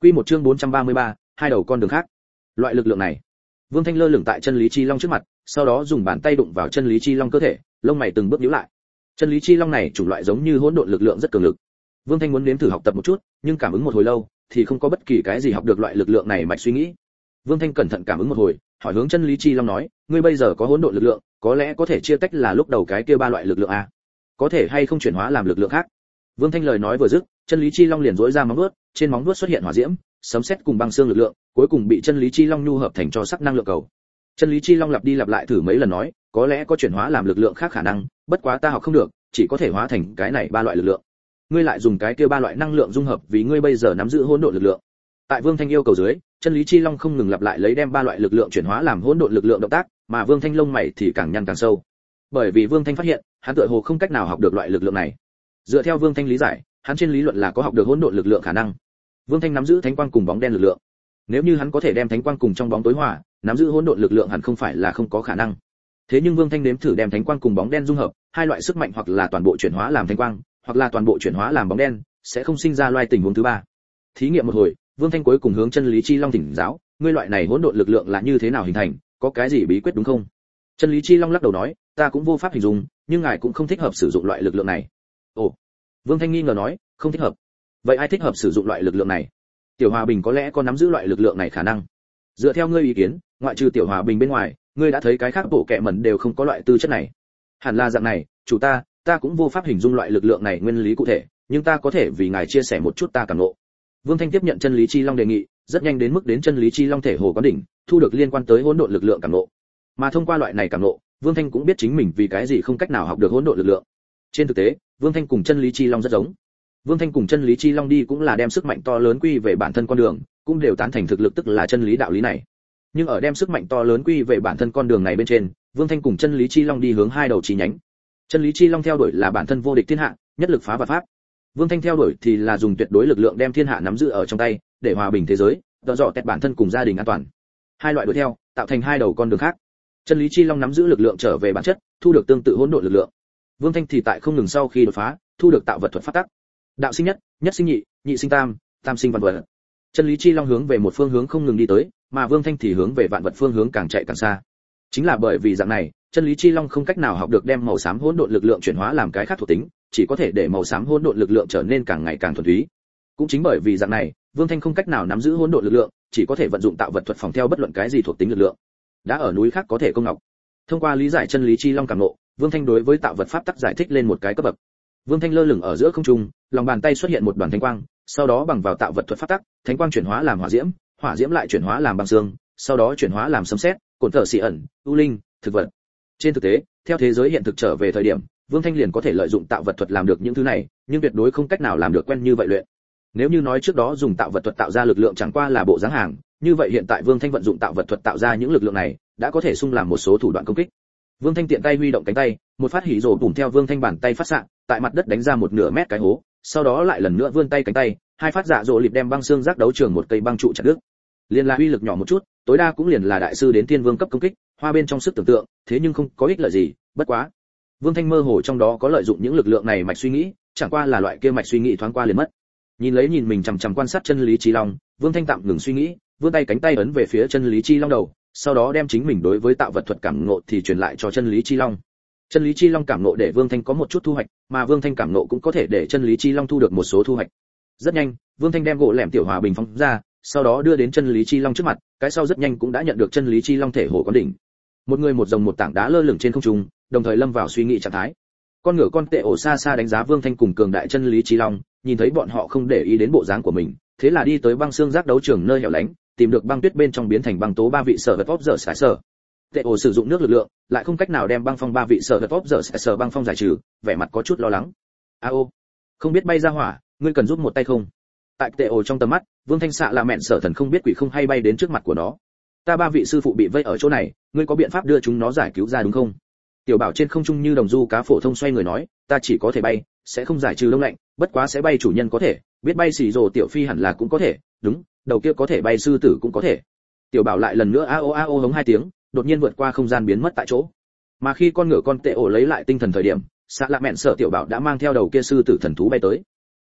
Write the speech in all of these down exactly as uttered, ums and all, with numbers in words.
Quy một chương bốn trăm ba mươi ba, hai đầu con đường khác. Loại lực lượng này, Vương Thanh lơ lửng tại chân lý chi long trước mặt, sau đó dùng bàn tay đụng vào chân lý chi long cơ thể, lông mày từng bước nhíu lại. Chân lý chi long này chủng loại giống như hỗn độn lực lượng rất cường lực. Vương Thanh muốn nếm thử học tập một chút, nhưng cảm ứng một hồi lâu, thì không có bất kỳ cái gì học được loại lực lượng này mạch suy nghĩ. Vương Thanh cẩn thận cảm ứng một hồi, hỏi hướng chân lý chi long nói, ngươi bây giờ có hỗn độn lực lượng, có lẽ có thể chia tách là lúc đầu cái kia ba loại lực lượng a, có thể hay không chuyển hóa làm lực lượng khác. Vương Thanh lời nói vừa dứt, chân lý chi long liền rỗi ra móng vuốt, trên móng vuốt xuất hiện hỏa diễm, sấm sét cùng băng xương lực lượng, cuối cùng bị chân lý chi long nhu hợp thành cho sắc năng lượng cầu. Chân lý chi long lặp đi lặp lại thử mấy lần nói, có lẽ có chuyển hóa làm lực lượng khác khả năng, bất quá ta học không được, chỉ có thể hóa thành cái này ba loại lực lượng. Ngươi lại dùng cái kia ba loại năng lượng dung hợp vì ngươi bây giờ nắm giữ hỗn độn lực lượng. Tại Vương Thanh yêu cầu dưới, chân lý chi long không ngừng lặp lại lấy đem ba loại lực lượng chuyển hóa làm hỗn độn lực lượng động tác, mà Vương Thanh lông mày thì càng nhăn càng sâu. Bởi vì Vương Thanh phát hiện, hắn tựa hồ không cách nào học được loại lực lượng này. Dựa theo Vương Thanh lý giải, hắn trên lý luận là có học được hỗn độn lực lượng khả năng. Vương Thanh nắm giữ thánh quang cùng bóng đen lực lượng. Nếu như hắn có thể đem thánh quang cùng trong bóng tối hòa, nắm giữ hỗn độn lực lượng hẳn không phải là không có khả năng. Thế nhưng Vương Thanh nếm thử đem thánh quang cùng bóng đen dung hợp, hai loại sức mạnh hoặc là toàn bộ chuyển hóa làm thánh quang, hoặc là toàn bộ chuyển hóa làm bóng đen, sẽ không sinh ra loại tình huống thứ ba. Thí nghiệm một hồi, Vương Thanh cuối cùng hướng chân lý chi long thỉnh giáo, ngươi loại này hỗn độn lực lượng là như thế nào hình thành, có cái gì bí quyết đúng không? Chân lý chi long lắc đầu nói, ta cũng vô pháp hình dung, nhưng ngài cũng không thích hợp sử dụng loại lực lượng này. Ồ. Vương Thanh nghi ngờ nói, không thích hợp. Vậy ai thích hợp sử dụng loại lực lượng này? Tiểu Hòa Bình có lẽ có nắm giữ loại lực lượng này khả năng. Dựa theo ngươi ý kiến, ngoại trừ Tiểu Hòa Bình bên ngoài, ngươi đã thấy cái khác bộ kệ mẩn đều không có loại tư chất này. Hẳn là dạng này, chủ ta, ta cũng vô pháp hình dung loại lực lượng này nguyên lý cụ thể, nhưng ta có thể vì ngài chia sẻ một chút ta cảm ngộ. Vương Thanh tiếp nhận chân lý chi long đề nghị, rất nhanh đến mức đến chân lý chi long thể hồ có đỉnh, thu được liên quan tới hỗn độn lực lượng cảm ngộ. Mà thông qua loại này cảm ngộ, Vương Thanh cũng biết chính mình vì cái gì không cách nào học được hỗn độn lực lượng. Trên thực tế, Vương Thanh cùng chân lý chi long rất giống. Vương Thanh cùng chân lý chi long đi cũng là đem sức mạnh to lớn quy về bản thân con đường, cũng đều tán thành thực lực tức là chân lý đạo lý này. Nhưng ở đem sức mạnh to lớn quy về bản thân con đường này bên trên, Vương Thanh cùng chân lý chi long đi hướng hai đầu chi nhánh. Chân lý chi long theo đuổi là bản thân vô địch thiên hạ, nhất lực phá vạn pháp. Vương Thanh theo đuổi thì là dùng tuyệt đối lực lượng đem thiên hạ nắm giữ ở trong tay, để hòa bình thế giới, tận dọ tẹt bản thân cùng gia đình an toàn. Hai loại đuổi theo, tạo thành hai đầu con đường khác. Chân lý chi long nắm giữ lực lượng trở về bản chất, thu được tương tự hỗn độn lực lượng. Vương Thanh thì tại không ngừng sau khi đột phá, thu được tạo vật thuật pháp tắc. Đạo sinh nhất, nhất sinh nhị, nhị sinh tam, tam sinh vạn vật. Chân lý chi long hướng về một phương hướng không ngừng đi tới, mà Vương Thanh thì hướng về vạn vật phương hướng càng chạy càng xa. Chính là bởi vì dạng này, chân lý chi long không cách nào học được đem màu xám hỗn độn lực lượng chuyển hóa làm cái khác thuộc tính, chỉ có thể để màu xám hỗn độn lực lượng trở nên càng ngày càng thuần túy. Cũng chính bởi vì dạng này, Vương Thanh không cách nào nắm giữ hỗn độn lực lượng, chỉ có thể vận dụng tạo vật thuật phòng theo bất luận cái gì thuộc tính lực lượng. Đã ở núi khác có thể công ngọc. Thông qua lý giải chân lý chi long cảm ngộ, Vương Thanh đối với tạo vật pháp tắc giải thích lên một cái cấp bậc. Vương Thanh lơ lửng ở giữa không trung, lòng bàn tay xuất hiện một đoàn thánh quang, sau đó bằng vào tạo vật thuật pháp tắc, thánh quang chuyển hóa làm hỏa diễm, hỏa diễm lại chuyển hóa làm băng xương, sau đó chuyển hóa làm sấm sét, cồn thở xì ẩn, u linh, thực vật. Trên thực tế, theo thế giới hiện thực trở về thời điểm, Vương Thanh liền có thể lợi dụng tạo vật thuật làm được những thứ này, nhưng tuyệt đối không cách nào làm được quen như vậy luyện. Nếu như nói trước đó dùng tạo vật thuật tạo ra lực lượng chẳng qua là bộ dáng hàng, như vậy hiện tại Vương Thanh vận dụng tạo vật thuật tạo ra những lực lượng này, đã có thể xung làm một số thủ đoạn công kích. Vương Thanh tiện tay huy động cánh tay, một phát hỉ rồ bùm theo Vương Thanh bàn tay phát xạ, tại mặt đất đánh ra một nửa mét cái hố, sau đó lại lần nữa vươn tay cánh tay, hai phát dạ rồ lịp đem băng xương giác đấu trường một cây băng trụ chặt đứt. Liên là uy lực nhỏ một chút, tối đa cũng liền là đại sư đến tiên vương cấp công kích, hoa bên trong sức tưởng tượng, thế nhưng không có ích lợi gì, bất quá. Vương Thanh mơ hồ trong đó có lợi dụng những lực lượng này mạch suy nghĩ, chẳng qua là loại kia mạch suy nghĩ thoáng qua liền mất. Nhìn lấy nhìn mình chằm chằm quan sát chân lý chi long, Vương Thanh tạm ngừng suy nghĩ, vươn tay cánh tay ấn về phía chân lý chi long đầu, sau đó đem chính mình đối với tạo vật thuật cảm ngộ thì truyền lại cho chân lý chi long. Chân lý chi long cảm ngộ để Vương Thanh có một chút thu hoạch, mà Vương Thanh cảm ngộ cũng có thể để chân lý chi long thu được một số thu hoạch. Rất nhanh, Vương Thanh đem gỗ lẻm tiểu hòa bình phóng ra, sau đó đưa đến chân lý chi long trước mặt, cái sau rất nhanh cũng đã nhận được chân lý chi long thể hồ có đỉnh. Một người một rồng một tảng đá lơ lửng trên không trung, đồng thời lâm vào suy nghĩ trạng thái. Con ngựa con tệ ổ xa xa đánh giá Vương Thanh cùng cường đại chân lý chi long, nhìn thấy bọn họ không để ý đến bộ dáng của mình, thế là đi tới băng xương giác đấu trường nơi hẻo lánh, tìm được băng tuyết bên trong biến thành băng tố ba vị sở vật pop dở sải sở. Tệ ổ sử dụng nước lực lượng, lại không cách nào đem băng phong ba vị sở vật pop dở sải sở băng phong giải trừ, vẻ mặt có chút lo lắng. A ô, không biết bay ra hỏa, ngươi cần giúp một tay không? Tại tệ ổ trong tầm mắt, Vương Thanh xạ là mẹn sở thần không biết quỷ không hay bay đến trước mặt của nó. Ta ba vị sư phụ bị vây ở chỗ này, ngươi có biện pháp đưa chúng nó giải cứu ra đúng không? Tiểu Bảo trên không trung như đồng du cá phổ thông xoay người nói, ta chỉ có thể bay, sẽ không giải trừ đông lạnh, bất quá sẽ bay chủ nhân có thể, biết bay xì rồ tiểu phi hẳn là cũng có thể, đúng, đầu kia có thể bay sư tử cũng có thể. Tiểu Bảo lại lần nữa a ô a ô hống hai tiếng, đột nhiên vượt qua không gian biến mất tại chỗ. Mà khi con ngựa con tệ ổ lấy lại tinh thần thời điểm, xạ lạ mẹn sợ Tiểu Bảo đã mang theo đầu kia sư tử thần thú bay tới.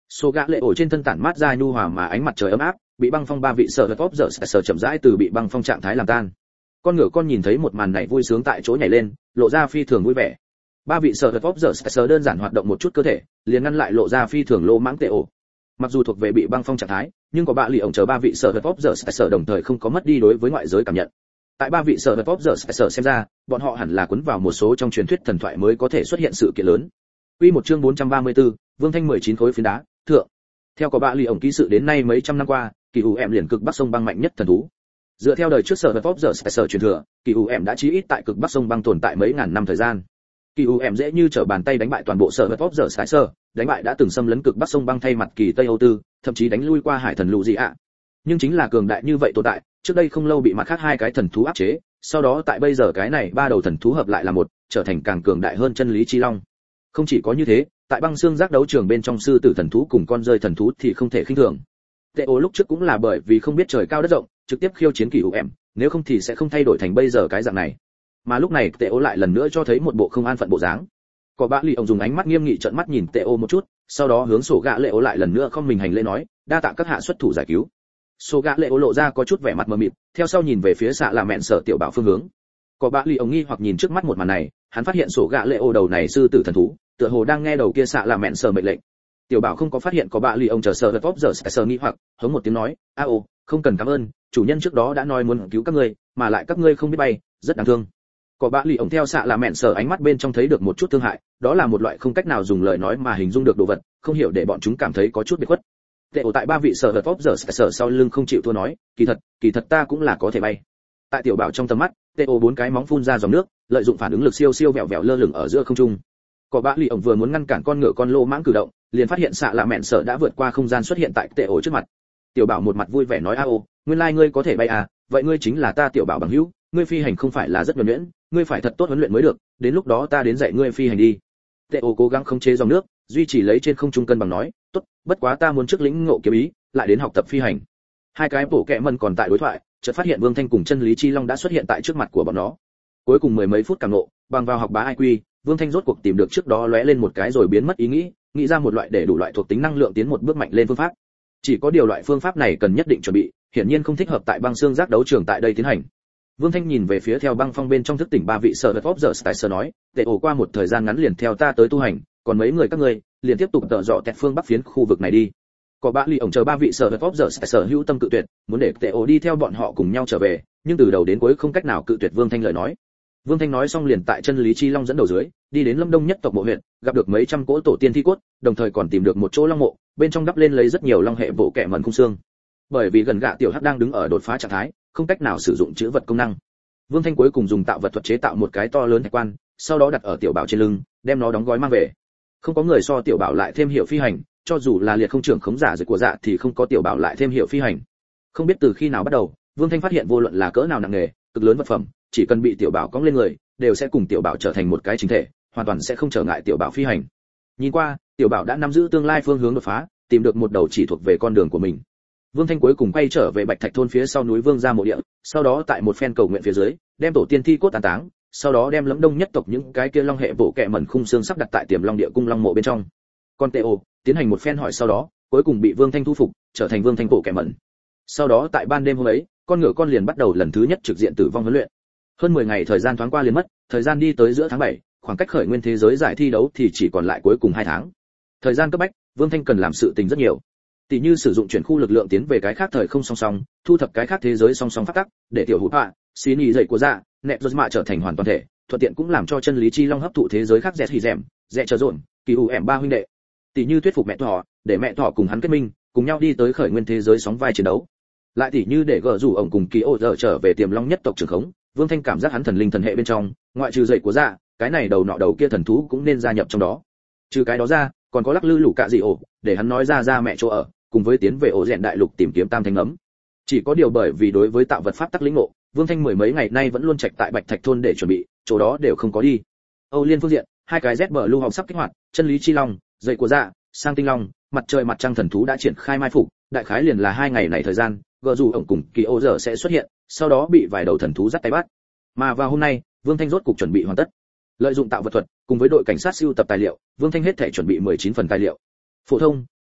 Số gã lệ ổ trên thân tản mát ra nhu hòa mà ánh mặt trời ấm áp, bị băng phong ba vị sở hớt giờ sở chậm rãi từ bị băng phong trạng thái làm tan. Con ngựa con nhìn thấy một màn này vui sướng tại chỗ nhảy lên, lộ ra phi thường vui vẻ. Ba vị sở hớt giờ sở đơn giản hoạt động một chút cơ thể, liền ngăn lại lộ ra phi thường lô mãng tệ ổ. Mặc dù thuộc về bị băng phong trạng thái, nhưng có bạ lì ổng chờ ba vị sở hớt giờ sở đồng thời không có mất đi đối với ngoại giới cảm nhận. Tại ba vị sở hớt giờ sở xem ra, bọn họ hẳn là cuốn vào một số trong truyền thuyết thần thoại mới có thể xuất hiện sự kiện lớn. Quy một chương bốn trăm ba mươi tư, Vương Thanh mười chín khối phiến đá, thượng. Theo có bạ lì ổng ký sự đến nay mấy trăm năm qua, kỳ u em liền cực bắc sông băng mạnh nhất thần thú. Dựa theo đời trước sở hớt giờ sở truyền thừa, kỳ u em đã chí ít tại cực bắc sông băng tồn tại mấy ngàn năm thời gian. Kỳ u em dễ như trở bàn tay đánh bại toàn bộ sở hớt giờ sở, đánh bại đã từng xâm lấn cực bắc sông băng thay mặt kỳ Tây Âu Tư, thậm chí đánh lui qua hải thần lũ gì ạ. Nhưng chính là cường đại như vậy tồn tại, trước đây không lâu bị mặt khác hai cái thần thú áp chế, sau đó tại bây giờ cái này ba đầu thần thú hợp lại là một, trở thành càng cường đại hơn chân lý chi long. Không chỉ có như thế, tại băng xương giác đấu trường bên trong sư tử thần thú cùng con rơi thần thú thì không thể khinh thường. Tệ ố lúc trước cũng là bởi vì không biết trời cao đất rộng, trực tiếp khiêu chiến kỳ u em, nếu không thì sẽ không thay đổi thành bây giờ cái dạng này. Mà lúc này Tệ ố lại lần nữa cho thấy một bộ không an phận bộ dáng. Có bạ lì ông dùng ánh mắt nghiêm nghị trợn mắt nhìn Tệ ố một chút, sau đó hướng sổ gạ lệ ố lại lần nữa không mình hành lễ nói, đa tạ các hạ xuất thủ giải cứu. Sổ gạ lệ ố lộ ra có chút vẻ mặt mờ mịt, theo sau nhìn về phía xạ là mẹn sở tiểu bảo phương hướng. Có bạ lì ông nghi hoặc nhìn trước mắt một màn này, hắn phát hiện sổ gạ lệ ố đầu này sư tử thần thú, tựa hồ đang nghe đầu kia xạ là mẹn sở mệnh lệnh. Tiểu bảo không có phát hiện có bạ lì ông chờ sở top giờ sở nghi hoặc, hống một tiếng nói, a ô, không cần cảm ơn, chủ nhân trước đó đã nói muốn cứu các ngươi, mà lại các ngươi không biết bay, rất đáng thương. Có bạ lì ông theo xạ là mẹn sở ánh mắt bên trong thấy được một chút thương hại, đó là một loại không cách nào dùng lời nói mà hình dung được đồ vật, không hiểu để bọn chúng cảm thấy có chút biệt khuất. Tệ ổ tại ba vị sở top giờ sở sau lưng không chịu thua nói, kỳ thật, kỳ thật ta cũng là có thể bay. Tại tiểu bảo trong tầm mắt, Tệ ổ bốn cái móng phun ra dòng nước, lợi dụng phản ứng lực siêu siêu vẹo vẹo lơ lửng ở giữa không trung. Có bạ lì ông vừa muốn ngăn cản con ngựa con lô mãng cử động, liền phát hiện xạ là mẹn sở đã vượt qua không gian xuất hiện tại Tệ ổ trước mặt. Tiểu bảo một mặt vui vẻ nói a ô, nguyên lai like ngươi có thể bay à, vậy ngươi chính là ta tiểu bảo bằng hữu, ngươi phi hành không phải là rất nhuần nhuyễn, ngươi phải thật tốt huấn luyện mới được, đến lúc đó ta đến dạy ngươi phi hành đi. Tệ ổ cố gắng khống chế dòng nước, duy trì lấy trên không trung cân bằng nói, tốt, bất quá ta muốn trước lĩnh ngộ kiếm ý, lại đến học tập phi hành. Hai cái bổ kẹ mần còn tại đối thoại, chợt phát hiện Vương Thanh cùng chân lý chi long đã xuất hiện tại trước mặt của bọn nó. Cuối cùng mười mấy phút cảm ngộ, bằng vào học bá i kiu, Vương Thanh rốt cuộc tìm được trước đó lóe lên một cái rồi biến mất ý nghĩ, nghĩ ra một loại để đủ loại thuộc tính năng lượng tiến một bước mạnh lên phương pháp. Chỉ có điều loại phương pháp này cần nhất định chuẩn bị, hiển nhiên không thích hợp tại băng xương giác đấu trường tại đây tiến hành. Vương Thanh nhìn về phía theo băng phong bên trong thức tỉnh ba vị sở top giờ tại sở nói, để ổ qua một thời gian ngắn liền theo ta tới tu hành, còn mấy người các ngươi liền tiếp tục tợ dọ tẹt phương bắc phiến khu vực này đi. Có bạ lì ổng chờ ba vị sở top giờ tại sở hữu tâm cự tuyệt, muốn để tệ ổ đi theo bọn họ cùng nhau trở về, nhưng từ đầu đến cuối không cách nào cự tuyệt Vương Thanh lời nói. Vương Thanh nói xong liền tại chân lý chi long dẫn đầu dưới, đi đến Lâm Đông nhất tộc mộ huyện, gặp được mấy trăm cỗ tổ tiên thi cốt, đồng thời còn tìm được một chỗ long mộ, bên trong đắp lên lấy rất nhiều long hệ bộ kẻ mần khung xương. Bởi vì gần gạ tiểu hắc đang đứng ở đột phá trạng thái, không cách nào sử dụng chữ vật công năng. Vương Thanh cuối cùng dùng tạo vật thuật chế tạo một cái to lớn thạch quan, sau đó đặt ở tiểu bảo trên lưng, đem nó đóng gói mang về. Không có người so tiểu bảo lại thêm hiểu phi hành, cho dù là liệt không trưởng khống giả dưới của dạ thì không có tiểu bảo lại thêm hiểu phi hành. Không biết từ khi nào bắt đầu, Vương Thanh phát hiện vô luận là cỡ nào nặng nghề, cực lớn vật phẩm, chỉ cần bị tiểu bảo cõng lên người, đều sẽ cùng tiểu bảo trở thành một cái chính thể, hoàn toàn sẽ không trở ngại tiểu bảo phi hành. Nhìn qua, tiểu bảo đã nắm giữ tương lai phương hướng đột phá, tìm được một đầu chỉ thuộc về con đường của mình. Vương Thanh cuối cùng quay trở về Bạch Thạch thôn phía sau núi Vương gia mộ địa, sau đó tại một phen cầu nguyện phía dưới, đem tổ tiên thi cốt tán táng, sau đó đem Lâm Đông nhất tộc những cái kia long hệ bộ kệ mẩn khung xương sắp đặt tại Tiềm Long địa cung long mộ bên trong. Còn Tê Ô tiến hành một phen hỏi sau đó, cuối cùng bị Vương Thanh thu phục, trở thành Vương Thanh bộ kệ mẩn. Sau đó tại ban đêm hôm ấy, con ngựa con liền bắt đầu lần thứ nhất trực diện tử vong huấn luyện. Hơn mười ngày thời gian thoáng qua liền mất, thời gian đi tới giữa tháng bảy, khoảng cách khởi nguyên thế giới giải thi đấu thì chỉ còn lại cuối cùng hai tháng. Thời gian cấp bách, Vương Thanh cần làm sự tình rất nhiều. Tỷ như sử dụng chuyển khu lực lượng tiến về cái khác thời không song song, thu thập cái khác thế giới song song phát tắc, để tiểu hụt họa, xí nhị dậy của dạ, nẹp rồi mạ trở thành hoàn toàn thể, thuận tiện cũng làm cho chân lý chi long hấp thụ thế giới khác dẹt hỉ dẻm, dẹ chờ rộn, kỳ u ẻm ba huynh đệ. Tỷ như thuyết phục mẹ thỏ, để mẹ thỏ cùng hắn kết minh, cùng nhau đi tới khởi nguyên thế giới sóng vai chiến đấu. Lại tỷ như để gỡ rủ ổng cùng kỳ ô giờ trở về Tiềm Long nhất tộc trường khống, Vương Thanh cảm giác hắn thần linh thần hệ bên trong, ngoại trừ dậy của dạ, cái này đầu nọ đầu kia thần thú cũng nên gia nhập trong đó. Trừ cái đó ra, còn có lắc lư lũ cạ dị ổ, để hắn nói ra ra mẹ chỗ ở, cùng với tiến về ổ rèn đại lục tìm kiếm tam thanh ấm. Chỉ có điều bởi vì đối với tạo vật pháp tắc lĩnh ngộ, Vương Thanh mười mấy ngày nay vẫn luôn trạch tại Bạch Thạch thôn để chuẩn bị, chỗ đó đều không có đi. Âu Liên phương diện, hai cái Z bờ lưu học sắp kích hoạt, chân lý chi long, dậy của dạ, sang tinh long, mặt trời mặt trăng thần thú đã triển khai mai phục, đại khái liền là hai ngày này thời gian, gờ dù ổng cùng kỳ ô giờ sẽ xuất hiện, sau đó bị vài đầu thần thú dắt tay bắt. Mà vào hôm nay, Vương Thanh rốt cục chuẩn bị hoàn tất. Lợi dụng tạo vật thuật, cùng với đội cảnh sát siêu tập tài liệu, Vương Thanh hết thể chuẩn bị mười chín phần tài liệu. Phổ thông,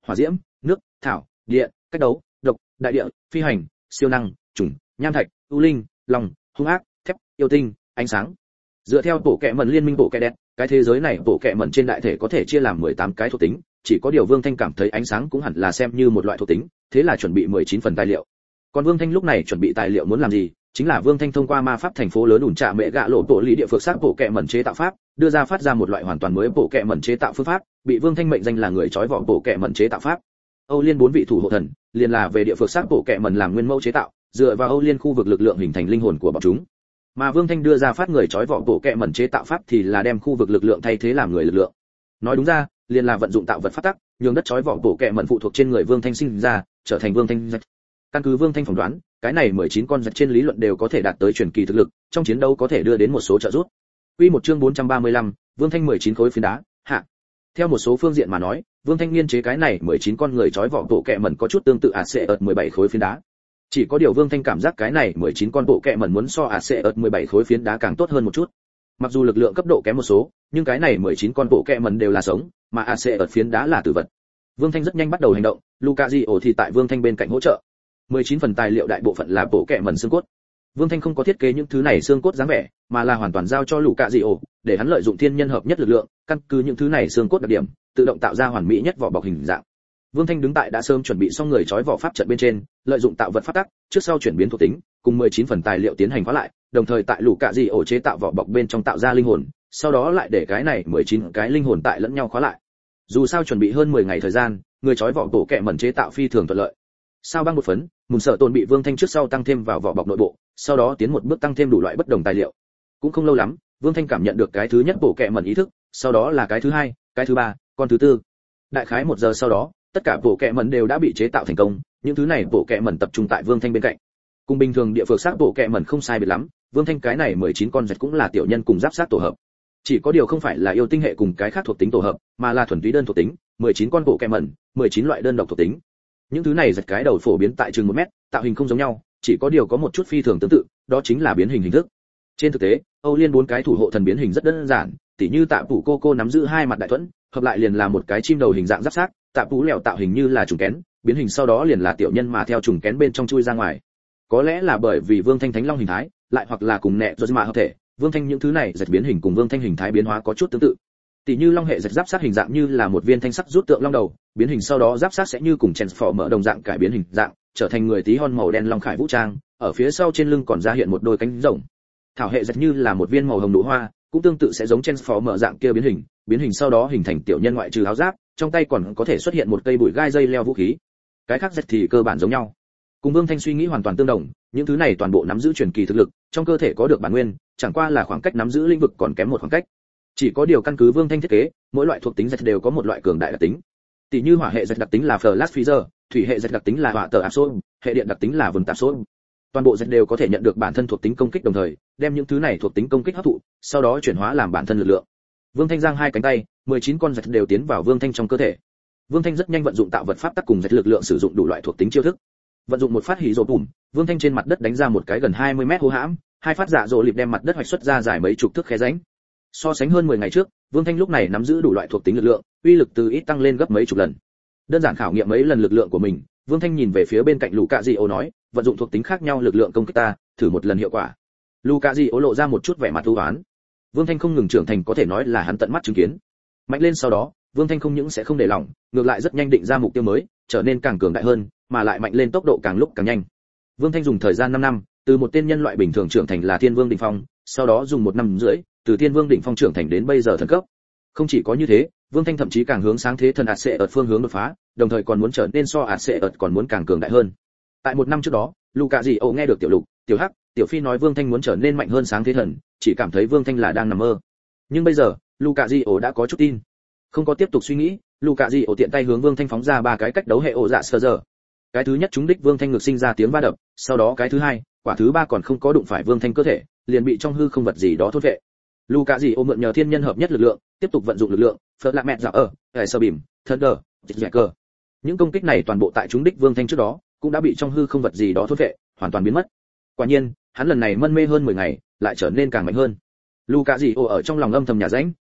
hỏa diễm, nước, thảo, địa, cách đấu, độc, đại địa, phi hành, siêu năng, trùng, nham thạch, u linh, long, hung ác, thép, yêu tinh, ánh sáng. Dựa theo bộ kệ mẩn liên minh bộ kệ đẹp, cái thế giới này bộ kệ mẩn trên đại thể có thể chia làm mười tám cái thuộc tính, chỉ có điều Vương Thanh cảm thấy ánh sáng cũng hẳn là xem như một loại thuộc tính, thế là chuẩn bị mười chín phần tài liệu. Còn Vương Thanh lúc này chuẩn bị tài liệu muốn làm gì? Chính là Vương Thanh thông qua ma pháp thành phố lớn ủn trạ mẹ gạ lộ bộ lý địa phược sắc bộ kệ mẩn chế tạo pháp, đưa ra phát ra một loại hoàn toàn mới bộ kệ mẩn chế tạo phương pháp, bị Vương Thanh mệnh danh là người trói vỏ bộ kệ mẩn chế tạo pháp. Âu Liên bốn vị thủ hộ thần, liền là về địa phược sắc bộ kệ mẩn làm nguyên mẫu chế tạo, dựa vào Âu Liên khu vực lực lượng hình thành linh hồn của bọn chúng. Mà Vương Thanh đưa ra phát người trói vỏ bộ kệ mẩn chế tạo pháp thì là đem khu vực lực lượng thay thế làm người lực lượng. Nói đúng ra, liền là vận dụng tạo vật pháp tắc, nhường đất trói vỏ bộ kệ mẩn phụ thuộc trên người Vương Thanh sinh ra, trở thành Vương Thanh. Căn cứ Vương Thanh phỏng đoán, cái này mười chín con giật trên lý luận đều có thể đạt tới truyền kỳ thực lực, trong chiến đấu có thể đưa đến một số trợ giúp. Quy một chương bốn trăm ba mươi lăm, Vương Thanh mười chín khối phiến đá, hạ. Theo một số phương diện mà nói, Vương Thanh nghiên chế cái này mười chín con người trói vỏ bộ kệ mẩn có chút tương tự ạt xệ ợt mười bảy khối phiến đá. Chỉ có điều Vương Thanh cảm giác cái này mười chín con bộ kệ mẩn muốn so ạt xệ ợt mười bảy khối phiến đá càng tốt hơn một chút. Mặc dù lực lượng cấp độ kém một số, nhưng cái này mười chín con bộ kệ mẩn đều là sống, mà ạt xệ ợt phiến đá là tử vật. Vương Thanh rất nhanh bắt đầu hành động, Lucario thì tại Vương Thanh bên cạnh hỗ trợ. mười chín phần tài liệu đại bộ phận là bộ kệ mẩn xương cốt. Vương Thanh không có thiết kế những thứ này xương cốt dáng vẻ, mà là hoàn toàn giao cho Lucario, để hắn lợi dụng thiên nhân hợp nhất lực lượng, căn cứ những thứ này xương cốt đặc điểm, tự động tạo ra hoàn mỹ nhất vỏ bọc hình dạng. Vương Thanh đứng tại đã sớm chuẩn bị xong người trói vỏ pháp trận bên trên, lợi dụng tạo vật pháp tắc, trước sau chuyển biến thuộc tính, cùng mười chín phần tài liệu tiến hành hóa lại, đồng thời tại Lucario chế tạo vỏ bọc bên trong tạo ra linh hồn, sau đó lại để cái này mười chín cái linh hồn tại lẫn nhau khóa lại. Dù sao chuẩn bị hơn mười ngày thời gian, người trói vỏ bộ kệ mẩn chế tạo phi thường thuận lợi. Sao băng một phấn, mùn sợ tồn bị Vương Thanh trước sau tăng thêm vào vỏ bọc nội bộ, sau đó tiến một bước tăng thêm đủ loại bất đồng tài liệu. Cũng không lâu lắm, Vương Thanh cảm nhận được cái thứ nhất bộ kệ mẩn ý thức, sau đó là cái thứ hai, cái thứ ba, con thứ tư. Đại khái một giờ sau đó, tất cả bộ kệ mẩn đều đã bị chế tạo thành công, những thứ này bộ kệ mẩn tập trung tại Vương Thanh bên cạnh. Cùng bình thường địa phược sát bộ kệ mẩn không sai biệt lắm, Vương Thanh cái này mười chín con giật cũng là tiểu nhân cùng giáp sát tổ hợp. Chỉ có điều không phải là yêu tinh hệ cùng cái khác thuộc tính tổ hợp, mà là thuần túy đơn thuộc tính, mười chín con bộ kệ mẩn, mười chín loại đơn độc thuộc tính. Những thứ này giật cái đầu phổ biến tại chừng một mét, tạo hình không giống nhau, chỉ có điều có một chút phi thường tương tự, đó chính là biến hình hình thức. Trên thực tế, Âu Liên bốn cái thủ hộ thần biến hình rất đơn giản, tỉ như Tạ Phủ cô cô nắm giữ hai mặt đại thuẫn, hợp lại liền là một cái chim đầu hình dạng giáp sát, Tạ Phủ lèo tạo hình như là trùng kén, biến hình sau đó liền là tiểu nhân mà theo trùng kén bên trong chui ra ngoài. Có lẽ là bởi vì Vương Thanh Thánh Long hình thái, lại hoặc là cùng nẹ rồi mà hợp thể, Vương Thanh những thứ này giật biến hình cùng Vương Thanh hình thái biến hóa có chút tương tự. Tỷ như long hệ giật giáp sát hình dạng như là một viên thanh sắc rút tượng long đầu, biến hình sau đó giáp sát sẽ như cùng Transformer đồng dạng cải biến hình dạng, trở thành người tí hon màu đen long khải vũ trang, ở phía sau trên lưng còn ra hiện một đôi cánh rồng. Thảo hệ giật như là một viên màu hồng nụ hoa, cũng tương tự sẽ giống Transformer dạng kia biến hình, biến hình sau đó hình thành tiểu nhân ngoại trừ áo giáp, trong tay còn có thể xuất hiện một cây bụi gai dây leo vũ khí. Cái khác giật thì cơ bản giống nhau. Cùng Vương Thanh suy nghĩ hoàn toàn tương đồng, những thứ này toàn bộ nắm giữ truyền kỳ thực lực, trong cơ thể có được bản nguyên, chẳng qua là khoảng cách nắm giữ lĩnh vực còn kém một khoảng cách. Chỉ có điều căn cứ Vương Thanh thiết kế, mỗi loại thuộc tính giật đều có một loại cường đại đặc tính. Tỷ như hỏa hệ giật đặc tính là Flash Freezer, thủy hệ giật đặc tính là hỏa tờ áp xốt, hệ điện đặc tính là vừng tạp xốt. Toàn bộ giật đều có thể nhận được bản thân thuộc tính công kích đồng thời, đem những thứ này thuộc tính công kích hấp thụ, sau đó chuyển hóa làm bản thân lực lượng. Vương Thanh giang hai cánh tay, mười chín con giật đều tiến vào Vương Thanh trong cơ thể. Vương Thanh rất nhanh vận dụng tạo vật pháp tắc cùng giật lực lượng sử dụng đủ loại thuộc tính chiêu thức. Vận dụng một phát hí rồ bùm, Vương Thanh trên mặt đất đánh ra một cái gần hai mươi mét hố hãm, hai phát dạ rồ lịp đem mặt đất hoạch xuất ra dài mấy chục thước khe rãnh. So sánh hơn mười ngày trước, Vương Thanh lúc này nắm giữ đủ loại thuộc tính lực lượng, uy lực từ ít tăng lên gấp mấy chục lần. Đơn giản khảo nghiệm mấy lần lực lượng của mình, Vương Thanh nhìn về phía bên cạnh Lucario nói, vận dụng thuộc tính khác nhau lực lượng công kích ta, thử một lần hiệu quả. Lucario lộ ra một chút vẻ mặt u uất. Vương Thanh không ngừng trưởng thành có thể nói là hắn tận mắt chứng kiến. Mạnh lên sau đó, Vương Thanh không những sẽ không để lỏng, ngược lại rất nhanh định ra mục tiêu mới, trở nên càng cường đại hơn, mà lại mạnh lên tốc độ càng lúc càng nhanh. Vương Thanh dùng thời gian năm năm, từ một tên nhân loại bình thường trưởng thành là Thiên Vương đỉnh phong, sau đó dùng một năm rưỡi, từ Thiên Vương đỉnh phong trưởng thành đến bây giờ thần cấp. Không chỉ có như thế, Vương Thanh thậm chí càng hướng sáng thế thần ạt sẽ ở phương hướng đột phá, đồng thời còn muốn trở nên so ạt sẽ ở còn muốn càng cường đại hơn. Tại một năm trước đó, Lucario nghe được Tiểu Lục, Tiểu Hắc, Tiểu Phi nói Vương Thanh muốn trở nên mạnh hơn sáng thế thần, chỉ cảm thấy Vương Thanh là đang nằm mơ. Nhưng bây giờ, Lucario đã có chút tin. Không có tiếp tục suy nghĩ, Lucario tiện tay hướng Vương Thanh phóng ra ba cái cách đấu hệ ổ dạ sơ giờ. Cái thứ nhất trúng đích Vương Thanh ngực sinh ra tiếng va đập, sau đó cái thứ hai, quả thứ ba còn không có đụng phải Vương Thanh cơ thể, liền bị trong hư không vật gì đó thôn vệ. Lucario mượn nhờ thiên nhân hợp nhất lực lượng, tiếp tục vận dụng lực lượng, phật lạc mẹ dạo ở, hệ sơ bìm, thunder, dịch cơ. Những công kích này toàn bộ tại trúng đích Vương Thanh trước đó, cũng đã bị trong hư không vật gì đó thôn vệ, hoàn toàn biến mất. Quả nhiên, hắn lần này mân mê hơn mười ngày, lại trở nên càng mạnh hơn. Lucario ở trong lòng âm thầm nhà rãnh,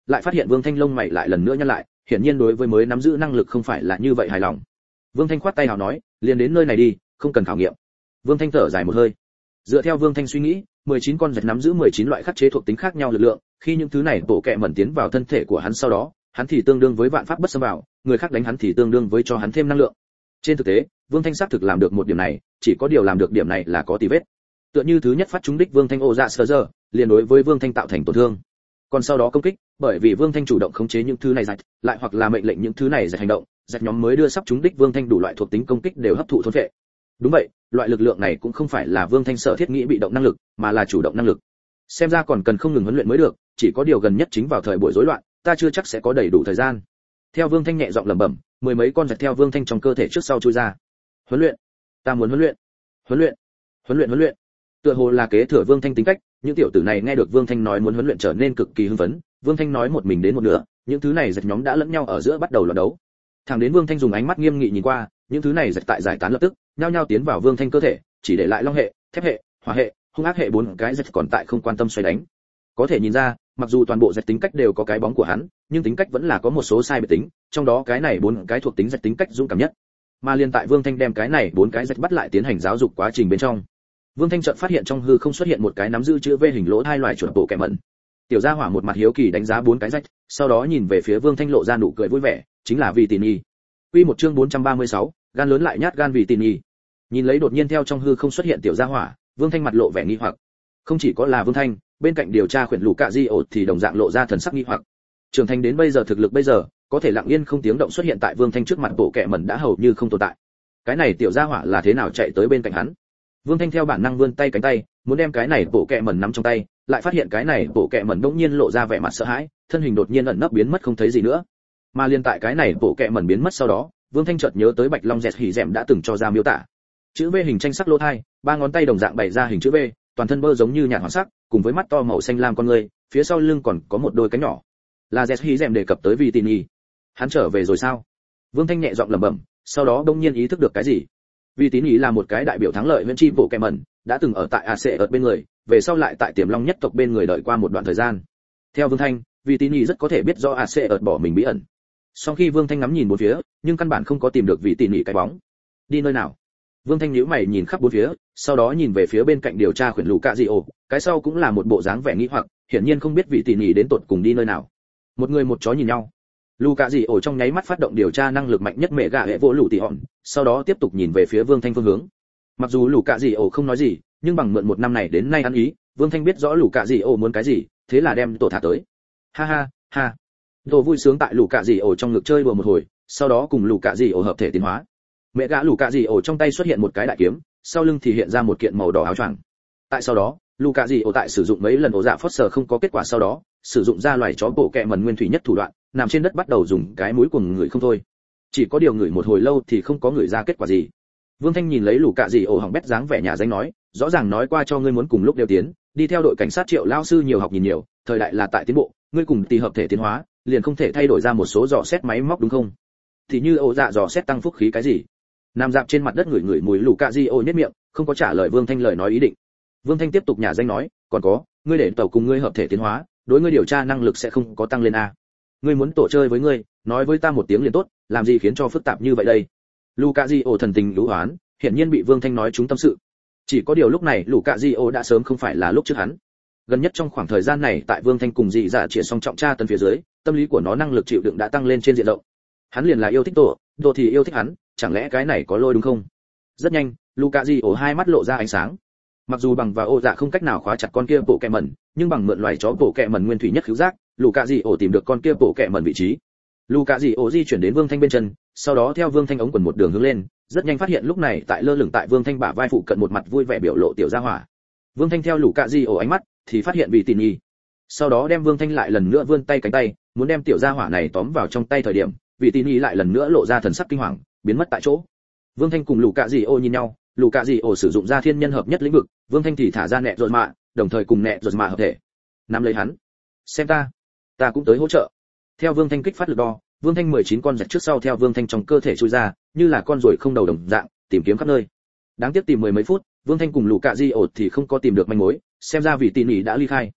lại phát hiện Vương Thanh lông mày lại lần nữa nhăn lại, hiển nhiên đối với mới nắm giữ năng lực không phải là như vậy hài lòng. Vương Thanh khoát tay hào nói, liền đến nơi này đi, không cần khảo nghiệm. Vương Thanh thở dài một hơi. Dựa theo Vương Thanh suy nghĩ, mười chín con giật nắm giữ mười chín loại khắc chế thuộc tính khác nhau lực lượng, khi những thứ này bộ kệ mẩn tiến vào thân thể của hắn sau đó, hắn thì tương đương với vạn pháp bất xâm vào, người khác đánh hắn thì tương đương với cho hắn thêm năng lượng. Trên thực tế, Vương Thanh xác thực làm được một điểm này, chỉ có điều làm được điểm này là có tì vết. Tựa như thứ nhất phát trúng đích Vương Thanh ô dạ sơ giờ, liền đối với Vương Thanh tạo thành tổn thương. Còn sau đó công kích, bởi vì Vương Thanh chủ động khống chế những thứ này giật, lại hoặc là mệnh lệnh những thứ này giật hành động, giật nhóm mới đưa sắp trúng đích Vương Thanh đủ loại thuộc tính công kích đều hấp thụ thôn phệ. Đúng vậy, loại lực lượng này cũng không phải là Vương Thanh sở thiết nghĩ bị động năng lực, mà là chủ động năng lực. Xem ra còn cần không ngừng huấn luyện mới được, chỉ có điều gần nhất chính vào thời buổi rối loạn, ta chưa chắc sẽ có đầy đủ thời gian. Theo Vương Thanh nhẹ giọng lẩm bẩm, mười mấy con giật theo Vương Thanh trong cơ thể trước sau chui ra. Huấn luyện, ta muốn huấn luyện, huấn luyện, huấn luyện huấn luyện. Tựa hồ là kế thừa Vương Thanh tính cách, những tiểu tử này nghe được Vương Thanh nói muốn huấn luyện trở nên cực kỳ hưng phấn. Vương Thanh nói một mình đến một nửa, những thứ này giật nhóm đã lẫn nhau ở giữa bắt đầu loạn đấu. Thẳng đến Vương Thanh dùng ánh mắt nghiêm nghị nhìn qua, những thứ này giật tại giải tán lập tức, nhao nhao tiến vào Vương Thanh cơ thể, chỉ để lại long hệ, thép hệ, hỏa hệ, hung ác hệ bốn cái giật còn tại không quan tâm xoay đánh. Có thể nhìn ra, mặc dù toàn bộ giật tính cách đều có cái bóng của hắn, nhưng tính cách vẫn là có một số sai biệt tính, trong đó cái này bốn cái thuộc tính giật tính cách dũng cảm nhất. Mà liên tại Vương Thanh đem cái này bốn cái giật bắt lại tiến hành giáo dục quá trình bên trong, Vương Thanh chợt phát hiện trong hư không xuất hiện một cái nắm giữ chữ V hình lỗ hai loài chuột bộ kẻ mẩn. Tiểu Gia Hỏa một mặt hiếu kỳ đánh giá bốn cái rách, sau đó nhìn về phía Vương Thanh lộ ra nụ cười vui vẻ, chính là Vì Tỷ Nhi. Quy một chương bốn trăm ba mươi sáu, gan lớn lại nhát gan Vì Tỷ Nhi. Nhìn lấy đột nhiên theo trong hư không xuất hiện Tiểu Gia Hỏa, Vương Thanh mặt lộ vẻ nghi hoặc. Không chỉ có là Vương Thanh, bên cạnh điều tra khuyển lũ cạ di ột thì đồng dạng lộ ra thần sắc nghi hoặc. Trưởng thành đến bây giờ thực lực bây giờ, có thể lặng yên không tiếng động xuất hiện tại Vương Thanh trước mặt bộ kẻ mẩn đã hầu như không tồn tại. Cái này Tiểu Gia Hỏa là thế nào chạy tới bên cạnh hắn? Vương Thanh theo bản năng vươn tay cánh tay, muốn đem cái này bộ kệ mẩn nắm trong tay, lại phát hiện cái này bộ kệ mẩn đột nhiên lộ ra vẻ mặt sợ hãi, thân hình đột nhiên ẩn nấp biến mất không thấy gì nữa. Mà liên tại cái này bộ kệ mẩn biến mất sau đó, Vương Thanh chợt nhớ tới Bạch Long Dẹt Hỉ Dẹm đã từng cho ra miêu tả. Chữ V hình tranh sắc lỗ thai, ba ngón tay đồng dạng bày ra hình chữ V, toàn thân bơ giống như nhạt hoàng sắc, cùng với mắt to màu xanh lam con người, phía sau lưng còn có một đôi cánh nhỏ. Là Dẹt Hỉ Dẹm đề cập tới Vì Tỷ Nhi. Hắn trở về rồi sao? Vương Thanh nhẹ giọng lẩm bẩm, sau đó đột nhiên ý thức được cái gì. Vì Tín Ý là một cái đại biểu thắng lợi Viễn Chi bộ kẻ mẩn, đã từng ở tại a xê ở bên người, về sau lại tại Tiềm Long nhất tộc bên người đợi qua một đoạn thời gian. Theo Vương Thanh, Vì Tín Ý rất có thể biết rõ a xê ở bỏ mình bí ẩn. Sau khi Vương Thanh ngắm nhìn bốn phía, nhưng căn bản không có tìm được Vì Tín Ý cái bóng. Đi nơi nào? Vương Thanh nhíu mày nhìn khắp bốn phía, sau đó nhìn về phía bên cạnh điều tra khuyển lũ cạ dị ổ, cái sau cũng là một bộ dáng vẻ nghi hoặc, hiển nhiên không biết Vì Tín Ý đến tột cùng đi nơi nào. Một người một chó nhìn nhau. Lũ cạ dị ổ trong nháy mắt phát động điều tra năng lực mạnh nhất mẹ gà hệ vỗ lũ tỉ hòn, sau đó tiếp tục nhìn về phía Vương Thanh phương hướng. Mặc dù lũ cạ dị ổ không nói gì, nhưng bằng mượn một năm này đến nay ăn ý, Vương Thanh biết rõ lũ cạ dị ổ muốn cái gì, thế là đem tổ thả tới. Ha ha ha. Tổ vui sướng tại lũ cạ dị ổ trong ngực chơi đùa một hồi, sau đó cùng lũ cạ dị ổ hợp thể tiến hóa. Mẹ gã lũ cạ dị ổ trong tay xuất hiện một cái đại kiếm, sau lưng thì hiện ra một kiện màu đỏ áo choàng. Tại sau đó, lũ cạ dị ổ tại sử dụng mấy lần ổ dạ phốt sờ không có kết quả sau đó, sử dụng ra loài chó bộ kẹ mần nguyên thủy nhất thủ đoạn, nằm trên đất bắt đầu dùng cái mũi cuồng người không thôi. Chỉ có điều người một hồi lâu thì không có người ra kết quả gì. Vương Thanh nhìn lấy lũ cạ dị ổ hỏng bét dáng vẻ nhà danh nói, rõ ràng nói qua cho ngươi muốn cùng lúc đều tiến, đi theo đội cảnh sát Triệu lao sư nhiều học nhìn nhiều, thời đại là tại tiến bộ, ngươi cùng tỷ hợp thể tiến hóa, liền không thể thay đổi ra một số dò xét máy móc đúng không? Thì như ổ dạ dò xét tăng phúc khí cái gì? Nằm dạp trên mặt đất ngửi ngửi mùi lũ cạ dị ổ nhếch miệng, không có trả lời Vương Thanh lời nói ý định. Vương Thanh tiếp tục nhà danh nói, còn có, ngươi để tàu cùng ngươi hợp thể tiến hóa, đối ngươi điều tra năng lực sẽ không có tăng lên a. Ngươi muốn tổ chơi với ngươi, nói với ta một tiếng liền tốt, làm gì khiến cho phức tạp như vậy đây? Lũ cạ dị ổ thần tình lũ hoán, hiển nhiên bị Vương Thanh nói trúng tâm sự. Chỉ có điều lúc này lũ cạ dị ổ đã sớm không phải là lúc trước hắn. Gần nhất trong khoảng thời gian này tại Vương Thanh cùng dị dạ triển song trọng tra tấn phía dưới, tâm lý của nó năng lực chịu đựng đã tăng lên trên diện rộng. Hắn liền là yêu thích tổ, tổ thì yêu thích hắn, chẳng lẽ cái này có lôi đúng không? Rất nhanh, lũ cạ dị ổ hai mắt lộ ra ánh sáng. Mặc dù bằng và ô dạ không cách nào khóa chặt con kia bộ kẹ mẩn, nhưng bằng mượn loài chó bộ kẹ mẩn nguyên thủy nhất khiếu giác, lũ cạ dị ổ tìm được con kia bộ kẹ mẩn vị trí. Lũ cạ dị ổ di chuyển đến Vương Thanh bên chân, sau đó theo Vương Thanh ống quần một đường hướng lên, rất nhanh phát hiện lúc này tại lơ lửng tại Vương Thanh bả vai phụ cận một mặt vui vẻ biểu lộ tiểu gia hỏa. Vương Thanh theo lũ cạ dị ổ ánh mắt thì phát hiện Vì Tín Ý. Sau đó đem Vương Thanh lại lần nữa vươn tay cánh tay, muốn đem tiểu gia hỏa này tóm vào trong tay thời điểm, Vì Tín Ý lại lần nữa lộ ra thần sắc kinh hoàng, biến mất tại chỗ. Vương Thanh cùng lũ cạ dị ổ nhìn nhau, lũ cạ dị ổ sử dụng ra thiên nhân hợp nhất lĩnh vực, Vương Thanh thì thả ra nẹ rồi mạ, đồng thời cùng nẹ rồi mạ hợp thể. Nắm lấy hắn. Xem ta, ta cũng tới hỗ trợ. Theo Vương Thanh kích phát lực đo, Vương Thanh mười chín con giật trước sau theo Vương Thanh trong cơ thể chui ra, như là con ruồi không đầu đồng dạng, tìm kiếm khắp nơi. Đáng tiếc tìm mười mấy phút, Vương Thanh cùng lũ cạ dị ổ thì không có tìm được manh mối, xem ra Vì Tín Ý đã ly khai.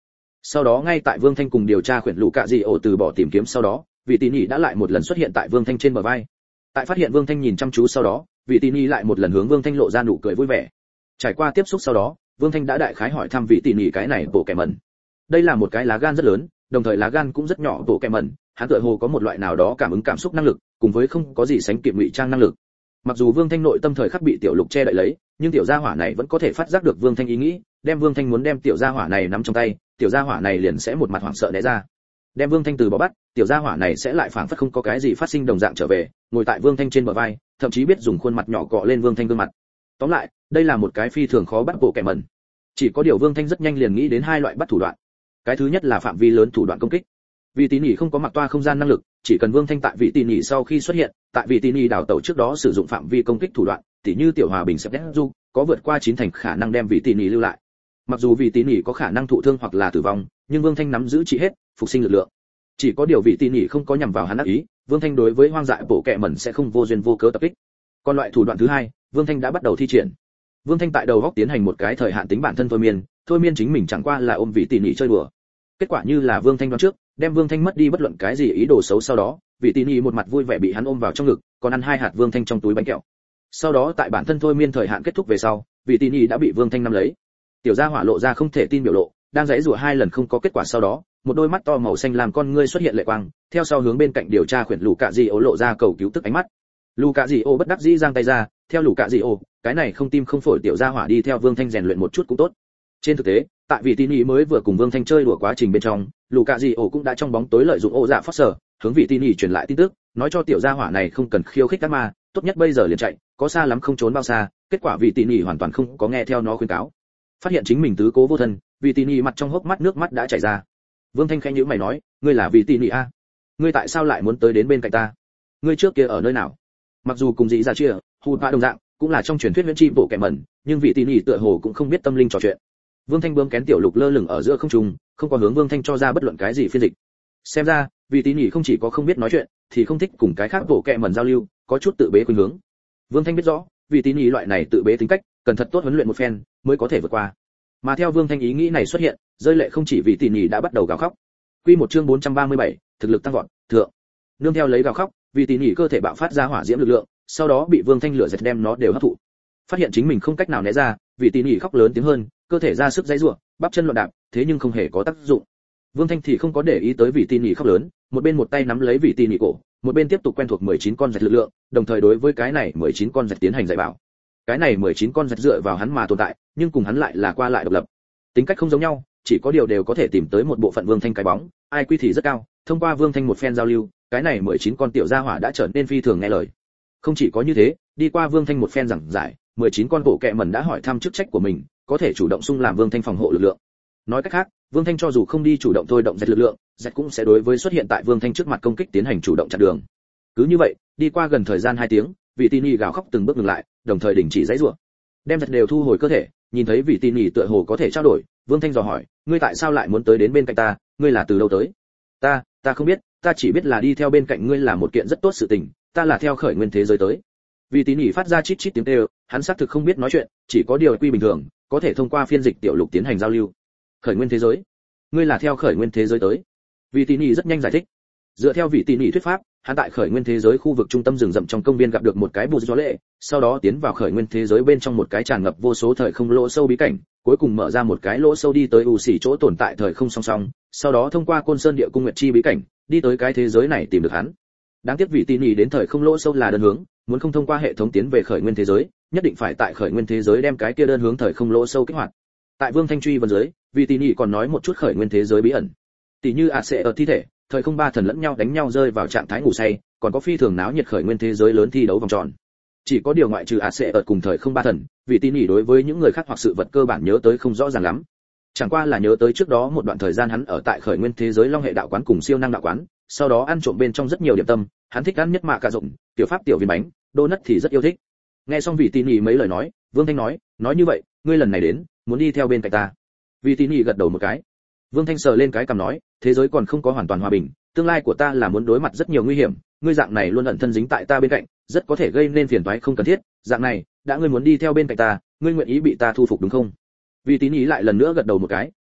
Sau đó ngay tại Vương Thanh cùng điều tra khuyển lũ cạ dị ổ từ bỏ tìm kiếm sau đó, vị tỷ nhị đã lại một lần xuất hiện tại Vương Thanh trên bờ vai. Tại phát hiện Vương Thanh nhìn chăm chú sau đó, vị tỷ nhị lại một lần hướng Vương Thanh lộ ra nụ cười vui vẻ. Trải qua tiếp xúc sau đó, Vương Thanh đã đại khái hỏi thăm vị tỷ nhị cái này bộ kẻ mẩn. Đây là một cái lá gan rất lớn, đồng thời lá gan cũng rất nhỏ bộ kẻ mẩn, hắn tựa hồ có một loại nào đó cảm ứng cảm xúc năng lực, cùng với không có gì sánh kịp ngụy trang năng lực. Mặc dù Vương Thanh nội tâm thời khắc bị tiểu lục che đậy lấy, nhưng tiểu gia hỏa này vẫn có thể phát giác được Vương Thanh ý nghĩ, đem Vương Thanh muốn đem tiểu gia hỏa này nắm trong tay, tiểu gia hỏa này liền sẽ một mặt hoảng sợ né ra. Đem Vương Thanh từ bỏ bắt, tiểu gia hỏa này sẽ lại phảng phất không có cái gì phát sinh đồng dạng trở về, ngồi tại Vương Thanh trên bờ vai, thậm chí biết dùng khuôn mặt nhỏ cọ lên Vương Thanh gương mặt. Tóm lại, đây là một cái phi thường khó bắt bộ kẻ mẩn. Chỉ có điều Vương Thanh rất nhanh liền nghĩ đến hai loại bắt thủ đoạn. Cái thứ nhất là phạm vi lớn thủ đoạn công kích. Vì tỷ nhị không có mặc toa không gian năng lực, chỉ cần Vương Thanh tại vị tỷ nhị sau khi xuất hiện, tại vị tỷ nhị đảo tẩu trước đó sử dụng phạm vi công kích thủ đoạn, tỷ như tiểu hòa bình sắp đét du, có vượt qua chín thành khả năng đem vị tỷ nhị lưu lại. Mặc dù vị tỷ nhị có khả năng thụ thương hoặc là tử vong, nhưng Vương Thanh nắm giữ trị hết, phục sinh lực lượng. Chỉ có điều vị tỷ nhị không có nhằm vào hắn ác ý, Vương Thanh đối với hoang dại bộ kệ mẩn sẽ không vô duyên vô cớ tập kích. Còn loại thủ đoạn thứ hai, Vương Thanh đã bắt đầu thi triển. Vương Thanh tại đầu góc tiến hành một cái thời hạn tính bản thân thôi miên, thôi miên chính mình chẳng qua là ôm vị tỷ nhị chơi đùa. Kết quả như là Vương Thanh đoán trước, đem Vương Thanh mất đi bất luận cái gì ý đồ xấu sau đó, vị tỷ nhị một mặt vui vẻ bị hắn ôm vào trong ngực, còn ăn hai hạt Vương Thanh trong túi bánh kẹo. Sau đó tại bản thân thôi miên thời hạn kết thúc về sau, vị tỷ nhị đã bị Vương Thanh nắm lấy. Tiểu gia hỏa lộ ra không thể tin biểu lộ, đang giãy giụa hai lần không có kết quả sau đó, một đôi mắt to màu xanh làm con ngươi xuất hiện lệ quang, theo sau hướng bên cạnh điều tra khuyển lũ cạ dị ổ lộ ra cầu cứu tức ánh mắt. Lũ cạ dị ổ bất đắc dĩ giang tay ra, theo lũ cạ dị ổ, cái này không tim không phổi tiểu gia hỏa đi theo Vương Thanh rèn luyện một chút cũng tốt. Trên thực tế, tại vị tỷ nhị mới vừa cùng Vương Thanh chơi đùa quá trình bên trong, lũ cạ dị ổ cũng đã trong bóng tối lợi dụng ô dạ phát sở, hướng vị tỷ nhị truyền lại tin tức, nói cho tiểu gia hỏa này không cần khiêu khích các ma, tốt nhất bây giờ liền chạy, có xa lắm không trốn bao xa. Kết quả vị tỷ nhị hoàn toàn không có nghe theo nó khuyên cáo, phát hiện chính mình tứ cố vô thân, vị tỷ nhị mặt trong hốc mắt nước mắt đã chảy ra. Vương Thanh khẽ nhíu mày nói, ngươi là vị tỷ nhị a? Ngươi tại sao lại muốn tới đến bên cạnh ta? Ngươi trước kia ở nơi nào? Mặc dù cùng dị ra chia, hù ba đồng dạng, cũng là trong truyền thuyết viễn chi bộ kẻ mẩn, nhưng vị tỷ nhị tựa hồ cũng không biết tâm linh trò chuyện. Vương Thanh bướm kén tiểu lục lơ lửng ở giữa không trung, không có hướng Vương Thanh cho ra bất luận cái gì phiên dịch. Xem ra, vị tỷ nhị không chỉ có không biết nói chuyện, thì không thích cùng cái khác bộ kẻ mẩn giao lưu, có chút tự bế khuynh hướng. Vương Thanh biết rõ, vị tỷ nhị loại này tự bế tính cách, cần thật tốt huấn luyện một phen mới có thể vượt qua. Mà theo Vương Thanh ý nghĩ này xuất hiện, rơi lệ không chỉ vị tỷ nhị đã bắt đầu gào khóc. Quy một chương bốn trăm ba mươi bảy, thực lực tăng vọt, thượng. Nương theo lấy gào khóc, vị tỷ nhị cơ thể bạo phát ra hỏa diễm lực lượng, sau đó bị Vương Thanh lửa giật đem nó đều hấp thụ. Phát hiện chính mình không cách nào né ra, vị tỷ nhị khóc lớn tiếng hơn, cơ thể ra sức giãy giụa, bắp chân loạn đạp, thế nhưng không hề có tác dụng. Vương Thanh thì không có để ý tới vị tỷ nhị khóc lớn, một bên một tay nắm lấy vị tỷ nhị cổ, một bên tiếp tục quen thuộc mười chín con giật lực lượng, đồng thời đối với cái này mười chín con giật tiến hành dạy bảo. Cái này mười chín con giật dựa vào hắn mà tồn tại, nhưng cùng hắn lại là qua lại độc lập. Tính cách không giống nhau, chỉ có điều đều có thể tìm tới một bộ phận Vương Thanh cái bóng, ai quy thì rất cao. Thông qua Vương Thanh một phen giao lưu, cái này mười chín con tiểu gia hỏa đã trở nên phi thường nghe lời. Không chỉ có như thế, đi qua Vương Thanh một phen giảng giải, mười chín con bộ kệ mẩn đã hỏi thăm chức trách của mình, có thể chủ động xung làm Vương Thanh phòng hộ lực lượng. Nói cách khác, Vương Thanh cho dù không đi chủ động thôi động giật lực lượng, giật cũng sẽ đối với xuất hiện tại Vương Thanh trước mặt công kích tiến hành chủ động chặn đường. Cứ như vậy, đi qua gần thời gian hai tiếng, vị tỷ nhị gào khóc từng bước ngừng lại, đồng thời đình chỉ giãy giụa. Đem giật đều thu hồi cơ thể, nhìn thấy vị tỷ nhị tựa hồ có thể trao đổi, Vương Thanh dò hỏi, ngươi tại sao lại muốn tới đến bên cạnh ta, ngươi là từ đâu tới? Ta, ta không biết, ta chỉ biết là đi theo bên cạnh ngươi là một kiện rất tốt sự tình, ta là theo khởi nguyên thế giới tới. Vị tỷ nhị phát ra chít chít tiếng kêu, hắn xác thực không biết nói chuyện, chỉ có điều quy bình thường, có thể thông qua phiên dịch tiểu lục tiến hành giao lưu. Khởi nguyên thế giới? Ngươi là theo khởi nguyên thế giới tới? Vị tỷ nhị rất nhanh giải thích. Dựa theo vị tỷ nhị thuyết pháp, hắn tại khởi nguyên thế giới khu vực trung tâm rừng rậm trong công viên gặp được một cái bù gió lệ, sau đó tiến vào khởi nguyên thế giới bên trong một cái tràn ngập vô số thời không lỗ sâu bí cảnh, cuối cùng mở ra một cái lỗ sâu đi tới u xỉ chỗ tồn tại thời không song song, sau đó thông qua côn sơn địa cung nguyệt chi bí cảnh, đi tới cái thế giới này tìm được hắn. Đáng tiếc vị tỷ nhị đến thời không lỗ sâu là đơn hướng, muốn không thông qua hệ thống tiến về khởi nguyên thế giới, nhất định phải tại khởi nguyên thế giới đem cái kia đơn hướng thời không lỗ sâu kích hoạt. Tại Vương Thanh truy vấn dưới, vị tỷ nhị còn nói một chút khởi nguyên thế giới bí ẩn, tỷ như ạ sẽ ở thi thể, thời không ba thần lẫn nhau đánh nhau rơi vào trạng thái ngủ say, còn có phi thường náo nhiệt khởi nguyên thế giới lớn thi đấu vòng tròn. Chỉ có điều ngoại trừ ạ sẽ ở cùng thời không ba thần, vị tỷ nhị đối với những người khác hoặc sự vật cơ bản nhớ tới không rõ ràng lắm. Chẳng qua là nhớ tới trước đó một đoạn thời gian hắn ở tại khởi nguyên thế giới long hệ đạo quán cùng siêu năng đạo quán, sau đó ăn trộm bên trong rất nhiều điểm tâm, hắn thích ăn nhất mạ cà rụng, tiểu pháp tiểu viên bánh, đô nất thì rất yêu thích. Nghe xong vị tỷ nhị mấy lời nói, Vương Thanh nói, nói như vậy, ngươi lần này đến, muốn đi theo bên cạnh ta. Vị tỷ nhị gật đầu một cái. Vương Thanh sờ lên cái cằm nói, thế giới còn không có hoàn toàn hòa bình, tương lai của ta là muốn đối mặt rất nhiều nguy hiểm, ngươi dạng này luôn ẩn thân dính tại ta bên cạnh, rất có thể gây nên phiền toái không cần thiết, dạng này, đã ngươi muốn đi theo bên cạnh ta, ngươi nguyện ý bị ta thu phục đúng không? Vị tỷ nhị lại lần nữa gật đầu một cái,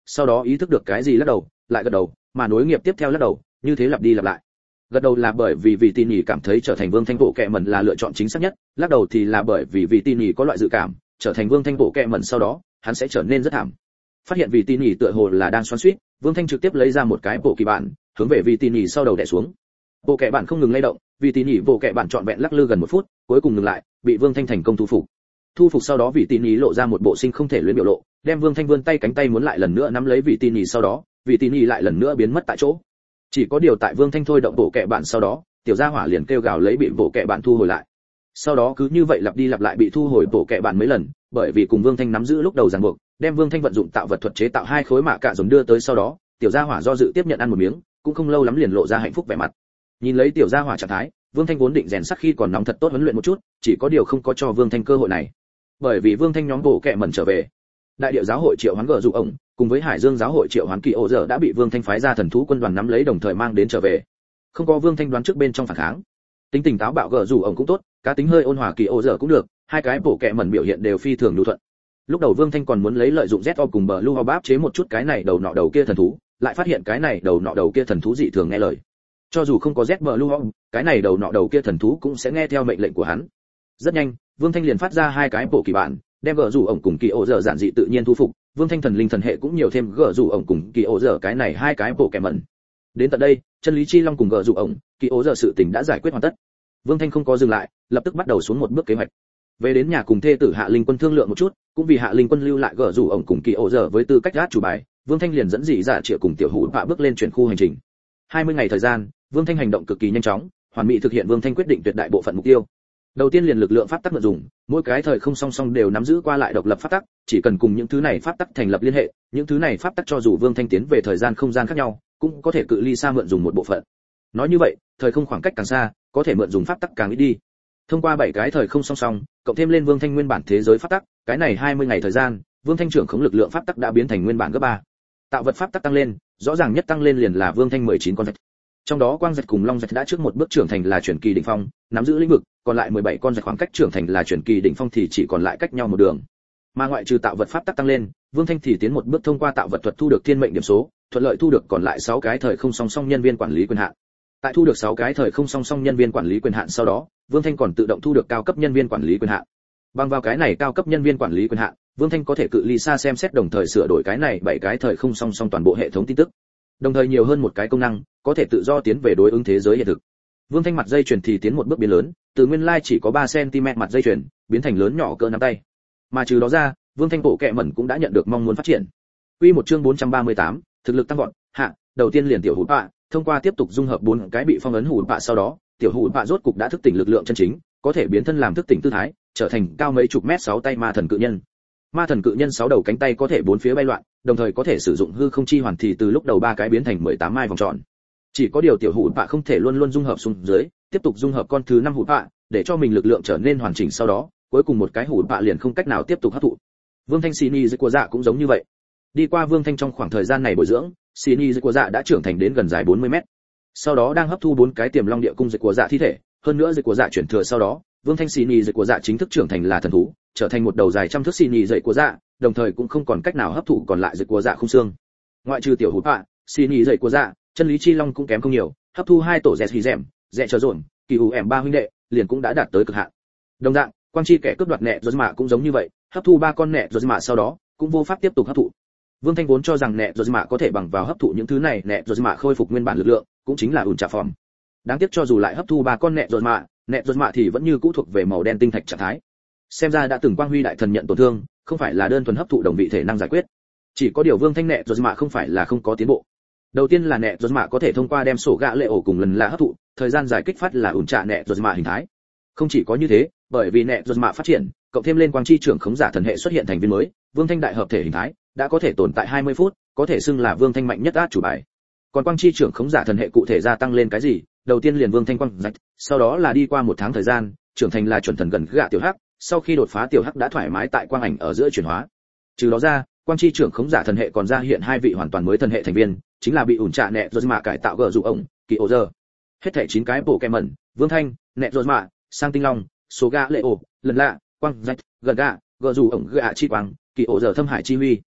sau đó ý thức được cái gì lắc đầu, lại gật đầu, mà nối nghiệp tiếp theo lắc đầu, như thế lặp đi lặp lại. Gật đầu là bởi vì vị tin nhỉ cảm thấy trở thành Vương Thanh bộ kệ mẩn là lựa chọn chính xác nhất, lắc đầu thì là bởi vì vị tin nhỉ có loại dự cảm, trở thành Vương Thanh bộ kệ mẩn sau đó, hắn sẽ trở nên rất thảm. Phát hiện vị tin nhỉ tựa hồ là đang xoắn xuýt, Vương Thanh trực tiếp lấy ra một cái bộ kỳ bản, hướng về vị tin nhỉ sau đầu đè xuống. Bộ kệ bản không ngừng lay động, vị tin nhỉ bộ kệ bản trọn vẹn lắc lư gần một phút, cuối cùng ngừng lại, bị Vương Thanh thành công thu phục. Thu phục sau đó vị tin nhỉ lộ ra một bộ sinh không thể luyến biểu lộ, đem Vương Thanh vươn tay cánh tay muốn lại lần nữa nắm lấy vị tin nhỉ sau đó, vị tin nhỉ lại lần nữa biến mất tại chỗ. Chỉ có điều tại Vương Thanh thôi động bộ kệ bản sau đó, tiểu gia hỏa liền kêu gào lấy bị bộ kệ bản thu hồi lại. Sau đó cứ như vậy lặp đi lặp lại bị thu hồi bộ kệ bản mấy lần, bởi vì cùng Vương Thanh nắm giữ lúc đầu ràng buộc, đem Vương Thanh vận dụng tạo vật thuật chế tạo hai khối mạ cạ dồn đưa tới sau đó, tiểu gia hỏa do dự tiếp nhận ăn một miếng, cũng không lâu lắm liền lộ ra hạnh phúc vẻ mặt. Nhìn lấy tiểu gia hỏa trạng thái, Vương Thanh vốn định rèn sắt khi còn nóng thật tốt huấn luyện một chút, chỉ có điều không có cho Vương Thanh cơ hội này. Bởi vì Vương Thanh nhóm bộ kệ mẩn trở về, đại địa giáo hội triệu hoán gở dụ ổng, cùng với Hải Dương giáo hội triệu hoán kỳ ổ giờ đã bị Vương Thanh phái ra thần thú quân đoàn nắm lấy đồng thời mang đến trở về. Không có Vương Thanh đoán trước bên trong phản kháng. Tính tình táo bạo gở dụ ổng cũng tốt, cá tính hơi ôn hòa kỳ ổ giờ cũng được, hai cái bộ kệ mẩn biểu hiện đều phi thường nhu thuận. Lúc đầu Vương Thanh còn muốn lấy lợi dụng Z O cùng Blue Orb áp chế một chút cái này đầu nọ đầu kia thần thú, lại phát hiện cái này đầu nọ đầu kia thần thú dị thường nghe lời. Cho dù không có Z Blue Orb, cái này đầu nọ đầu kia thần thú cũng sẽ nghe theo mệnh lệnh của hắn. Rất nhanh, Vương Thanh liền phát ra hai cái bộ kỳ bản, đem gở rủ ổng cùng kỳ ổ dở giản dị tự nhiên thu phục. Vương Thanh thần linh thần hệ cũng nhiều thêm gở rủ ổng cùng kỳ ổ dở cái này hai cái bộ kẻ mẩn. Đến tận đây, chân lý chi long cùng gở rủ ổng, kỳ ổ dở sự tình đã giải quyết hoàn tất. Vương Thanh không có dừng lại, lập tức bắt đầu xuống một bước kế hoạch. Về đến nhà cùng thê tử Hạ Linh Quân thương lượng một chút, cũng vì Hạ Linh Quân lưu lại gở rủ ổng cùng kỳ ổ dở với tư cách gác chủ bài, Vương Thanh liền dẫn dị dạ triệu cùng tiểu hủ bạ bước lên chuyển khu hành trình. hai mươi ngày thời gian, Vương Thanh hành động cực kỳ nhanh chóng, hoàn mỹ thực hiện Vương Thanh quyết định tuyệt đại bộ phận mục tiêu. Đầu tiên liền lực lượng pháp tắc mượn dùng, mỗi cái thời không song song đều nắm giữ qua lại độc lập pháp tắc, chỉ cần cùng những thứ này pháp tắc thành lập liên hệ, những thứ này pháp tắc cho dù Vương Thanh tiến về thời gian không gian khác nhau, cũng có thể cự ly xa mượn dùng một bộ phận. Nói như vậy, thời không khoảng cách càng xa, có thể mượn dùng pháp tắc càng ít đi. Thông qua bảy cái thời không song song, cộng thêm lên Vương Thanh nguyên bản thế giới pháp tắc, cái này hai mươi ngày thời gian, Vương Thanh trưởng khống lực lượng pháp tắc đã biến thành nguyên bản gấp ba. Tạo vật pháp tắc tăng lên, rõ ràng nhất tăng lên liền là Vương Thanh mười chín con rạch. Trong đó quang rạch cùng long rạch đã trước một bước trưởng thành là chuyển kỳ đỉnh phong, nắm giữ lĩnh vực, còn lại mười bảy con rạch khoảng cách trưởng thành là chuyển kỳ đỉnh phong thì chỉ còn lại cách nhau một đường. Mà ngoại trừ tạo vật pháp tắc tăng lên, Vương Thanh thì tiến một bước thông qua tạo vật thuật thu được thiên mệnh điểm số, thuận lợi thu được còn lại sáu cái thời không song song nhân viên quản lý quyền hạn. Tại thu được sáu cái thời không song song nhân viên quản lý quyền hạn sau đó, Vương Thanh còn tự động thu được cao cấp nhân viên quản lý quyền hạn. Bằng vào cái này cao cấp nhân viên quản lý quyền hạn, Vương Thanh có thể cự ly xa xem xét đồng thời sửa đổi cái này bảy cái thời không song song toàn bộ hệ thống tin tức. Đồng thời nhiều hơn một cái công năng, có thể tự do tiến về đối ứng thế giới hiện thực. Vương Thanh mặt dây chuyền thì tiến một bước biến lớn, từ nguyên lai chỉ có ba xăng ti mét mặt dây chuyền, biến thành lớn nhỏ cỡ nắm tay. Mà trừ đó ra, Vương Thanh bộ kệ mẩn cũng đã nhận được mong muốn phát triển. Quy một chương bốn trăm ba mươi tám, thực lực tăng vọt, hạ, đầu tiên liền tiểu hủ bạ, thông qua tiếp tục dung hợp bốn cái bị phong ấn hủ bạ sau đó, tiểu hủ bạ rốt cục đã thức tỉnh lực lượng chân chính, có thể biến thân làm thức tỉnh tư thái, trở thành cao mấy chục mét sáu tay ma thần cự nhân. Ma thần cự nhân sáu đầu cánh tay có thể bốn phía bay loạn, đồng thời có thể sử dụng hư không chi hoàn thì từ lúc đầu ba cái biến thành mười tám mai vòng tròn. Chỉ có điều tiểu hủ bạ không thể luôn luôn dung hợp xuống dưới, tiếp tục dung hợp con thứ năm hủ bạ, để cho mình lực lượng trở nên hoàn chỉnh sau đó, cuối cùng một cái hủ bạ liền không cách nào tiếp tục hấp thụ. Vương Thanh Xini dưới của dạ cũng giống như vậy. Đi qua Vương Thanh trong khoảng thời gian này bồi dưỡng, Xini dưới của dạ đã trưởng thành đến gần dài bốn mươi mét. Sau đó đang hấp thu bốn cái tiềm long địa cung dưới của dạ thi thể, hơn nữa dưới của dạ chuyển thừa sau đó, Vương Thanh Xini dưới của dạ chính thức trưởng thành là thần thú, trở thành một đầu dài trăm thước Xini dậy của dạ, đồng thời cũng không còn cách nào hấp thụ còn lại dưới của dạ không xương. Ngoại trừ tiểu hủ bạ, Xini dậy của dạ, chân lý chi long cũng kém không nhiều, hấp thu hai tổ dẹt hì dẻm, dẹt chờ dồn, kỳ ủ ẻm ba huynh đệ, liền cũng đã đạt tới cực hạn. Đồng dạng, quang chi kẻ cướp đoạt nẹ rốt mạ cũng giống như vậy, hấp thu ba con nẹ rốt mạ sau đó, cũng vô pháp tiếp tục hấp thụ. Vương Thanh vốn cho rằng nẹ rốt mạ có thể bằng vào hấp thụ những thứ này nẹ rốt mạ khôi phục nguyên bản lực lượng, cũng chính là ủn trả phòm. Đáng tiếc cho dù lại hấp thu ba con nẹ rốt mạ, nẹ rốt mạ thì vẫn như cũ thuộc về màu đen tinh thạch trạng thái. Xem ra đã từng quang huy đại thần nhận tổn thương, không phải là đơn thuần hấp thụ đồng vị thể năng giải quyết. Chỉ có điều Vương Thanh nẹ rốt mạ không phải là không có tiến bộ. Đầu tiên là nẹ rốt mạ có thể thông qua đem sổ gạ lệ ổ cùng lần là hấp thụ, thời gian dài kích phát là ủn trả nẹ rốt mạ hình thái. Không chỉ có như thế, bởi vì nẹ rốt mạ phát triển, cộng thêm lên quang chi trưởng khống giả thần hệ xuất hiện thành viên mới, Vương Thanh đại hợp thể hình thái đã có thể tồn tại hai mươi phút, có thể xưng là Vương Thanh mạnh nhất át chủ bài. Còn quang chi trưởng khống giả thần hệ cụ thể gia tăng lên cái gì? Đầu tiên liền Vương Thanh quang rạch, sau đó là đi qua một tháng thời gian, trưởng thành là chuẩn thần gần gạ tiểu hắc, sau khi đột phá tiểu hắc đã thoải mái tại quang ảnh ở giữa chuyển hóa. Trừ đó ra, quang chi trưởng khống giả thần hệ còn ra hiện hai vị hoàn toàn mới thần hệ thành viên, chính là bị ủn trạ nẹ rốt mạ cải tạo gờ dụ ổng, kỳ ổ giờ. Hết thảy chín cái bộ kèm mẩn, Vương Thanh, nẹ rốt mạ, sang tinh long, số gạ lệ ổ, lần lạ, quang rạch, gần gạ, gờ dụ ổng gạ chi quang, kỳ ổ giờ thâm hải chi huy.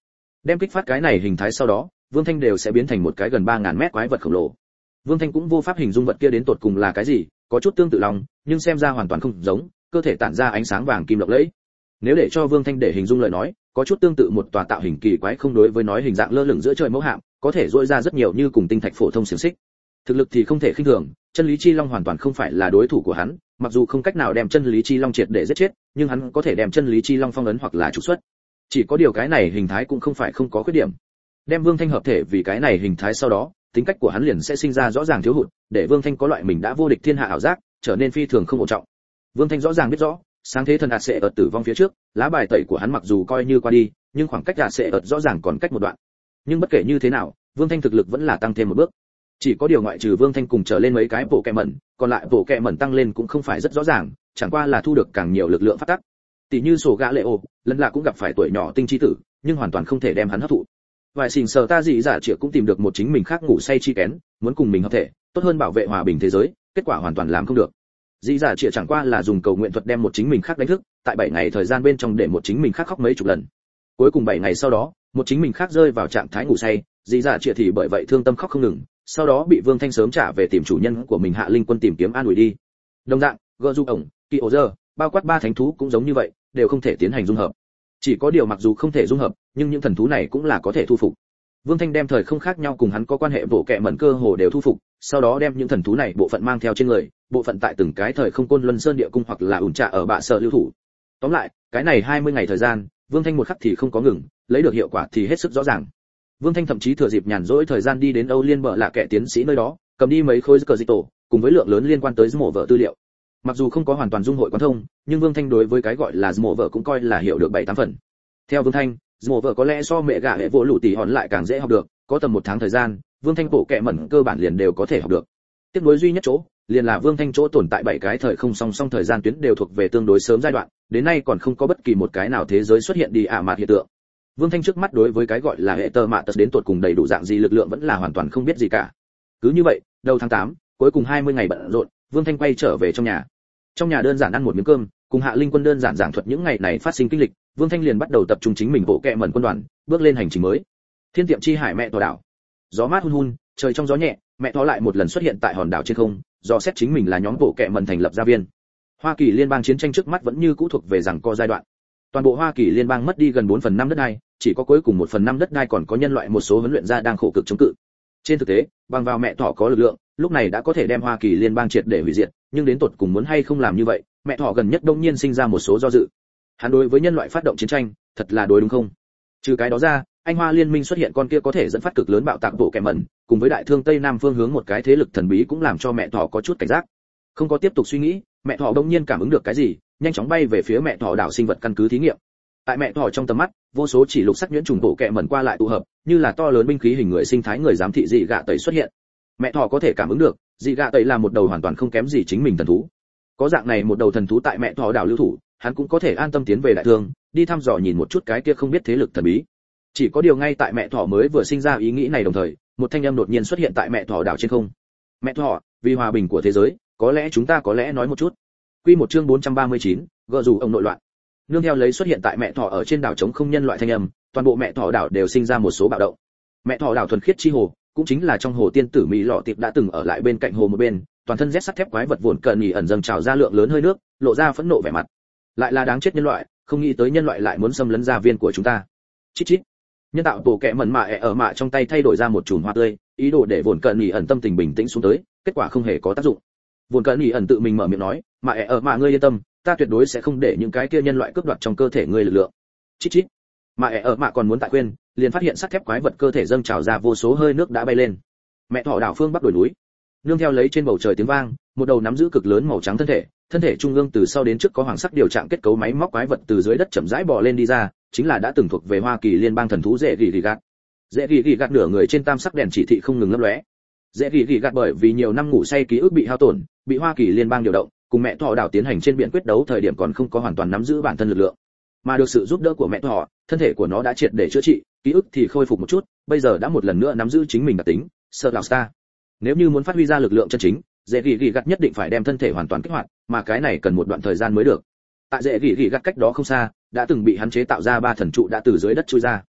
Đem kích phát cái này hình thái sau đó, Vương Thanh đều sẽ biến thành một cái gần ba ngàn mét quái vật khổng lồ. Vương Thanh cũng vô pháp hình dung vật kia đến tột cùng là cái gì, có chút tương tự lòng, nhưng xem ra hoàn toàn không giống, cơ thể tản ra ánh sáng vàng kim lộng lẫy. Nếu để cho Vương Thanh để hình dung lời nói, có chút tương tự một tòa tạo hình kỳ quái không đối với nói hình dạng lơ lửng giữa trời mẫu hạm, có thể rỗi ra rất nhiều như cùng tinh thạch phổ thông xiềng xích. Thực lực thì không thể khinh thường, chân lý chi long hoàn toàn không phải là đối thủ của hắn, mặc dù không cách nào đem chân lý chi long triệt để giết chết, nhưng hắn có thể đem chân lý chi long phong ấn hoặc là trục xuất. Chỉ có điều cái này hình thái cũng không phải không có khuyết điểm. Đem Vương Thanh hợp thể vì cái này hình thái sau đó, tính cách của hắn liền sẽ sinh ra rõ ràng thiếu hụt, để Vương Thanh có loại mình đã vô địch thiên hạ ảo giác, trở nên phi thường không ổn trọng. Vương Thanh rõ ràng biết rõ, sáng thế thần hạt sẽ ở tử vong phía trước, lá bài tẩy của hắn mặc dù coi như qua đi, nhưng khoảng cách hạt sẽ ở rõ ràng còn cách một đoạn. Nhưng bất kể như thế nào, Vương Thanh thực lực vẫn là tăng thêm một bước. Chỉ có điều ngoại trừ Vương Thanh cùng trở lên mấy cái bộ kệ mẩn, còn lại bộ kệ mẩn tăng lên cũng không phải rất rõ ràng, chẳng qua là thu được càng nhiều lực lượng phát tắc. Tỷ như sổ gã lệ ổ, lần là cũng gặp phải tuổi nhỏ tinh chi tử, nhưng hoàn toàn không thể đem hắn hấp thụ. Vài xỉn sờ ta dị giả triệu cũng tìm được một chính mình khác ngủ say chi kén, muốn cùng mình hợp thể, tốt hơn bảo vệ hòa bình thế giới, kết quả hoàn toàn làm không được. Dị giả triệu chẳng qua là dùng cầu nguyện thuật đem một chính mình khác đánh thức, tại bảy ngày thời gian bên trong để một chính mình khác khóc mấy chục lần. Cuối cùng bảy ngày sau đó, một chính mình khác rơi vào trạng thái ngủ say, dị giả triệu thì bởi vậy thương tâm khóc không ngừng, sau đó bị Vương Thanh sớm trả về tìm chủ nhân của mình Hạ Linh Quân tìm kiếm an ủi đi. Đồng dạng, gỡ du ổng, kỳ ổ giờ, bao quát ba thánh thú cũng giống như vậy, đều không thể tiến hành dung hợp. Chỉ có điều mặc dù không thể dung hợp, nhưng những thần thú này cũng là có thể thu phục. Vương Thanh đem thời không khác nhau cùng hắn có quan hệ bộ kệ mẩn cơ hồ đều thu phục, sau đó đem những thần thú này bộ phận mang theo trên người, bộ phận tại từng cái thời không côn luân sơn địa cung hoặc là ủn trạ ở bạ sở lưu thủ. Tóm lại, cái này hai mươi ngày thời gian, Vương Thanh một khắc thì không có ngừng, lấy được hiệu quả thì hết sức rõ ràng. Vương Thanh thậm chí thừa dịp nhàn rỗi thời gian đi đến Âu Liên bợ lạ kệ tiến sĩ nơi đó, cầm đi mấy khối cờ dịch tổ, cùng với lượng lớn liên quan tới mổ vợ tư liệu. Mặc dù không có hoàn toàn dung hội quán thông, nhưng Vương Thanh đối với cái gọi là mổ vợ cũng coi là hiểu được bảy tám phần. Theo Vương Thanh, mổ vợ có lẽ so mẹ gà hệ vỗ lũ tỷ hòn lại càng dễ học được, có tầm một tháng thời gian, Vương Thanh bộ kệ mẩn cơ bản liền đều có thể học được. Tiếp nối duy nhất chỗ, liền là Vương Thanh chỗ tồn tại bảy cái thời không song song thời gian tuyến đều thuộc về tương đối sớm giai đoạn, đến nay còn không có bất kỳ một cái nào thế giới xuất hiện đi ả mạt hiện tượng. Vương Thanh trước mắt đối với cái gọi là hệ tơ mạ tật đến tuột cùng đầy đủ dạng gì lực lượng vẫn là hoàn toàn không biết gì cả. Cứ như vậy, đầu tháng tám, cuối cùng hai mươi ngày bận rộn, Vương Thanh quay trở về trong nhà. Trong nhà đơn giản ăn một miếng cơm, cùng Hạ Linh Quân đơn giản giảng thuật những ngày này phát sinh kinh lịch, Vương Thanh liền bắt đầu tập trung chính mình bộ kệ mẩn quân đoàn, bước lên hành trình mới. Thiên Tiệm Chi Hải mẹ tòa đảo. Gió mát hun hun, trời trong gió nhẹ, mẹ thỏ lại một lần xuất hiện tại hòn đảo trên không, do xét chính mình là nhóm bộ kệ mẩn thành lập gia viên. Hoa Kỳ liên bang chiến tranh trước mắt vẫn như cũ thuộc về rằng co giai đoạn. Toàn bộ Hoa Kỳ liên bang mất đi gần bốn phần năm đất đai, chỉ có cuối cùng một phần năm đất đai còn có nhân loại một số huấn luyện gia đang khổ cực chống cự. Trên thực tế, bằng vào mẹ thỏ có lực lượng, lúc này đã có thể đem Hoa Kỳ liên bang triệt để hủy diệt, nhưng đến tột cùng muốn hay không làm như vậy, mẹ thỏ gần nhất đông nhiên sinh ra một số do dự. Hắn đối với nhân loại phát động chiến tranh, thật là đối đúng không? Trừ cái đó ra, Anh Hoa liên minh xuất hiện con kia có thể dẫn phát cực lớn bạo tạc bộ kẻ mẩn, cùng với đại thương tây nam phương hướng một cái thế lực thần bí cũng làm cho mẹ thỏ có chút cảnh giác. Không có tiếp tục suy nghĩ, mẹ thỏ đông nhiên cảm ứng được cái gì, nhanh chóng bay về phía mẹ thỏ đảo sinh vật căn cứ thí nghiệm. Tại mẹ thỏ trong tầm mắt, vô số chỉ lục sắc nhuyễn trùng bộ kẻ mẩn qua lại tụ hợp, như là to lớn binh khí hình người sinh thái người giám thị dị gạ tẩy xuất hiện. Mẹ thỏ có thể cảm ứng được, dị gạ tẩy là một đầu hoàn toàn không kém gì chính mình thần thú. Có dạng này một đầu thần thú tại mẹ thỏ đảo lưu thủ, hắn cũng có thể an tâm tiến về đại thương, đi thăm dò nhìn một chút cái kia không biết thế lực thần bí. Chỉ có điều ngay tại mẹ thỏ mới vừa sinh ra ý nghĩ này đồng thời, một thanh âm đột nhiên xuất hiện tại mẹ thỏ đảo trên không. Mẹ thỏ, vì hòa bình của thế giới, có lẽ chúng ta có lẽ nói một chút. Quy một chương bốn trăm ba mươi chín, gợ rủ ông nội loạn. Nương theo lấy xuất hiện tại mẹ thỏ ở trên đảo trống không nhân loại thanh âm, toàn bộ mẹ thỏ đảo đều sinh ra một số bạo động. Mẹ thỏ đảo thuần khiết chi hồ, cũng chính là trong hồ tiên tử mỹ lọ tiệp đã từng ở lại bên cạnh hồ một bên, toàn thân rét sắt thép quái vật vụn cận nhì ẩn dâng trào ra lượng lớn hơi nước, lộ ra phẫn nộ vẻ mặt. Lại là đáng chết nhân loại, không nghĩ tới nhân loại lại muốn xâm lấn gia viên của chúng ta. Chít chít. Nhân tạo tổ kẹ mẩn mạ ẹ ở mạ trong tay thay đổi ra một chùm hoa tươi, ý đồ để vụn cận nhì ẩn tâm tình bình tĩnh xuống tới, kết quả không hề có tác dụng. Vụn cận nhì ẩn tự mình mở miệng nói, mạ ẹ ở mạ ngươi yên tâm, ta tuyệt đối sẽ không để những cái kia nhân loại cướp đoạt trong cơ thể ngươi lực lượng. Chít chít. Mạ ẹ ở mạ còn muốn tại khuyên, liền phát hiện sắt thép quái vật cơ thể dâng trào ra vô số hơi nước đã bay lên. Mẹ thỏ đảo phương bắc đồi núi, nương theo lấy trên bầu trời tiếng vang, một đầu nắm giữ cực lớn màu trắng thân thể, thân thể trung ương từ sau đến trước có hoàng sắc điều trạng kết cấu máy móc quái vật từ dưới đất chậm rãi bò lên đi ra, chính là đã từng thuộc về Hoa Kỳ liên bang thần thú dễ gỉ gỉ gạt. Dễ gỉ gỉ gạt nửa người trên tam sắc đèn chỉ thị không ngừng lấp lóe. Dễ gỉ gỉ gạt bởi vì nhiều năm ngủ say ký ức bị hao tổn, bị Hoa Kỳ liên bang điều động, cùng mẹ thỏ đảo tiến hành trên biển quyết đấu thời điểm còn không có hoàn toàn nắm giữ bản thân lực lượng, mà được sự giúp đỡ của mẹ thỏ, thân thể của nó đã triệt để chữa trị, ký ức thì khôi phục một chút, bây giờ đã một lần nữa nắm giữ chính mình đặc tính, Star Star. Nếu như muốn phát huy ra lực lượng chân chính, dễ gỉ gỉ gặt nhất định phải đem thân thể hoàn toàn kích hoạt, mà cái này cần một đoạn thời gian mới được. Tại dễ gỉ gỉ gặt cách đó không xa, đã từng bị hắn chế tạo ra ba thần trụ đã từ dưới đất chui ra.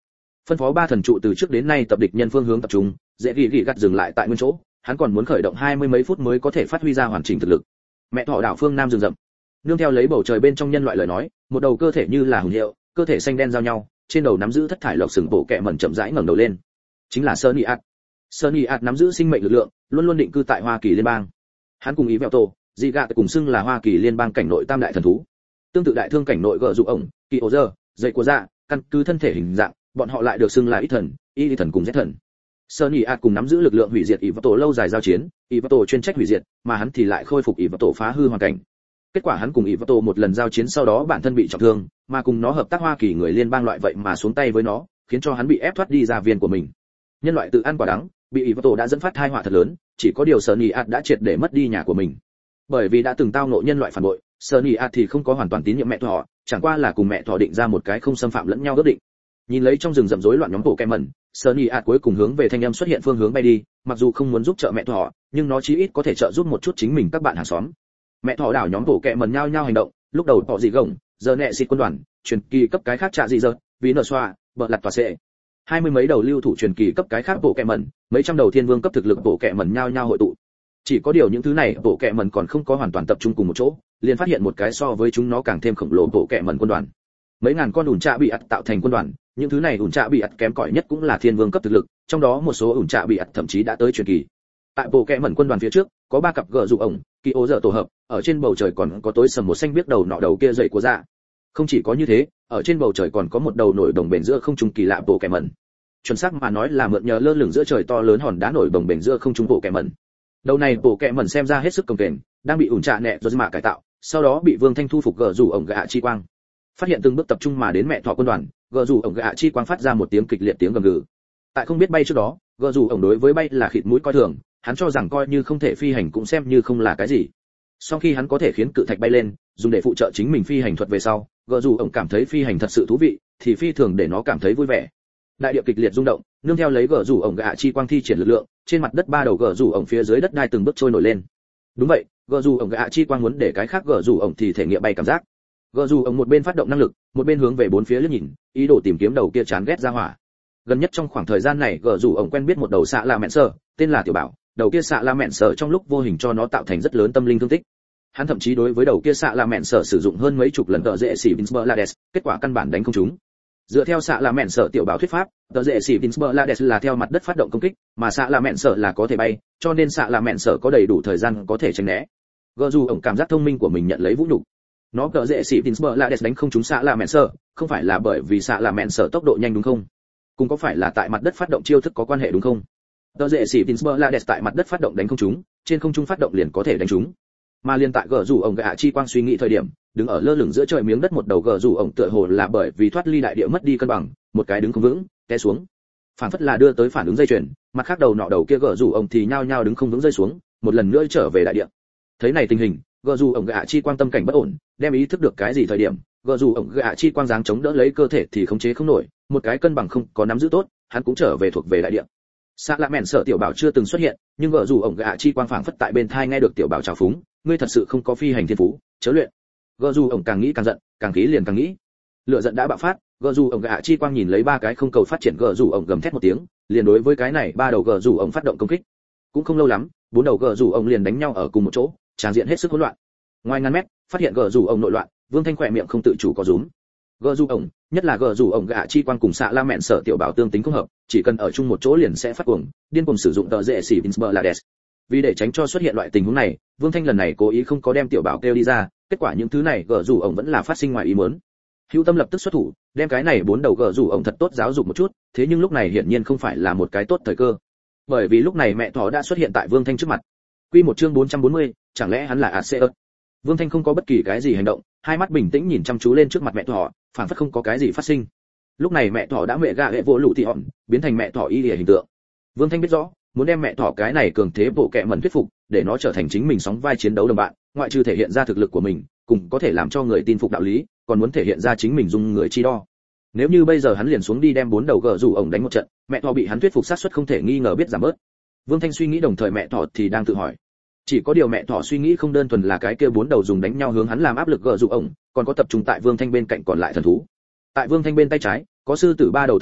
Phân phó ba thần trụ từ trước đến nay tập địch nhân phương hướng tập trung, dễ gỉ gỉ gặt dừng lại tại nguyên chỗ, hắn còn muốn khởi động hai mươi mấy phút mới có thể phát huy ra hoàn chỉnh thực lực. Mẹ thỏ đảo phương nam rừng rậm, nương theo lấy bầu trời bên trong nhân loại lời nói, một đầu cơ thể như là hùng hiệu, cơ thể xanh đen giao nhau, trên đầu nắm giữ thất thải lộc sừng bộ kẹ mẩn chậm rãi ngẩng đầu lên. Chính là Sunny Art. Sunny Art nắm giữ sinh mệnh lực lượng, luôn luôn định cư tại Hoa Kỳ liên bang. Hắn cùng ý vẹo tổ, dị gạ cùng xưng là Hoa Kỳ liên bang cảnh nội tam đại thần thú. Tương tự đại thương cảnh nội gở dụ ổng, kỳ ổ dơ, dậy của dạ, căn cứ thân thể hình dạng, bọn họ lại được xưng là ít thần, y thần cùng z thần. Sunny Art cùng nắm giữ lực lượng hủy diệt ý vẹo tổ lâu dài giao chiến, ý vẹo tổ chuyên trách hủy diệt, mà hắn thì lại khôi phục ý vẹo tổ phá hư hoàn cảnh. Kết quả hắn cùng ý vẹo tổ một lần giao chiến sau đó bản thân bị trọng thương, mà cùng nó hợp tác Hoa Kỳ người liên bang loại vậy mà xuống tay với nó, khiến cho hắn bị ép thoát đi ra viên của mình. Nhân loại tự ăn quả đắng, bị ý vẹo tổ đã dẫn phát tai họa thật lớn, chỉ có điều Sunny Art đã triệt để mất đi nhà của mình. Bởi vì đã từng tao ngộ nhân loại phản bội, Sunny Art thì không có hoàn toàn tín nhiệm mẹ thỏ, chẳng qua là cùng mẹ thỏ định ra một cái không xâm phạm lẫn nhau ước định. Nhìn lấy trong rừng rậm rối loạn nhóm bộ kẹm mẩn, Sunny Art cuối cùng hướng về thanh âm xuất hiện phương hướng bay đi, mặc dù không muốn giúp trợ mẹ thỏ, nhưng nó chí ít có thể trợ giúp một chút chính mình các bạn hàng xóm. Mẹ thỏ đảo nhóm bộ kẹm mẩn nhao nhao hành động, lúc đầu tỏ dị gồng, giờ nẹ xịt quân đoàn, truyền kỳ cấp cái khác trả dị giờ, vì nở xoa, bợ lặt tòa xệ. Hai mươi mấy đầu lưu thủ truyền kỳ cấp cái khác bộ kẹm mẩn, mấy trăm đầu thiên vương cấp thực lực bộ kẹm mẩn nhao nhao hội tụ. Chỉ có điều những thứ này bộ kẹm mẩn còn không có hoàn toàn tập trung cùng một chỗ, liền phát hiện một cái so với chúng nó càng thêm khổng lồ bộ kẹm mẩn quân đoàn. Mấy ngàn con ủn trạ bị ắt tạo thành quân đoàn, những thứ này ủn trạ bị ắt kém cỏi nhất cũng là thiên vương cấp thực lực, trong đó một số ủn trạ bị ắt thậm chí đã tới truyền kỳ. Tại bộ kẹm mẩn quân đoàn phía trước, có ba cặp gờ dụ ổng, kỳ ô dở tổ hợp, ở trên bầu trời còn có tối sầm một xanh biết đầu nọ đầu kia dậy của dạ. Không chỉ có như thế, ở trên bầu trời còn có một đầu nổi đồng bền giữa không trung kỳ lạ bộ kẹm mẩn. Chuẩn xác mà nói là mượn nhờ lơ lửng giữa trời to lớn hòn đá nổi đồng bền giữa không trung bộ kẹm mẩn. Đầu này bộ kẹm mẩn xem ra hết sức cồng kềnh, đang bị ủn trạ nẹ rồi mà cải tạo, sau đó bị Vương Thanh thu phục gờ rủ ổng gạ chi quang. Phát hiện từng bước tập trung mà đến mẹ thỏ quân đoàn, gờ rủ ổng gạ chi quang phát ra một tiếng kịch liệt tiếng gầm gừ. Tại không biết bay trước đó, gờ rủ ổng đối với bay là khịt mũi coi thường, hắn cho rằng coi như không thể phi hành cũng xem như không là cái gì. Sau khi hắn có thể khiến cự thạch bay lên, dùng để phụ trợ chính mình phi hành thuật về sau, gờ rủ ổng cảm thấy phi hành thật sự thú vị, thì phi thường để nó cảm thấy vui vẻ. Đại địa kịch liệt rung động, nương theo lấy gờ rủ ổng gạ chi quang thi triển lực lượng, trên mặt đất ba đầu gờ rủ ổng phía dưới đất đai từng bước trôi nổi lên. Đúng vậy, gờ rủ ổng gạ chi quang muốn để cái khác gờ rủ ổng thì thể nghiệm bay cảm giác. Gờ rủ ổng một bên phát động năng lực, một bên hướng về bốn phía liếc nhìn, ý đồ tìm kiếm đầu kia chán ghét ra hỏa. Gần nhất trong khoảng thời gian này, gờ rủ ổng quen biết một đầu xạ la mẹn sở, tên là Tiểu Bảo, đầu kia xạ la mẹn sở trong lúc vô hình cho nó tạo thành rất lớn tâm linh thương tích. Hắn thậm chí đối với đầu kia xạ la mẹn sở sử dụng hơn mấy chục lần tợ dễ xỉ Vinsberlades, kết quả căn bản đánh không trúng. Dựa theo xạ la mẹn sở Tiểu Bảo thuyết pháp, tợ dễ xỉ Vinsberlades là theo mặt đất phát động công kích, mà xạ la mẹn sở là có thể bay, cho nên xạ la mẹn sở có đầy đủ thời gian có thể tránh né. Gờ rủ ổng cảm giác thông minh của mình nhận lấy vũ nhục. Nó tợ dễ xỉ Vinsberlades đánh không trúng xạ la mẹn sở, không phải là bởi vì xạ la mẹn sở tốc độ nhanh đúng không? Cũng có phải là tại mặt đất phát động chiêu thức có quan hệ đúng không? Tờ dễ xỉ Vinsberlades tại mặt đất phát động đánh không trúng, trên không trung phát động liền có thể đánh trúng. Mà liên tại gờ rủ ổng gạ chi quang suy nghĩ thời điểm, đứng ở lơ lửng giữa trời miếng đất một đầu gờ rủ ổng tựa hồ là bởi vì thoát ly đại địa mất đi cân bằng, một cái đứng không vững, té xuống. Phản phất là đưa tới phản ứng dây chuyền, mặt khác đầu nọ đầu kia gờ rủ ổng thì nhao nhao đứng không vững rơi xuống, một lần nữa trở về đại địa. Thấy này tình hình, gờ rủ ổng gạ chi quang tâm cảnh bất ổn, đem ý thức được cái gì thời điểm, gờ rủ ổng gạ chi quang dáng chống đỡ lấy cơ thể thì khống chế không nổi, một cái cân bằng không có nắm giữ tốt, hắn cũng trở về thuộc về đại địa. Xạ lạ mẹn sợ Tiểu Bảo chưa từng xuất hiện, nhưng gờ rủ ổng gạ chi quang phảng phất tại bên thai nghe được Tiểu Bảo chào phúng, ngươi thật sự không có phi hành thiên phú, chớ luyện. Gờ rủ ổng càng nghĩ càng giận, càng khí liền càng nghĩ. Lửa giận đã bạo phát, gờ rủ ổng gạ chi quang nhìn lấy ba cái không cầu phát triển gờ rủ ổng gầm thét một tiếng, liền đối với cái này ba đầu gờ rủ ổng phát động công kích. Cũng không lâu lắm, bốn đầu gờ rủ ổng liền đánh nhau ở cùng một chỗ, tràng diện hết sức hỗn loạn. Ngoài ngàn mét, phát hiện gờ rủ ổng nội loạn, Vương Thanh khỏe miệng không tự chủ có rúm. Gờ rủ ổng, nhất là gờ rủ ổng gạ chi quang cùng xạ la mẹn sở Tiểu Bảo tương tính không hợp, chỉ cần ở chung một chỗ liền sẽ phát cuồng, điên cuồng sử dụng tợ dễ xỉ Vinsberlades. Vì để tránh cho xuất hiện loại tình huống này, Vương Thanh lần này cố ý không có đem Tiểu Bảo kêu đi ra, kết quả những thứ này gờ rủ ổng vẫn là phát sinh ngoài ý muốn. Hữu Tâm lập tức xuất thủ, đem cái này bốn đầu gờ rủ ổng thật tốt giáo dục một chút, thế nhưng lúc này hiển nhiên không phải là một cái tốt thời cơ. Bởi vì lúc này mẹ thỏ đã xuất hiện tại Vương Thanh trước mặt. Quy một chương bốn trăm bốn mươi, chẳng lẽ hắn là Arceus? Vương Thanh không có bất kỳ cái gì hành động, hai mắt bình tĩnh nhìn chăm chú lên trước mặt mẹ thỏ, phảng phất không có cái gì phát sinh. Lúc này mẹ thỏ đã mẹ gạ hệ vô lũ thị hòn, biến thành mẹ thỏ y lìa hình tượng. Vương Thanh biết rõ, muốn đem mẹ thỏ cái này cường thế bộ kệ mẩn thuyết phục, để nó trở thành chính mình sóng vai chiến đấu đồng bạn, ngoại trừ thể hiện ra thực lực của mình, cùng có thể làm cho người tin phục đạo lý, còn muốn thể hiện ra chính mình dung người chi đo. Nếu như bây giờ hắn liền xuống đi đem bốn đầu gờ rủ ổng đánh một trận, mẹ thỏ bị hắn thuyết phục sát suất không thể nghi ngờ biết giảm bớt. Vương Thanh suy nghĩ đồng thời mẹ thỏ thì đang tự hỏi. Chỉ có điều mẹ thỏ suy nghĩ không đơn thuần là cái kia bốn đầu dùng đánh nhau hướng hắn làm áp lực gờ rủ ổng, còn có tập trung tại Vương Thanh bên cạnh còn lại thần thú. Tại Vương Thanh bên tay trái, có sư tử ba đầu thần thú,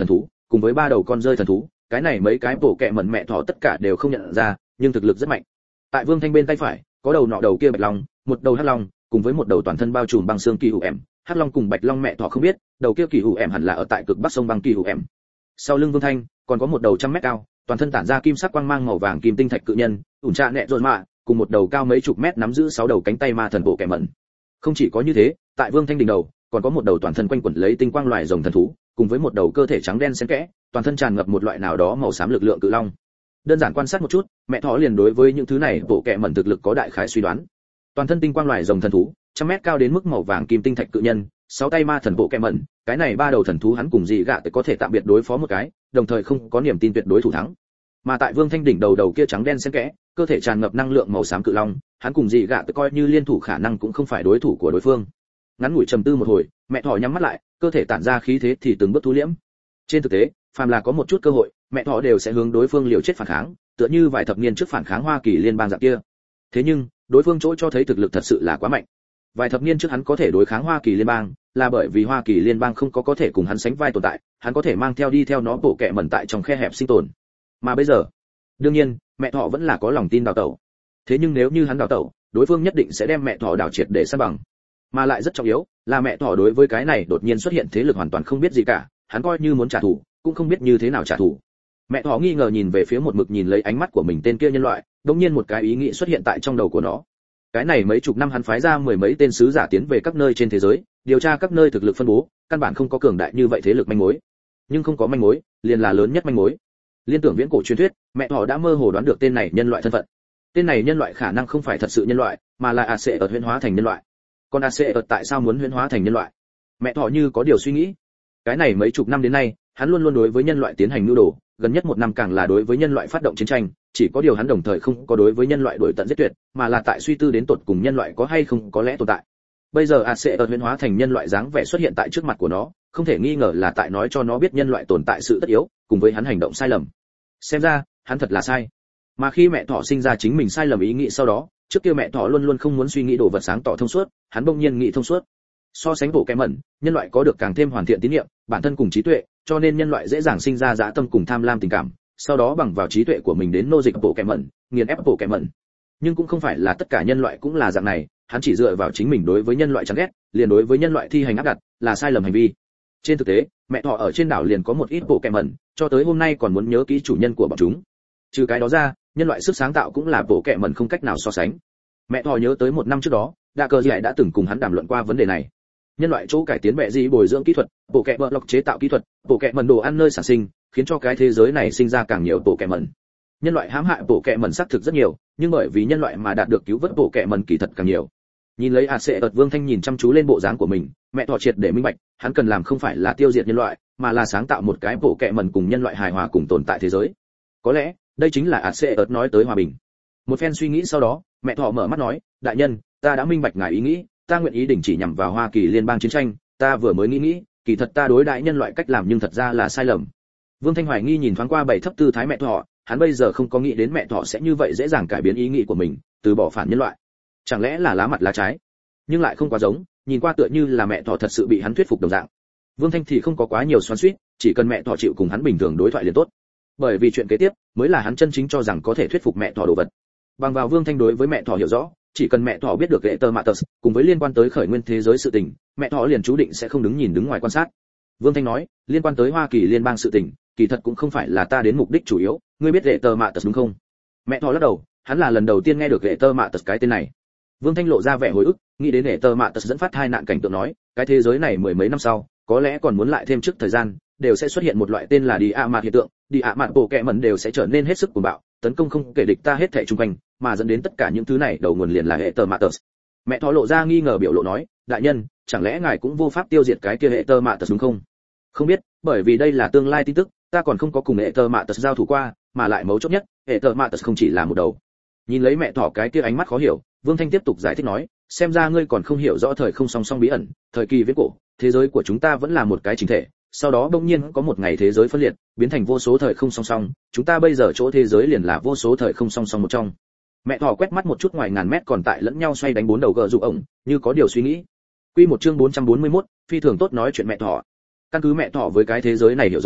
cùng với ba đầu con rơi thần thú, cái này mấy cái bộ kệ mẩn mẹ thỏ tất cả đều không nhận ra, nhưng thực lực rất mạnh. Tại Vương Thanh bên tay phải, có đầu nọ đầu kia bạch long, một đầu hắc long, cùng với một đầu toàn thân bao trùm băng xương kỳ hủ em. Hắc long cùng bạch long mẹ thỏ không biết, đầu kia kỳ hủ em hẳn là ở tại cực bắc sông băng kỳ hủ em. Sau lưng Vương Thanh, còn có một đầu trăm mét cao, toàn thân tản ra kim sắc quang mang màu vàng kim tinh thạch cự nhân, ủn trạ nẹ rồn mạ, cùng một đầu cao mấy chục mét nắm giữ sáu đầu cánh tay ma thần bộ kệ mẩn. Không chỉ có như thế, tại Vương Thanh đỉnh đầu, còn có một đầu toàn thân quanh quẩn lấy tinh quang loài rồng thần thú, cùng với một đầu cơ thể trắng đen xen kẽ, toàn thân tràn ngập một loại nào đó màu xám lực lượng cự long. Đơn giản quan sát một chút, mẹ thỏ liền đối với những thứ này bộ kệ mẩn thực lực có đại khái suy đoán. Toàn thân tinh quang loài rồng thần thú, trăm mét cao đến mức màu vàng kim tinh thạch cự nhân, sáu tay ma thần bộ kệ mẩn, cái này ba đầu thần thú hắn cùng dị gạ tự có thể tạm biệt đối phó một cái, đồng thời không có niềm tin tuyệt đối thủ thắng. Mà tại Vương Thanh đỉnh đầu đầu kia trắng đen xen kẽ, cơ thể tràn ngập năng lượng màu xám cự long, hắn cùng dị gạ tự coi như liên thủ khả năng cũng không phải đối thủ của đối phương. Ngắn ngủi trầm tư một hồi, mẹ thỏ nhắm mắt lại, cơ thể tản ra khí thế thì từng bước thu liễm. Trên thực tế, phàm là có một chút cơ hội, mẹ thỏ đều sẽ hướng đối phương liều chết phản kháng, tựa như vài thập niên trước phản kháng Hoa Kỳ liên bang dạng kia. Thế nhưng, đối phương chỗ cho thấy thực lực thật sự là quá mạnh. Vài thập niên trước hắn có thể đối kháng Hoa Kỳ liên bang, là bởi vì Hoa Kỳ liên bang không có có thể cùng hắn sánh vai tồn tại, hắn có thể mang theo đi theo nó bộ kệ mẩn tại trong khe hẹp sinh tồn. Mà bây giờ, đương nhiên, mẹ thỏ vẫn là có lòng tin đào tẩu. Thế nhưng nếu như hắn đào tẩu, đối phương nhất định sẽ đem mẹ thỏ đào triệt để san bằng. Mà lại rất trọng yếu, là mẹ thỏ đối với cái này đột nhiên xuất hiện thế lực hoàn toàn không biết gì cả, hắn coi như muốn trả thù, cũng không biết như thế nào trả thù. Mẹ thỏ nghi ngờ nhìn về phía một mực nhìn lấy ánh mắt của mình tên kia nhân loại, đột nhiên một cái ý nghĩ xuất hiện tại trong đầu của nó. Cái này mấy chục năm hắn phái ra mười mấy tên sứ giả tiến về các nơi trên thế giới, điều tra các nơi thực lực phân bố, căn bản không có cường đại như vậy thế lực manh mối. Nhưng không có manh mối, liền là lớn nhất manh mối. Liên tưởng viễn cổ truyền thuyết, mẹ thỏ đã mơ hồ đoán được tên này nhân loại thân phận. Tên này nhân loại khả năng không phải thật sự nhân loại, mà là ạt sẽ ở huyễn hóa thành nhân loại. Còn ạt sẽ ở tại sao muốn huyễn hóa thành nhân loại? Mẹ thỏ như có điều suy nghĩ. Cái này mấy chục năm đến nay, hắn luôn luôn đối với nhân loại tiến hành nhu đồ, gần nhất một năm càng là đối với nhân loại phát động chiến tranh, chỉ có điều hắn đồng thời không có đối với nhân loại đuổi tận giết tuyệt, mà là tại suy tư đến tột cùng nhân loại có hay không có lẽ tồn tại. Bây giờ ạt sẽ ở huyễn hóa thành nhân loại dáng vẻ xuất hiện tại trước mặt của nó, không thể nghi ngờ là tại nói cho nó biết nhân loại tồn tại sự tất yếu, cùng với hắn hành động sai lầm. Xem ra, hắn thật là sai. Mà khi mẹ thỏ sinh ra chính mình sai lầm ý nghĩ sau đó, trước kia mẹ thỏ luôn luôn không muốn suy nghĩ đồ vật sáng tỏ thông suốt, hắn bỗng nhiên nghĩ thông suốt. So sánh bộ kẻ mẩn, nhân loại có được càng thêm hoàn thiện tín niệm, bản thân cùng trí tuệ, cho nên nhân loại dễ dàng sinh ra dã tâm cùng tham lam tình cảm, sau đó bằng vào trí tuệ của mình đến nô dịch bộ kẻ mẩn, nghiền ép bộ kẻ mẩn. Nhưng cũng không phải là tất cả nhân loại cũng là dạng này, hắn chỉ dựa vào chính mình đối với nhân loại chán ghét, liền đối với nhân loại thi hành áp đặt, là sai lầm hành vi. Trên thực tế, mẹ thỏ ở trên đảo liền có một ít bộ kẻ mẩn, cho tới hôm nay còn muốn nhớ kỹ chủ nhân của bọn chúng. Trừ cái đó ra, nhân loại sức sáng tạo cũng là bộ kẻ mẩn không cách nào so sánh. Mẹ thỏ nhớ tới một năm trước đó, Đa Cơ Dạy đã từng cùng hắn đàm luận qua vấn đề này. Nhân loại chỗ cải tiến bệ gì bồi dưỡng kỹ thuật, bộ kẻ block chế tạo kỹ thuật, bộ kẻ mẩn đồ ăn nơi sản sinh, khiến cho cái thế giới này sinh ra càng nhiều bộ kẻ mẩn. Nhân loại hãm hại bộ kẻ mẩn xác thực rất nhiều, nhưng bởi vì nhân loại mà đạt được cứu vớt bộ kẻ mẩn kỳ thật càng nhiều. Nhìn lấy ạt sẽ ợt Vương Thanh nhìn chăm chú lên bộ dáng của mình, mẹ thỏ triệt để minh bạch, hắn cần làm không phải là tiêu diệt nhân loại, mà là sáng tạo một cái bộ kẻ mẩn cùng nhân loại hài hòa cùng tồn tại thế giới. Có lẽ, đây chính là ạt sẽ ợt nói tới hòa bình. Một phen suy nghĩ sau đó, mẹ thỏ mở mắt nói, đại nhân, ta đã minh bạch ngài ý nghĩ, ta nguyện ý đình chỉ nhằm vào Hoa Kỳ liên bang chiến tranh, ta vừa mới nghĩ nghĩ, kỳ thật ta đối đãi nhân loại cách làm nhưng thật ra là sai lầm. Vương Thanh hoài nghi nhìn thoáng qua bảy thấp tư thái mẹ thỏ, hắn bây giờ không có nghĩ đến mẹ thỏ sẽ như vậy dễ dàng cải biến ý nghĩ của mình, từ bỏ phản nhân loại. Chẳng lẽ là lá mặt lá trái? Nhưng lại không quá giống, nhìn qua tựa như là mẹ thỏ thật sự bị hắn thuyết phục đồng dạng. Vương Thanh thì không có quá nhiều xoắn xuýt, chỉ cần mẹ thỏ chịu cùng hắn bình thường đối thoại liền tốt. Bởi vì chuyện kế tiếp mới là hắn chân chính cho rằng có thể thuyết phục mẹ thỏ đồ vật. Bằng vào Vương Thanh đối với mẹ thỏ hiểu rõ, chỉ cần mẹ thỏ biết được lệ tơ Matus cùng với liên quan tới khởi nguyên thế giới sự tình, mẹ thỏ liền chú định sẽ không đứng nhìn đứng ngoài quan sát. Vương Thanh nói, liên quan tới Hoa Kỳ liên bang sự tình, kỳ thật cũng không phải là ta đến mục đích chủ yếu, ngươi biết lệ tơ Matus đúng không? Mẹ thỏ lắc đầu, hắn là lần đầu tiên nghe được lệ tơ Matus cái tên này. Vương Thanh lộ ra vẻ hồi ức, nghĩ đến lệ tơ Matus dẫn phát hai nạn cảnh tượng nói, cái thế giới này mười mấy năm sau, có lẽ còn muốn lại thêm trước thời gian, đều sẽ xuất hiện một loại tên là đi ạ mạt hiện tượng, đi ạ mạt bộ kệ mẩn đều sẽ trở nên hết sức cuồng bạo, tấn công không kể địch ta hết thảy xung quanh, mà dẫn đến tất cả những thứ này đầu nguồn liền là hệ tơ Matus. Mẹ thỏ lộ ra nghi ngờ biểu lộ nói, đại nhân, chẳng lẽ ngài cũng vô pháp tiêu diệt cái kia hệ tơ Matus đúng không? Không biết, bởi vì đây là tương lai tin tức, ta còn không có cùng hệ tơ Matus giao thủ qua, mà lại mấu chốt nhất, hệ tơ Matus không chỉ là một đầu. Nhìn lấy mẹ thỏ cái kia ánh mắt khó hiểu, Vương Thanh tiếp tục giải thích nói, xem ra ngươi còn không hiểu rõ thời không song song bí ẩn, thời kỳ viễn cổ, thế giới của chúng ta vẫn là một cái chính thể, sau đó bỗng nhiên có một ngày thế giới phân liệt, biến thành vô số thời không song song, chúng ta bây giờ chỗ thế giới liền là vô số thời không song song một trong. Mẹ thỏ quét mắt một chút ngoài ngàn mét còn tại lẫn nhau xoay đánh bốn đầu gờ dụ ổng, như có điều suy nghĩ. Quy một chương bốn trăm bốn mươi mốt, phi thường tốt nói chuyện mẹ thỏ. Căn cứ mẹ thỏ với cái thế giới này hiểu rõ,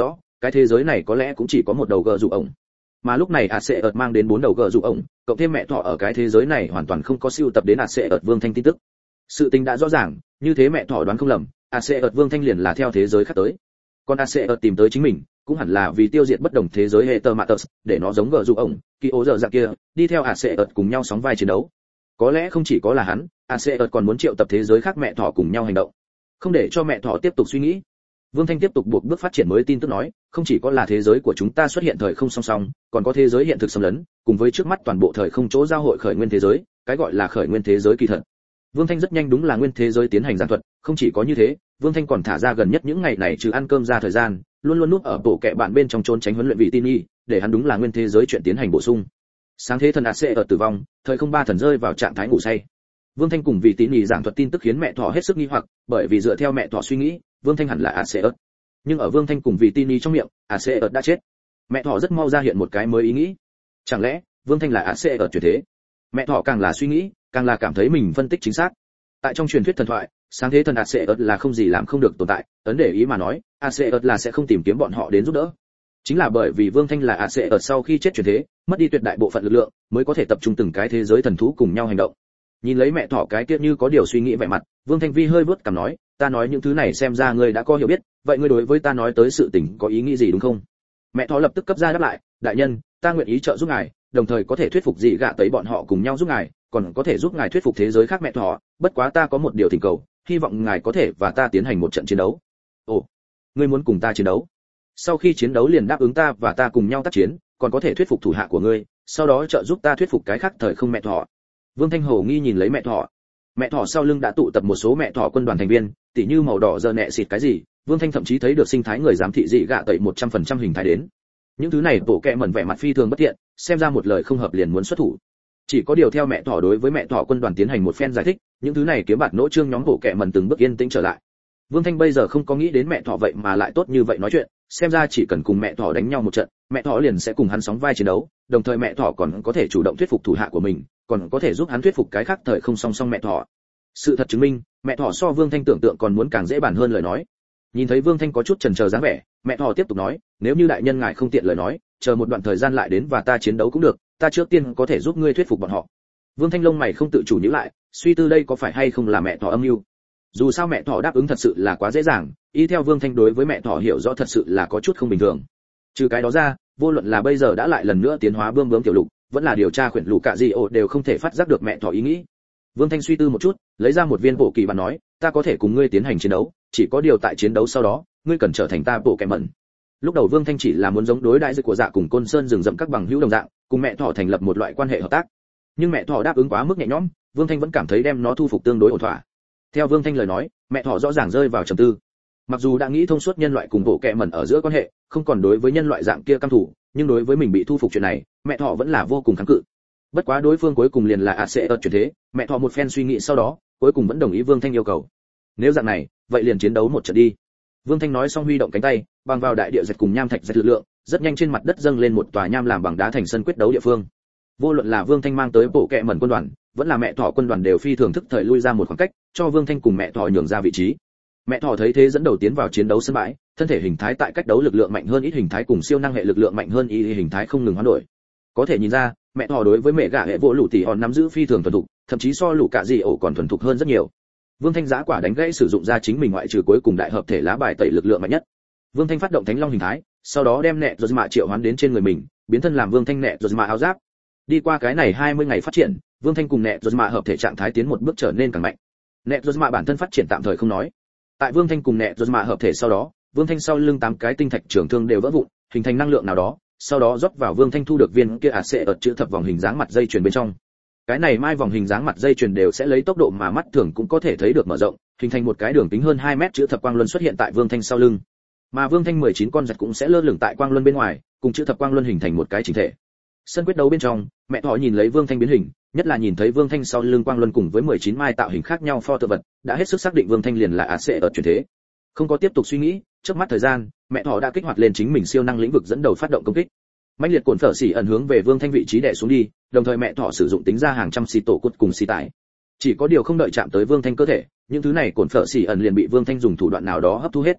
cái thế giới này có lẽ cũng chỉ có một đầu gờ dụ ổng. Mà lúc này Aseert mang đến bốn đầu gờ dụ ổng, cộng thêm mẹ thỏ ở cái thế giới này hoàn toàn không có siêu tập đến Aseert Vương Thanh tin tức. Sự tình đã rõ ràng, như thế mẹ thỏ đoán không lầm, Aseert Vương Thanh liền là theo thế giới khác tới. Còn Aseert tìm tới chính mình, cũng hẳn là vì tiêu diệt bất đồng thế giới Hetermatus, để nó giống gờ dụ ổng, kỳ ố giờ dạng kia, đi theo Aseert cùng nhau sóng vai chiến đấu. Có lẽ không chỉ có là hắn, Aseert còn muốn triệu tập thế giới khác mẹ thỏ cùng nhau hành động. Không để cho mẹ thỏ tiếp tục suy nghĩ, Vương Thanh tiếp tục buộc bước phát triển mới tin tức nói, không chỉ có là thế giới của chúng ta xuất hiện thời không song song, còn có thế giới hiện thực xâm lấn, cùng với trước mắt toàn bộ thời không chỗ giao hội khởi nguyên thế giới, cái gọi là khởi nguyên thế giới kỳ thật. Vương Thanh rất nhanh đúng là nguyên thế giới tiến hành giảng thuật, không chỉ có như thế, Vương Thanh còn thả ra gần nhất những ngày này trừ ăn cơm ra thời gian, luôn luôn núp ở bộ kệ bạn bên trong trốn tránh huấn luyện vị tin y, để hắn đúng là nguyên thế giới chuyện tiến hành bổ sung. Sáng thế thần Ace ở tử vong, thời không ba thần rơi vào trạng thái ngủ say. Vương Thanh cùng vị tín nhì giảng thuật tin tức khiến mẹ thỏ hết sức nghi hoặc, bởi vì dựa theo mẹ thỏ suy nghĩ, Vương Thanh hẳn là Aseert. Nhưng ở Vương Thanh cùng vị tín nhì trong miệng, Aseert đã chết. Mẹ thỏ rất mau ra hiện một cái mới ý nghĩ. Chẳng lẽ Vương Thanh là Aseert chuyển thế? Mẹ thỏ càng là suy nghĩ, càng là cảm thấy mình phân tích chính xác. Tại trong truyền thuyết thần thoại, sáng thế thần Aseert là không gì làm không được tồn tại, ấn để ý mà nói, Aseert là sẽ không tìm kiếm bọn họ đến giúp đỡ. Chính là bởi vì Vương Thanh là Aseert sau khi chết chuyển thế, mất đi tuyệt đại bộ phận lực lượng, mới có thể tập trung từng cái thế giới thần thú cùng nhau hành động. Nhìn lấy mẹ thỏ cái kia như có điều suy nghĩ vẻ mặt, Vương Thanh Vi hơi vớt cằm nói, ta nói những thứ này xem ra ngươi đã có hiểu biết, vậy ngươi đối với ta nói tới sự tình có ý nghĩ gì đúng không? Mẹ thỏ lập tức cấp ra đáp lại, đại nhân, ta nguyện ý trợ giúp ngài, đồng thời có thể thuyết phục dị gạ tấy bọn họ cùng nhau giúp ngài, còn có thể giúp ngài thuyết phục thế giới khác mẹ thỏ, bất quá ta có một điều thỉnh cầu, hy vọng ngài có thể và ta tiến hành một trận chiến đấu. Ồ, ngươi muốn cùng ta chiến đấu? Sau khi chiến đấu liền đáp ứng ta và ta cùng nhau tác chiến, còn có thể thuyết phục thủ hạ của ngươi, sau đó trợ giúp ta thuyết phục cái khác thời không mẹ thỏ. Vương Thanh Hổ nghi nhìn lấy mẹ thỏ. Mẹ thỏ sau lưng đã tụ tập một số mẹ thỏ quân đoàn thành viên, tỉ như màu đỏ giờ nẹ xịt cái gì, Vương Thanh thậm chí thấy được sinh thái người giám thị dị gạ tẩy một trăm phần trăm hình thái đến. Những thứ này bộ kệ mẩn vẻ mặt phi thường bất thiện, xem ra một lời không hợp liền muốn xuất thủ. Chỉ có điều theo mẹ thỏ đối với mẹ thỏ quân đoàn tiến hành một phen giải thích, những thứ này kiếm bạt nỗ trương nhóm bộ kệ mẩn từng bước yên tĩnh trở lại. Vương Thanh bây giờ không có nghĩ đến mẹ thỏ vậy mà lại tốt như vậy nói chuyện, xem ra chỉ cần cùng mẹ thỏ đánh nhau một trận, mẹ thỏ liền sẽ cùng hắn sóng vai chiến đấu, đồng thời mẹ thỏ còn có thể chủ động thuyết phục thủ hạ của mình, còn có thể giúp hắn thuyết phục cái khác thời không song song mẹ thỏ. Sự thật chứng minh, mẹ thỏ so Vương Thanh tưởng tượng còn muốn càng dễ bàn hơn lời nói. Nhìn thấy Vương Thanh có chút chần chờ dáng vẻ, mẹ thỏ tiếp tục nói, nếu như đại nhân ngài không tiện lời nói, chờ một đoạn thời gian lại đến và ta chiến đấu cũng được, ta trước tiên có thể giúp ngươi thuyết phục bọn họ. Vương Thanh lông mày không tự chủ nhíu lại, suy tư đây có phải hay không là mẹ thỏ âm mưu. Dù sao mẹ thỏ đáp ứng thật sự là quá dễ dàng, y theo Vương Thanh đối với mẹ thỏ hiểu rõ thật sự là có chút không bình thường. Trừ cái đó ra, vô luận là bây giờ đã lại lần nữa tiến hóa bươm bướm tiểu lục, vẫn là điều tra khuyển lũ cạ gì ổ đều không thể phát giác được mẹ thỏ ý nghĩ. Vương Thanh suy tư một chút, lấy ra một viên bộ kỳ bản nói, ta có thể cùng ngươi tiến hành chiến đấu, chỉ có điều tại chiến đấu sau đó, ngươi cần trở thành ta bộ kẻ mẩn. Lúc đầu Vương Thanh chỉ là muốn giống đối đãi của Dạ cùng Côn Sơn rừng rậm các bằng hữu đồng dạng, cùng mẹ thỏ thành lập một loại quan hệ hợp tác. Nhưng mẹ thỏ đáp ứng quá mức nhẹ nhõm, Vương Thanh vẫn cảm thấy đem nó thu phục tương đối ổn thỏa. Theo Vương Thanh lời nói, mẹ thỏ rõ ràng rơi vào trầm tư. Mặc dù đã nghĩ thông suốt nhân loại cùng bộ kệ mẩn ở giữa quan hệ, không còn đối với nhân loại dạng kia căm thù, nhưng đối với mình bị thu phục chuyện này, mẹ thỏ vẫn là vô cùng kháng cự. Bất quá đối phương cuối cùng liền là Aseert chuyển thế, mẹ thỏ một phen suy nghĩ sau đó, cuối cùng vẫn đồng ý Vương Thanh yêu cầu. Nếu dạng này, vậy liền chiến đấu một trận đi. Vương Thanh nói xong huy động cánh tay, bằng vào đại địa giật cùng nham thạch giật lực lượng, rất nhanh trên mặt đất dâng lên một tòa nham làm bằng đá thành sân quyết đấu địa phương. Vô luận là Vương Thanh mang tới bộ kệ mẩn quân đoàn, vẫn là mẹ thỏ quân đoàn đều phi thường thức thời lui ra một khoảng cách, cho Vương Thanh cùng mẹ thỏ nhường ra vị trí. Mẹ thỏ thấy thế dẫn đầu tiến vào chiến đấu sân bãi, thân thể hình thái tại cách đấu lực lượng mạnh hơn ít hình thái cùng siêu năng hệ lực lượng mạnh hơn y hình thái không ngừng hoán đổi. Có thể nhìn ra, mẹ thỏ đối với mẹ gã hệ vỗ lũ tỷ hòn nắm giữ phi thường thuần thục, thậm chí so lũ cả gì ổ còn thuần thục hơn rất nhiều. Vương Thanh giã quả đánh gãy sử dụng ra chính mình ngoại trừ cuối cùng đại hợp thể lá bài tẩy lực lượng mạnh nhất. Vương Thanh phát động Thánh Long hình thái, sau đó đem nẹt rồi mạ triệu hoán đến trên người mình, biến thân làm Vương Thanh nẹt rồi mạ áo giáp. Đi qua cái này hai mươi ngày phát triển, Vương Thanh cùng nẹt rồi mạ hợp thể trạng thái tiến một bước trở nên càng mạnh. Nẹt rồi mạ bản thân phát triển tạm thời không nói. Tại Vương Thanh cùng nẹt rồi mạ hợp thể sau đó, Vương Thanh sau lưng tám cái tinh thạch trường thương đều vỡ vụn, hình thành năng lượng nào đó, sau đó rót vào Vương Thanh thu được viên kia ạt sẽ ở chữ thập vòng hình dáng mặt dây chuyền bên trong. Cái này mai vòng hình dáng mặt dây chuyền đều sẽ lấy tốc độ mà mắt thường cũng có thể thấy được mở rộng, hình thành một cái đường kính hơn hai mét chữ thập quang luân xuất hiện tại Vương Thanh sau lưng. Mà Vương Thanh mười chín con giật cũng sẽ lơ lửng tại quang luân bên ngoài, cùng chữ thập quang luân hình thành một cái chỉnh thể. Sân quyết đấu bên trong, mẹ thỏ nhìn lấy Vương Thanh biến hình, nhất là nhìn thấy Vương Thanh sau lưng quang luân cùng với mười chín mai tạo hình khác nhau pho tượng vật, đã hết sức xác định Vương Thanh liền là ạt sẽ ở chuyển thế. Không có tiếp tục suy nghĩ, trước mắt thời gian, mẹ thỏ đã kích hoạt lên chính mình siêu năng lĩnh vực dẫn đầu phát động công kích. Mãnh liệt cuộn phở xỉ ẩn hướng về Vương Thanh vị trí đè xuống đi, đồng thời mẹ thỏ sử dụng tính ra hàng trăm xì tổ cốt cùng xì tải. Chỉ có điều không đợi chạm tới Vương Thanh cơ thể, những thứ này cuộn phở xỉ ẩn liền bị Vương Thanh dùng thủ đoạn nào đó hấp thu hết.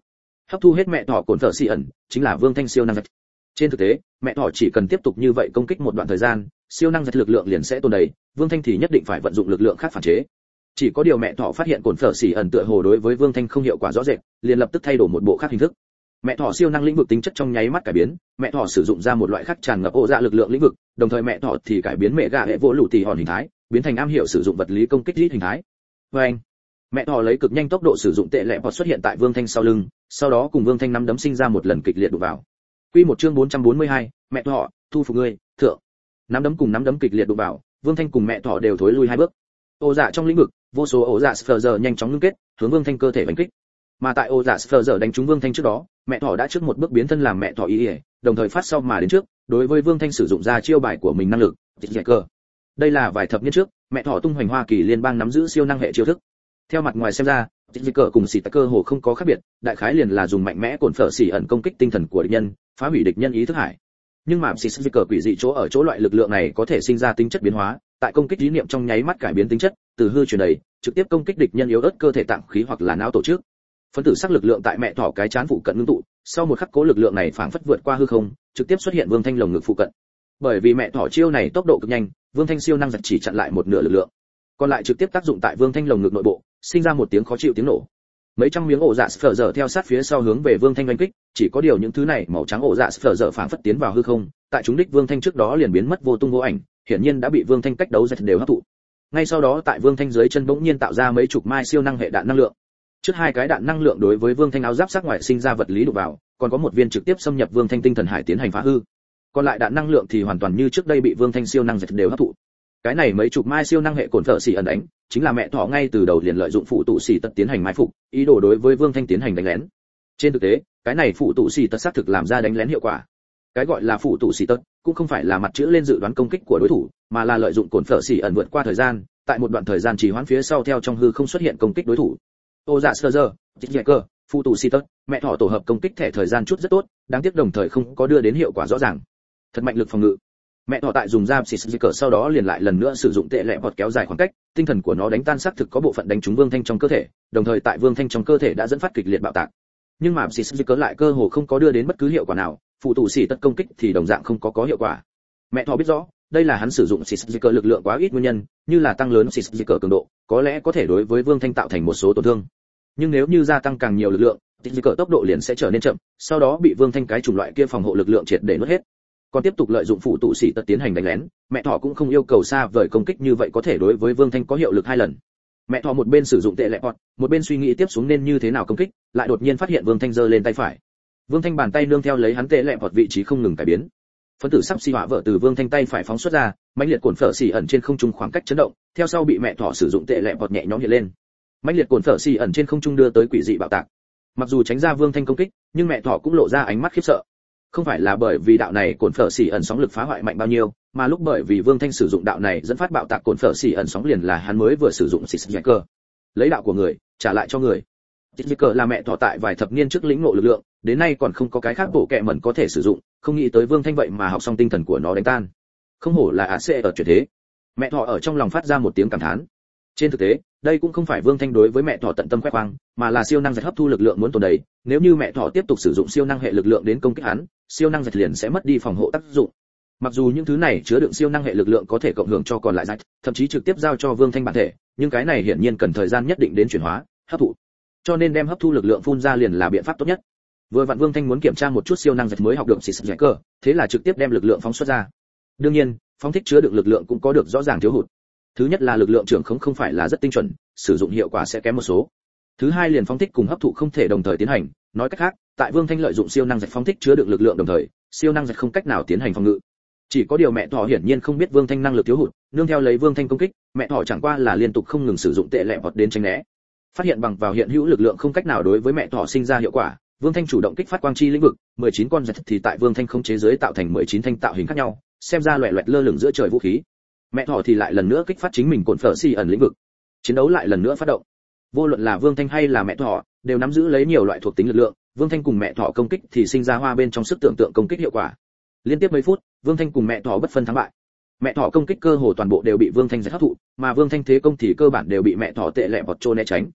Hấp thu hết mẹ thỏ cồn phở xì ẩn, chính là Vương Thanh siêu năng giật. Trên thực tế, mẹ thỏ chỉ cần tiếp tục như vậy công kích một đoạn thời gian, siêu năng giật lực lượng liền sẽ tồn đầy, Vương Thanh thì nhất định phải vận dụng lực lượng khác phản chế. Chỉ có điều mẹ thỏ phát hiện cồn phở xì ẩn tựa hồ đối với Vương Thanh không hiệu quả rõ rệt, liền lập tức thay đổi một bộ khác hình thức. Mẹ thỏ siêu năng lĩnh vực tính chất trong nháy mắt cải biến, mẹ thỏ sử dụng ra một loại khác tràn ngập ổ dạ lực lượng lĩnh vực, đồng thời mẹ thỏ thì cải biến mẹ gà hệ vỗ lũ tỷ hòn hình thái, biến thành am hiểu sử dụng vật lý công kích rít hình thái. Và anh, mẹ thỏ lấy cực nhanh tốc độ sử dụng tệ lệ bọt xuất hiện tại Vương Thanh sau lưng, sau đó cùng Vương Thanh nắm đấm sinh ra một lần kịch liệt đụng vào. Quy một chương bốn trăm bốn mươi hai, mẹ thỏ, thu phục ngươi, thượng. Nắm đấm cùng nắm đấm kịch liệt đụng vào, Vương Thanh cùng mẹ thỏ đều thối lui hai bước. Ổ dạ trong lĩnh vực, vô số ổ dạ Sphere nhanh chóng ngưng kết, hướng Vương Thanh cơ thể đánh kích. Mà tại ổ dạ Sphere đánh trúng Vương Thanh trước đó, mẹ thỏ đã trước một bước biến thân làm mẹ thỏ ý, ý đồng thời phát sau mà đến trước, đối với Vương Thanh sử dụng ra chiêu bài của mình năng lực, Dịch cơ. Đây là vài thập niên trước, mẹ thỏ tung hoành Hoa Kỳ liên bang nắm giữ siêu năng hệ chiêu thức. Theo mặt ngoài xem ra, Dịch cơ cùng xì cơ hồ không có khác biệt, đại khái liền là dùng mạnh mẽ cồn phở xì ẩn công kích tinh thần của địch nhân, phá hủy địch nhân ý thức hải. Nhưng mà xì cơ quỷ dị chỗ ở chỗ loại lực lượng này có thể sinh ra tính chất biến hóa, tại công kích lý niệm trong nháy mắt cải biến tính chất, từ hư chuyển đầy, trực tiếp công kích địch nhân yếu ớt cơ thể tạng khí hoặc là não tổ chức. Phân tử sắc lực lượng tại mẹ thỏ cái chán phụ cận ngưng tụ, sau một khắc cố lực lượng này phảng phất vượt qua hư không, trực tiếp xuất hiện Vương Thanh lồng ngực phụ cận. Bởi vì mẹ thỏ chiêu này tốc độ cực nhanh, Vương Thanh siêu năng giật chỉ chặn lại một nửa lực lượng, còn lại trực tiếp tác dụng tại Vương Thanh lồng ngực nội bộ, sinh ra một tiếng khó chịu tiếng nổ. Mấy trăm miếng ổ dạ phở dở theo sát phía sau hướng về Vương Thanh đánh kích, chỉ có điều những thứ này màu trắng ổ dạ phở dở phảng phất tiến vào hư không, tại chúng đích Vương Thanh trước đó liền biến mất vô tung vô ảnh, hiển nhiên đã bị Vương Thanh cách đấu giật đều hấp thụ. Ngay sau đó tại Vương Thanh dưới chân bỗng nhiên tạo ra mấy chục mai siêu năng hệ đạn năng lượng. Trước hai cái đạn năng lượng đối với Vương Thanh áo giáp sắc ngoài sinh ra vật lý đụng vào, còn có một viên trực tiếp xâm nhập Vương Thanh tinh thần hải tiến hành phá hư. Còn lại đạn năng lượng thì hoàn toàn như trước đây bị Vương Thanh siêu năng giật đều hấp thụ. Cái này mấy chục mai siêu năng hệ cồn phở xì ẩn đánh, chính là mẹ thỏ ngay từ đầu liền lợi dụng phụ tụ xì tật tiến hành mai phục, ý đồ đối với Vương Thanh tiến hành đánh lén. Trên thực tế, cái này phụ tụ xì tật xác thực làm ra đánh lén hiệu quả. Cái gọi là phụ tụ xì tật cũng không phải là mặt chữ lên dự đoán công kích của đối thủ, mà là lợi dụng cồn phở xì ẩn vượt qua thời gian, tại một đoạn thời gian trì hoãn phía sau theo trong hư không xuất hiện công kích đối thủ. Ô dạ sơ giờ, dịch cơ, phụ tụ xì tật, mẹ thỏ tổ hợp công kích thẻ thời gian chút rất tốt, đáng tiếc đồng thời không có đưa đến hiệu quả rõ ràng. Thật mạnh lực phòng ngự. Mẹ thỏ tại dùng ra xì xì cờ sau đó liền lại lần nữa sử dụng tệ lệ bọt kéo dài khoảng cách, tinh thần của nó đánh tan xác thực có bộ phận đánh trúng Vương Thanh trong cơ thể, đồng thời tại Vương Thanh trong cơ thể đã dẫn phát kịch liệt bạo tạc. Nhưng mà xì xì cờ lại cơ hồ không có đưa đến bất cứ hiệu quả nào, phụ tụ xì tật công kích thì đồng dạng không có có hiệu quả. Mẹ thỏ biết rõ, đây là hắn sử dụng xì xì cờ lực lượng quá ít nguyên nhân, như là tăng lớn xì xì cờ cường độ, có lẽ có thể đối với Vương Thanh tạo thành một số tổn thương. Nhưng nếu như gia tăng càng nhiều lực lượng, xì xì cờ tốc độ liền sẽ trở nên chậm, sau đó bị Vương Thanh cái chủng loại kia phòng hộ lực lượng triệt để nuốt hết. Còn tiếp tục lợi dụng phụ tụ xỉ tật tiến hành đánh lén, mẹ thỏ cũng không yêu cầu xa vời công kích như vậy có thể đối với Vương Thanh có hiệu lực hai lần. Mẹ thỏ một bên sử dụng tệ lệ bọt, một bên suy nghĩ tiếp xuống nên như thế nào công kích, lại đột nhiên phát hiện Vương Thanh giơ lên tay phải. Vương Thanh bàn tay nương theo lấy hắn tệ lệ bọt vị trí không ngừng cải biến. Phân tử sắp xi hỏa vỡ từ Vương Thanh tay phải phóng xuất ra, mãnh liệt cồn phở xỉ ẩn trên không trung khoảng cách chấn động, theo sau bị mẹ thỏ sử dụng tệ lệ bọt nhẹ nhõm hiện lên. Mãnh liệt cồn phở xỉ ẩn trên không trung đưa tới quỷ dị bạo tạc. Mặc dù tránh ra Vương Thanh công kích, nhưng mẹ thỏ cũng lộ ra ánh mắt khiếp sợ. Không phải là bởi vì đạo này cồn phở xỉ ẩn sóng lực phá hoại mạnh bao nhiêu, mà lúc bởi vì Vương Thanh sử dụng đạo này dẫn phát bạo tạc cồn phở xỉ ẩn sóng liền là hắn mới vừa sử dụng xì xì cơ. Lấy đạo của người, trả lại cho người. Xì xì cơ là mẹ thỏ tại vài thập niên trước lĩnh ngộ lực lượng, đến nay còn không có cái khác bộ kệ mẩn có thể sử dụng, không nghĩ tới Vương Thanh vậy mà học xong tinh thần của nó đánh tan. Không hổ là á xê ở chuyển thế. Mẹ thỏ ở trong lòng phát ra một tiếng cảm thán. Trên thực tế, đây cũng không phải Vương Thanh đối với mẹ thỏ tận tâm khoe khoang, mà là siêu năng giật hấp thu lực lượng muốn tồn đầy, nếu như mẹ thỏ tiếp tục sử dụng siêu năng hệ lực lượng đến công kích hắn, siêu năng giật liền sẽ mất đi phòng hộ tác dụng. Mặc dù những thứ này chứa đựng siêu năng hệ lực lượng có thể cộng hưởng cho còn lại giật, thậm chí trực tiếp giao cho Vương Thanh bản thể, nhưng cái này hiển nhiên cần thời gian nhất định đến chuyển hóa, hấp thụ. Cho nên đem hấp thu lực lượng phun ra liền là biện pháp tốt nhất. Vừa vặn Vương Thanh muốn kiểm tra một chút siêu năng giật mới học được xì xì cơ, thế là trực tiếp đem lực lượng phóng xuất ra. Đương nhiên, phóng thích chứa đựng lực lượng cũng có được rõ ràng thiếu hụt. Thứ nhất là lực lượng trưởng không không phải là rất tinh chuẩn, sử dụng hiệu quả sẽ kém một số. Thứ hai liền phóng thích cùng hấp thụ không thể đồng thời tiến hành, nói cách khác, tại Vương Thanh lợi dụng siêu năng giật phóng thích chứa đựng lực lượng đồng thời, siêu năng giật không cách nào tiến hành phòng ngự. Chỉ có điều mẹ thỏ hiển nhiên không biết Vương Thanh năng lực thiếu hụt, nương theo lấy Vương Thanh công kích, mẹ thỏ chẳng qua là liên tục không ngừng sử dụng tệ lệ bọt đến tránh né. Phát hiện bằng vào hiện hữu lực lượng không cách nào đối với mẹ thỏ sinh ra hiệu quả, Vương Thanh chủ động kích phát quang chi lĩnh vực, mười chín con giật thì tại Vương Thanh không chế giới tạo thành mười chín thanh tạo hình khác nhau, xem ra loẹt loẹt lơ lửng giữa trời vũ khí. Mẹ thỏ thì lại lần nữa kích phát chính mình cồn phở xì ẩn lĩnh vực. Chiến đấu lại lần nữa phát động. Vô luận là Vương Thanh hay là mẹ thỏ, đều nắm giữ lấy nhiều loại thuộc tính lực lượng, Vương Thanh cùng mẹ thỏ công kích thì sinh ra hoa bên trong sức tưởng tượng công kích hiệu quả. Liên tiếp mấy phút, Vương Thanh cùng mẹ thỏ bất phân thắng bại. Mẹ thỏ công kích cơ hồ toàn bộ đều bị Vương Thanh giật hấp thụ, mà Vương Thanh thế công thì cơ bản đều bị mẹ thỏ tệ lệ bọt trô né tránh.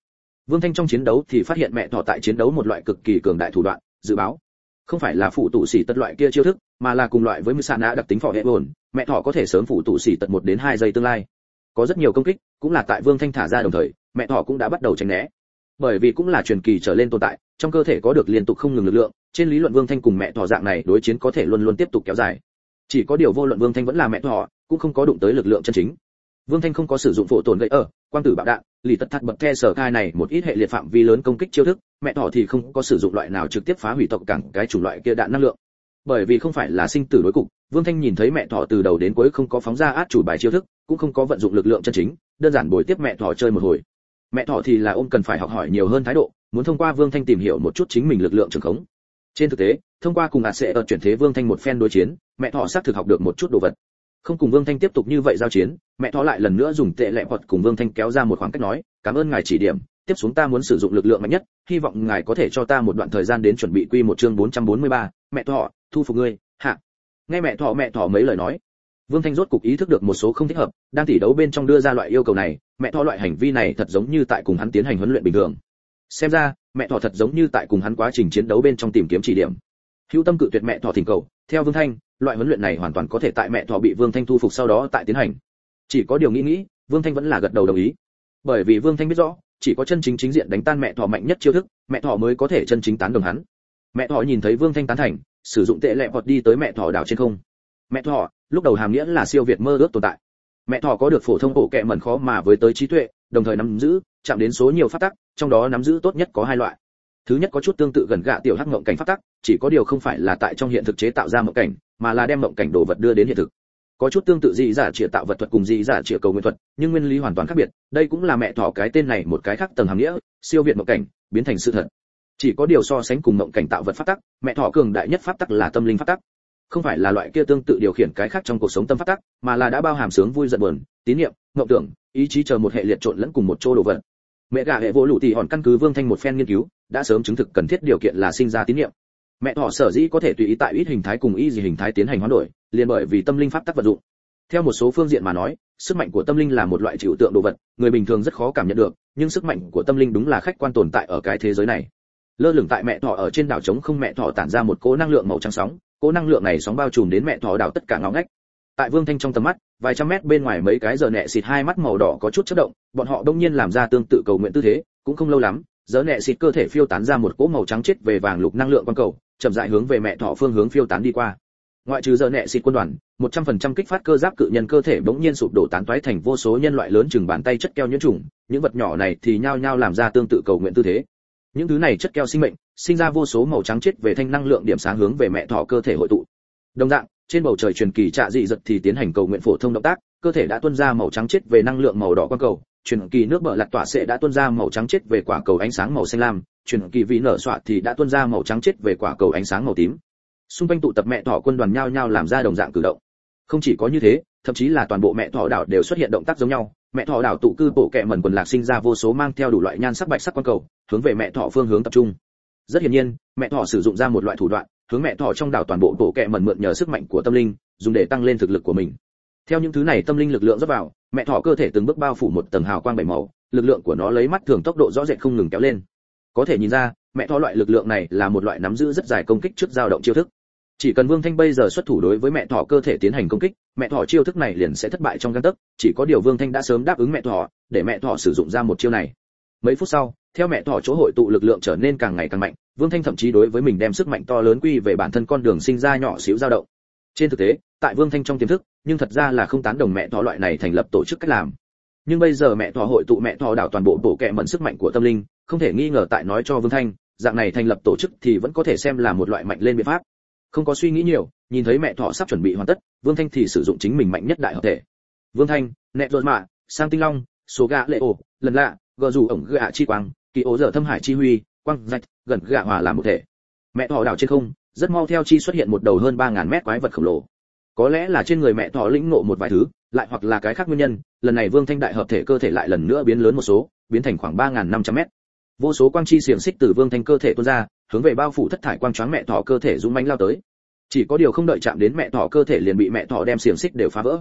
Vương Thanh trong chiến đấu thì phát hiện mẹ thỏ tại chiến đấu một loại cực kỳ cường đại thủ đoạn, dự báo. Không phải là phụ tụ xỉ tật loại kia chiêu thức, mà là cùng loại với mưu sạn đặc tính phò hệ ổn, mẹ thỏ có thể sớm phụ tụ xỉ tật một đến hai giây tương lai. Có rất nhiều công kích, cũng là tại Vương Thanh thả ra đồng thời, mẹ thỏ cũng đã bắt đầu tránh né. Bởi vì cũng là truyền kỳ trở lên tồn tại, trong cơ thể có được liên tục không ngừng lực lượng, trên lý luận Vương Thanh cùng mẹ thỏ dạng này đối chiến có thể luôn luôn tiếp tục kéo dài. Chỉ có điều vô luận Vương Thanh vẫn là mẹ thỏ, cũng không có đụng tới lực lượng chân chính. Vương Thanh không có sử dụng phổ tổn gây ở, quang tử bạo đạn, lì tật thắt bật the sở khai này một ít hệ liệt phạm vi lớn công kích chiêu thức, mẹ thỏ thì không có sử dụng loại nào trực tiếp phá hủy tộc cảng cái chủng loại kia đạn năng lượng. Bởi vì không phải là sinh tử đối cục, Vương Thanh nhìn thấy mẹ thỏ từ đầu đến cuối không có phóng ra át chủ bài chiêu thức, cũng không có vận dụng lực lượng chân chính, đơn giản bồi tiếp mẹ thỏ chơi một hồi. Mẹ thỏ thì là ôm cần phải học hỏi nhiều hơn thái độ, muốn thông qua Vương Thanh tìm hiểu một chút chính mình lực lượng trường khống. Trên thực tế, thông qua cùng ạt sẽ ở chuyển thế Vương Thanh một phen đối chiến, mẹ thỏ xác thực học được một chút đồ vật. Không cùng Vương Thanh tiếp tục như vậy giao chiến, mẹ thỏ lại lần nữa dùng tệ lệ hoặc cùng Vương Thanh kéo ra một khoảng cách nói, cảm ơn ngài chỉ điểm, tiếp xuống ta muốn sử dụng lực lượng mạnh nhất, hy vọng ngài có thể cho ta một đoạn thời gian đến chuẩn bị quy một chương bốn trăm bốn mươi ba, mẹ thỏ, thu phục ngươi, hạ. Nghe mẹ thỏ mẹ thỏ mấy lời nói, Vương Thanh rốt cục ý thức được một số không thích hợp, đang tỉ đấu bên trong đưa ra loại yêu cầu này, mẹ thỏ loại hành vi này thật giống như tại cùng hắn tiến hành huấn luyện bình thường. Xem ra, mẹ thỏ thật giống như tại cùng hắn quá trình chiến đấu bên trong tìm kiếm chỉ điểm. Hữu tâm cự tuyệt mẹ thỏ thỉnh cầu, theo Vương Thanh, loại huấn luyện này hoàn toàn có thể tại mẹ thỏ bị Vương Thanh thu phục sau đó tại tiến hành. Chỉ có điều nghĩ nghĩ, Vương Thanh vẫn là gật đầu đồng ý. Bởi vì Vương Thanh biết rõ, chỉ có chân chính chính diện đánh tan mẹ thỏ mạnh nhất chiêu thức, mẹ thỏ mới có thể chân chính tán đồng hắn. Mẹ thỏ nhìn thấy Vương Thanh tán thành, sử dụng tệ lệ vọt đi tới mẹ thỏ đảo trên không. Mẹ thỏ, lúc đầu hàm nghĩa là siêu việt mơ ước tồn tại. Mẹ thỏ có được phổ thông bộ kệ mẩn khó mà với tới trí tuệ, đồng thời nắm giữ, chạm đến số nhiều pháp tắc, trong đó nắm giữ tốt nhất có hai loại. Thứ nhất có chút tương tự gần gạ tiểu hắc mộng cảnh pháp tắc, chỉ có điều không phải là tại trong hiện thực chế tạo ra mộng cảnh, mà là đem mộng cảnh đồ vật đưa đến hiện thực. Có chút tương tự dị giả trịa tạo vật thuật cùng dị giả trịa cầu nguyện thuật, nhưng nguyên lý hoàn toàn khác biệt, đây cũng là mẹ thỏ cái tên này một cái khác tầng hàm nghĩa, siêu việt mộng cảnh, biến thành sự thật. Chỉ có điều so sánh cùng mộng cảnh tạo vật pháp tắc, mẹ thỏ cường đại nhất pháp tắc là tâm linh pháp tắc. Không phải là loại kia tương tự điều khiển cái khác trong cuộc sống tâm pháp tắc, mà là đã bao hàm sướng vui giận buồn, tín niệm, ngộng tưởng, ý chí chờ một hệ liệt trộn lẫn cùng một chỗ đồ vật. Mẹ gà hệ vô lũ tỷ hòn căn cứ Vương Thanh một phen nghiên cứu, đã sớm chứng thực cần thiết điều kiện là sinh ra tín niệm. Mẹ thỏ sở dĩ có thể tùy ý tại ít hình thái cùng y gì hình thái tiến hành hoán đổi, liền bởi vì tâm linh pháp tắc vận dụng. Theo một số phương diện mà nói, sức mạnh của tâm linh là một loại trừu tượng đồ vật, người bình thường rất khó cảm nhận được, nhưng sức mạnh của tâm linh đúng là khách quan tồn tại ở cái thế giới này. Lơ lửng tại mẹ thỏ ở trên đảo trống không, mẹ thỏ tản ra một cỗ năng lượng màu trắng sóng, cỗ năng lượng này sóng bao trùm đến mẹ thỏ đảo tất cả ngõ ngách. Tại Vương Thanh trong tầm mắt, vài trăm mét bên ngoài mấy cái giờ nẹ xịt hai mắt màu đỏ có chút chớp động, bọn họ đông nhiên làm ra tương tự cầu nguyện tư thế, cũng không lâu lắm, giờ nẹ xịt cơ thể phiêu tán ra một cỗ màu trắng chết về vàng lục năng lượng quang cầu, chậm rãi hướng về mẹ thỏ phương hướng phiêu tán đi qua. Ngoại trừ giờ nẹ xịt quân đoàn, một trăm phần trăm kích phát cơ giáp cự nhân cơ thể bỗng nhiên sụp đổ tán toái thành vô số nhân loại lớn chừng bàn tay chất keo nhiễm trùng, những vật nhỏ này thì nhao nhao làm ra tương tự cầu nguyện tư thế. Những thứ này chất keo sinh mệnh, sinh ra vô số màu trắng chết về thanh năng lượng điểm sáng hướng về mẹ thỏ cơ thể hội tụ. Đồng dạng, trên bầu trời truyền kỳ trạ dị giật thì tiến hành cầu nguyện phổ thông động tác, cơ thể đã tuôn ra màu trắng chết về năng lượng màu đỏ quang cầu, truyền kỳ nước bờ lạt tỏa sẽ đã tuôn ra màu trắng chết về quả cầu ánh sáng màu xanh lam, truyền kỳ vị nở xoạ thì đã tuôn ra màu trắng chết về quả cầu ánh sáng màu tím. Xung quanh tụ tập mẹ thỏ quân đoàn nhao nhao làm ra đồng dạng cử động. Không chỉ có như thế, thậm chí là toàn bộ mẹ thỏ đảo đều xuất hiện động tác giống nhau. Mẹ thỏ đảo tụ cư bộ kệ mẩn quần lạc sinh ra vô số mang theo đủ loại nhan sắc bạch sắc quang cầu, hướng về mẹ thỏ phương hướng tập trung. Rất hiển nhiên, mẹ thỏ sử dụng ra một loại thủ đoạn, hướng mẹ thỏ trong đảo toàn bộ bộ kệ mẩn mượn nhờ sức mạnh của tâm linh, dùng để tăng lên thực lực của mình. Theo những thứ này tâm linh lực lượng rót vào, mẹ thỏ cơ thể từng bước bao phủ một tầng hào quang bảy màu, lực lượng của nó lấy mắt thường tốc độ rõ rệt không ngừng kéo lên. Có thể nhìn ra, mẹ thỏ loại lực lượng này là một loại nắm giữ rất dài công kích trước dao động chiêu thức. Chỉ cần Vương Thanh bây giờ xuất thủ đối với mẹ thỏ cơ thể tiến hành công kích, mẹ thỏ chiêu thức này liền sẽ thất bại trong gang tấc, chỉ có điều Vương Thanh đã sớm đáp ứng mẹ thỏ, để mẹ thỏ sử dụng ra một chiêu này. Mấy phút sau, theo mẹ thỏ chỗ hội tụ lực lượng trở nên càng ngày càng mạnh, Vương Thanh thậm chí đối với mình đem sức mạnh to lớn quy về bản thân con đường sinh ra nhỏ xíu dao động. Trên thực tế, tại Vương Thanh trong tiềm thức, nhưng thật ra là không tán đồng mẹ thỏ loại này thành lập tổ chức cách làm. Nhưng bây giờ mẹ thỏ hội tụ mẹ thỏ đảo toàn bộ bộ kệ mẩn sức mạnh của tâm linh, không thể nghi ngờ tại nói cho Vương Thanh, dạng này thành lập tổ chức thì vẫn có thể xem là một loại mạnh lên biện pháp. Không có suy nghĩ nhiều, nhìn thấy mẹ thỏ sắp chuẩn bị hoàn tất, Vương Thanh thì sử dụng chính mình mạnh nhất đại hợp thể. Vương Thanh, nẹt rột mạ, sang tinh long, số gạ lệ ổ, lần lạ, gờ rủ ổng gạ chi quang, kỳ ố giờ thâm hải chi huy, quang rạch, gần gạ hòa làm một thể. Mẹ thỏ đảo trên không, rất mau theo chi xuất hiện một đầu hơn ba ngàn mét quái vật khổng lồ. Có lẽ là trên người mẹ thỏ lĩnh ngộ một vài thứ, lại hoặc là cái khác nguyên nhân, lần này Vương Thanh đại hợp thể cơ thể lại lần nữa biến lớn một số, biến thành khoảng ba ngàn năm trăm mét. Vô số quang chi xiềng xích từ Vương Thanh cơ thể tuôn ra, hướng về bao phủ thất thải quang choáng mẹ thỏ cơ thể dũng mãnh lao tới. Chỉ có điều không đợi chạm đến mẹ thỏ cơ thể liền bị mẹ thỏ đem xiềng xích đều phá vỡ.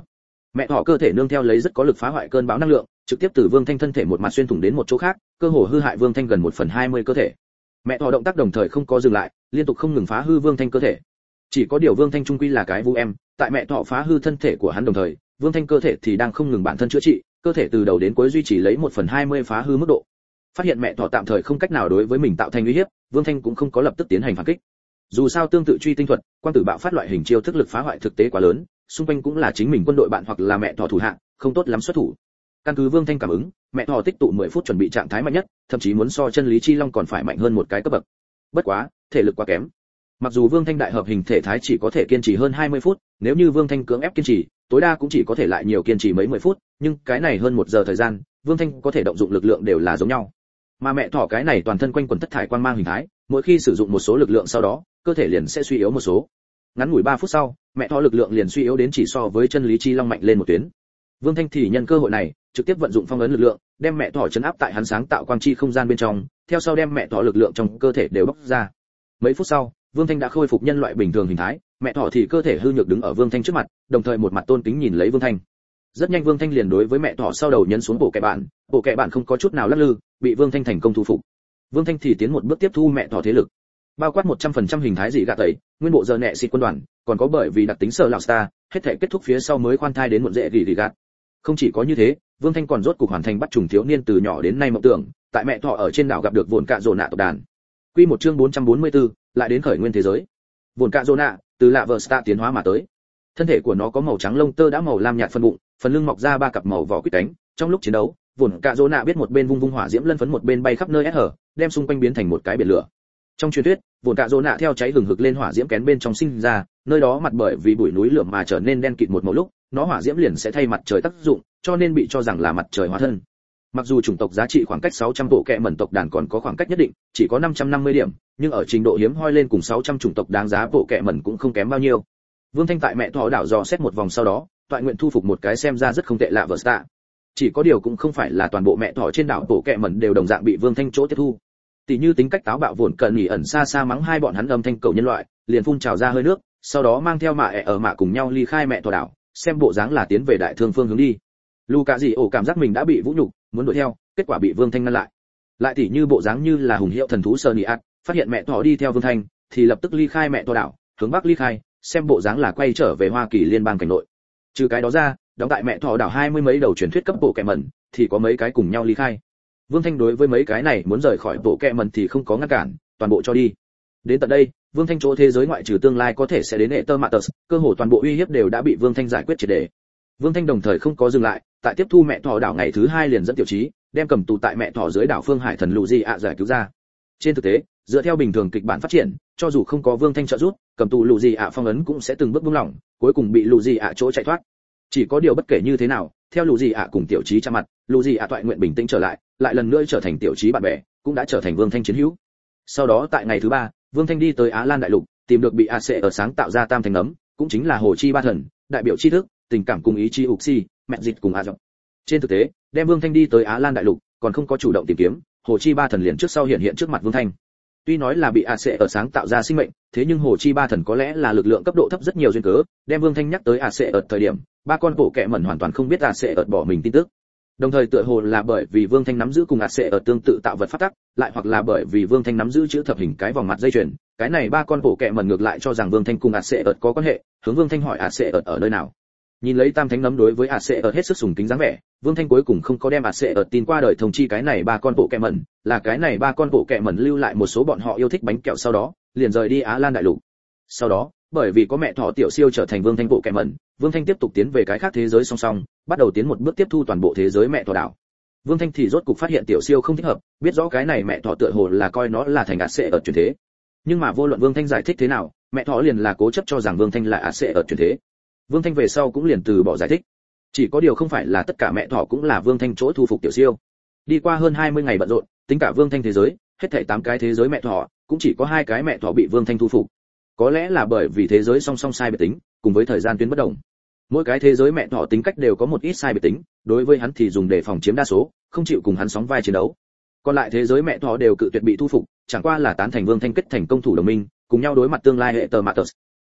Mẹ thỏ cơ thể nương theo lấy rất có lực phá hoại cơn bão năng lượng, trực tiếp từ Vương Thanh thân thể một mặt xuyên thủng đến một chỗ khác, cơ hồ hư hại Vương Thanh gần một phần hai mươi cơ thể. Mẹ thỏ động tác đồng thời không có dừng lại, liên tục không ngừng phá hư Vương Thanh cơ thể. Chỉ có điều Vương Thanh trung quy là cái vũ em, tại mẹ thỏ phá hư thân thể của hắn đồng thời, Vương Thanh cơ thể thì đang không ngừng bản thân chữa trị, cơ thể từ đầu đến cuối duy trì lấy một phần hai mươi phá hư mức độ. Phát hiện mẹ thỏ tạm thời không cách nào đối với mình tạo thành uy hiếp, Vương Thanh cũng không có lập tức tiến hành phản kích. Dù sao tương tự truy tinh thuật, quang tử bạo phát loại hình chiêu thức lực phá hoại thực tế quá lớn, xung quanh cũng là chính mình quân đội bạn hoặc là mẹ thỏ thủ hạ, không tốt lắm xuất thủ. Căn cứ Vương Thanh cảm ứng, mẹ thỏ tích tụ mười phút chuẩn bị trạng thái mạnh nhất, thậm chí muốn so chân lý chi long còn phải mạnh hơn một cái cấp bậc. Bất quá, thể lực quá kém. Mặc dù Vương Thanh đại hợp hình thể thái chỉ có thể kiên trì hơn hai mươi phút, nếu như Vương Thanh cưỡng ép kiên trì, tối đa cũng chỉ có thể lại nhiều kiên trì mấy mười phút, nhưng cái này hơn một giờ thời gian, Vương Thanh có thể động dụng lực lượng đều là giống nhau. Mà mẹ thỏ cái này toàn thân quanh quần thất thải quang mang hình thái, mỗi khi sử dụng một số lực lượng sau đó, cơ thể liền sẽ suy yếu một số. Ngắn ngủi ba phút sau, mẹ thỏ lực lượng liền suy yếu đến chỉ so với chân lý chi long mạnh lên một tuyến. Vương Thanh thì nhân cơ hội này, trực tiếp vận dụng phong ấn lực lượng, đem mẹ thỏ chấn áp tại hắn sáng tạo quang chi không gian bên trong, theo sau đem mẹ thỏ lực lượng trong cơ thể đều bóc ra. Mấy phút sau, Vương Thanh đã khôi phục nhân loại bình thường hình thái, mẹ thỏ thì cơ thể hư nhược đứng ở Vương Thanh trước mặt, đồng thời một mặt tôn kính nhìn lấy Vương Thanh. Rất nhanh Vương Thanh liền đối với mẹ thỏ sau đầu nhấn xuống bộ kệ bạn, bộ kệ bạn không có chút nào lắc lư, bị Vương Thanh thành công thu phục. Vương Thanh thì tiến một bước tiếp thu mẹ thỏ thế lực, bao quát một trăm phần trăm hình thái dị gạ tẩy, nguyên bộ giờ nệ xịt quân đoàn, còn có bởi vì đặc tính sở lão star, hết thể kết thúc phía sau mới khoan thai đến muộn dễ gỉ gỉ gạt. Không chỉ có như thế, Vương Thanh còn rốt cục hoàn thành bắt trùng thiếu niên từ nhỏ đến nay mộng tưởng, tại mẹ thỏ ở trên đảo gặp được vồn cạ rồ nạ tộc đàn. Quy một chương bốn trăm bốn mươi tư, lại đến khởi nguyên thế giới. Vồn cạ rồ nạ, từ lạ vờ star tiến hóa mà tới. Thân thể của nó có màu trắng lông tơ đã màu lam nhạt phần bụng, phần lưng mọc ra ba cặp màu vỏ quýt cánh. Trong lúc chiến đấu, vồn cạ rồ nạ biết một bên vung vung hỏa diễm lân phấn một bên bay khắp nơi ép hở, đem xung quanh biến thành một cái biển lửa. Trong truyền thuyết, vồn cạ rồ nạ theo cháy hừng hực lên hỏa diễm kén bên trong sinh ra, nơi đó mặt bởi vì bụi núi lửa mà trở nên đen kịt một màu lúc, nó hỏa diễm liền sẽ thay mặt trời tác dụng, cho nên bị cho rằng là mặt trời hóa thân. Mặc dù chủng tộc giá trị khoảng cách sáu trăm bộ kệ mẩn tộc đàn còn có khoảng cách nhất định, chỉ có năm trăm năm mươi điểm, nhưng ở trình độ hiếm hoi lên cùng sáu trăm chủng tộc đáng giá bộ kệ mẩn cũng không kém bao nhiêu. Vương Thanh tại mẹ thỏ đảo dò xét một vòng sau đó, toại nguyện thu phục một cái xem ra rất không tệ lạ vợ sta. Chỉ có điều cũng không phải là toàn bộ mẹ thỏ trên đảo bộ kệ mẩn đều đồng dạng bị Vương Thanh chỗ tiếp thu. Tỷ như tính cách táo bạo vồn cận nghỉ ẩn xa xa mắng hai bọn hắn âm thanh cầu nhân loại, liền phun trào ra hơi nước, sau đó mang theo mạ ẹ ở mạ cùng nhau ly khai mẹ thỏ đảo, xem bộ dáng là tiến về đại thương phương hướng đi. Luca gì ổ cảm giác mình đã bị vũ nhục, muốn đuổi theo, kết quả bị Vương Thanh ngăn lại. Lại tỷ như bộ dáng như là hùng hiệu thần thú sơ nị ạt, phát hiện mẹ thỏ đi theo Vương Thanh, thì lập tức ly khai mẹ thỏ đảo, hướng bắc ly khai, xem bộ dáng là quay trở về Hoa Kỳ liên bang cảnh nội. Trừ cái đó ra, đóng tại mẹ thỏ đảo hai mươi mấy đầu truyền thuyết cấp bộ kệ mẩn, thì có mấy cái cùng nhau ly khai. Vương Thanh đối với mấy cái này muốn rời khỏi bộ kệ mẩn thì không có ngăn cản, toàn bộ cho đi. Đến tận đây, Vương Thanh chỗ thế giới ngoại trừ tương lai có thể sẽ đến Ether Matters, cơ hồ toàn bộ uy hiếp đều đã bị Vương Thanh giải quyết triệt để. Vương Thanh đồng thời không có dừng lại, tại tiếp thu mẹ thỏ đảo ngày thứ hai liền dẫn tiểu trí, đem cầm tù tại mẹ thỏ dưới đảo Phương Hải thần Lù Di ạ giải cứu ra. Trên thực tế, dựa theo bình thường kịch bản phát triển, cho dù không có Vương Thanh trợ giúp, cầm tù Lù Di ạ phong ấn cũng sẽ từng bước buông lỏng, cuối cùng bị Lù Di ạ chỗ chạy thoát. Chỉ có điều bất kể như thế nào, theo Lù Di ạ cùng tiểu trí chạm mặt, Lù Di ạ toại nguyện bình tĩnh trở lại, lại lần nữa trở thành tiểu trí bạn bè, cũng đã trở thành Vương Thanh chiến hữu. Sau đó tại ngày thứ ba, Vương Thanh đi tới Á Lan đại lục, tìm được bị a xê ở sáng tạo ra tam thành nấm, cũng chính là hồ chi ba thần, đại biểu tri thức, tình cảm cùng ý chí Uxi, mẹ dịch cùng a dọc. Trên thực tế, đem Vương Thanh đi tới Á Lan đại lục, còn không có chủ động tìm kiếm, hồ chi ba thần liền trước sau hiện hiện trước mặt Vương Thanh. Tuy nói là bị a xê ở sáng tạo ra sinh mệnh, thế nhưng hồ chi ba thần có lẽ là lực lượng cấp độ thấp rất nhiều duyên cớ, đem Vương Thanh nhắc tới a xê ở thời điểm, ba con bộ kệ mẩn hoàn toàn không biết a xê ở bỏ mình tin tức. Đồng thời tựa hồ là bởi vì Vương Thanh nắm giữ cùng a xê ở tương tự tạo vật phát tắc, lại hoặc là bởi vì Vương Thanh nắm giữ chữ thập hình cái vòng mặt dây chuyền, cái này ba con bộ kệ mẩn ngược lại cho rằng Vương Thanh cùng a xê ở có quan hệ, hướng Vương Thanh hỏi a xê ở ở nơi nào. Nhìn lấy tam thánh nấm đối với a xê ở hết sức sùng kính dáng vẻ, Vương Thanh cuối cùng không có đem a xê ở tin qua đời thông chi cái này ba con bộ kệ mẩn, là cái này ba con bộ kệ mẩn lưu lại một số bọn họ yêu thích bánh kẹo sau đó, liền rời đi Á Lan đại lục. Sau đó, bởi vì có mẹ thỏ tiểu siêu trở thành Vương Thanh bộ kệ mẩn, Vương Thanh tiếp tục tiến về cái khác thế giới song song, bắt đầu tiến một bước tiếp thu toàn bộ thế giới mẹ thỏ đảo. Vương Thanh thì rốt cục phát hiện tiểu siêu không thích hợp, biết rõ cái này mẹ thỏ tựa hồ là coi nó là thành a xê ở truyền thế. Nhưng mà vô luận Vương Thanh giải thích thế nào, mẹ thỏ liền là cố chấp cho rằng Vương Thanh là a xê ở truyền thế. Vương Thanh về sau cũng liền từ bỏ giải thích. Chỉ có điều không phải là tất cả mẹ thỏ cũng là Vương Thanh chỗ thu phục tiểu siêu. Đi qua hơn hai mươi ngày bận rộn, tính cả Vương Thanh thế giới, hết thảy tám cái thế giới mẹ thỏ, cũng chỉ có hai cái mẹ thỏ bị Vương Thanh thu phục. Có lẽ là bởi vì thế giới song song sai biệt tính, cùng với thời gian tuyến bất đồng. Mỗi cái thế giới mẹ thỏ tính cách đều có một ít sai biệt tính, đối với hắn thì dùng để phòng chiếm đa số, không chịu cùng hắn sóng vai chiến đấu. Còn lại thế giới mẹ thỏ đều cự tuyệt bị thu phục, chẳng qua là tán thành Vương Thanh kết thành công thủ đồng minh, cùng nhau đối mặt tương lai hệ tờ Matters.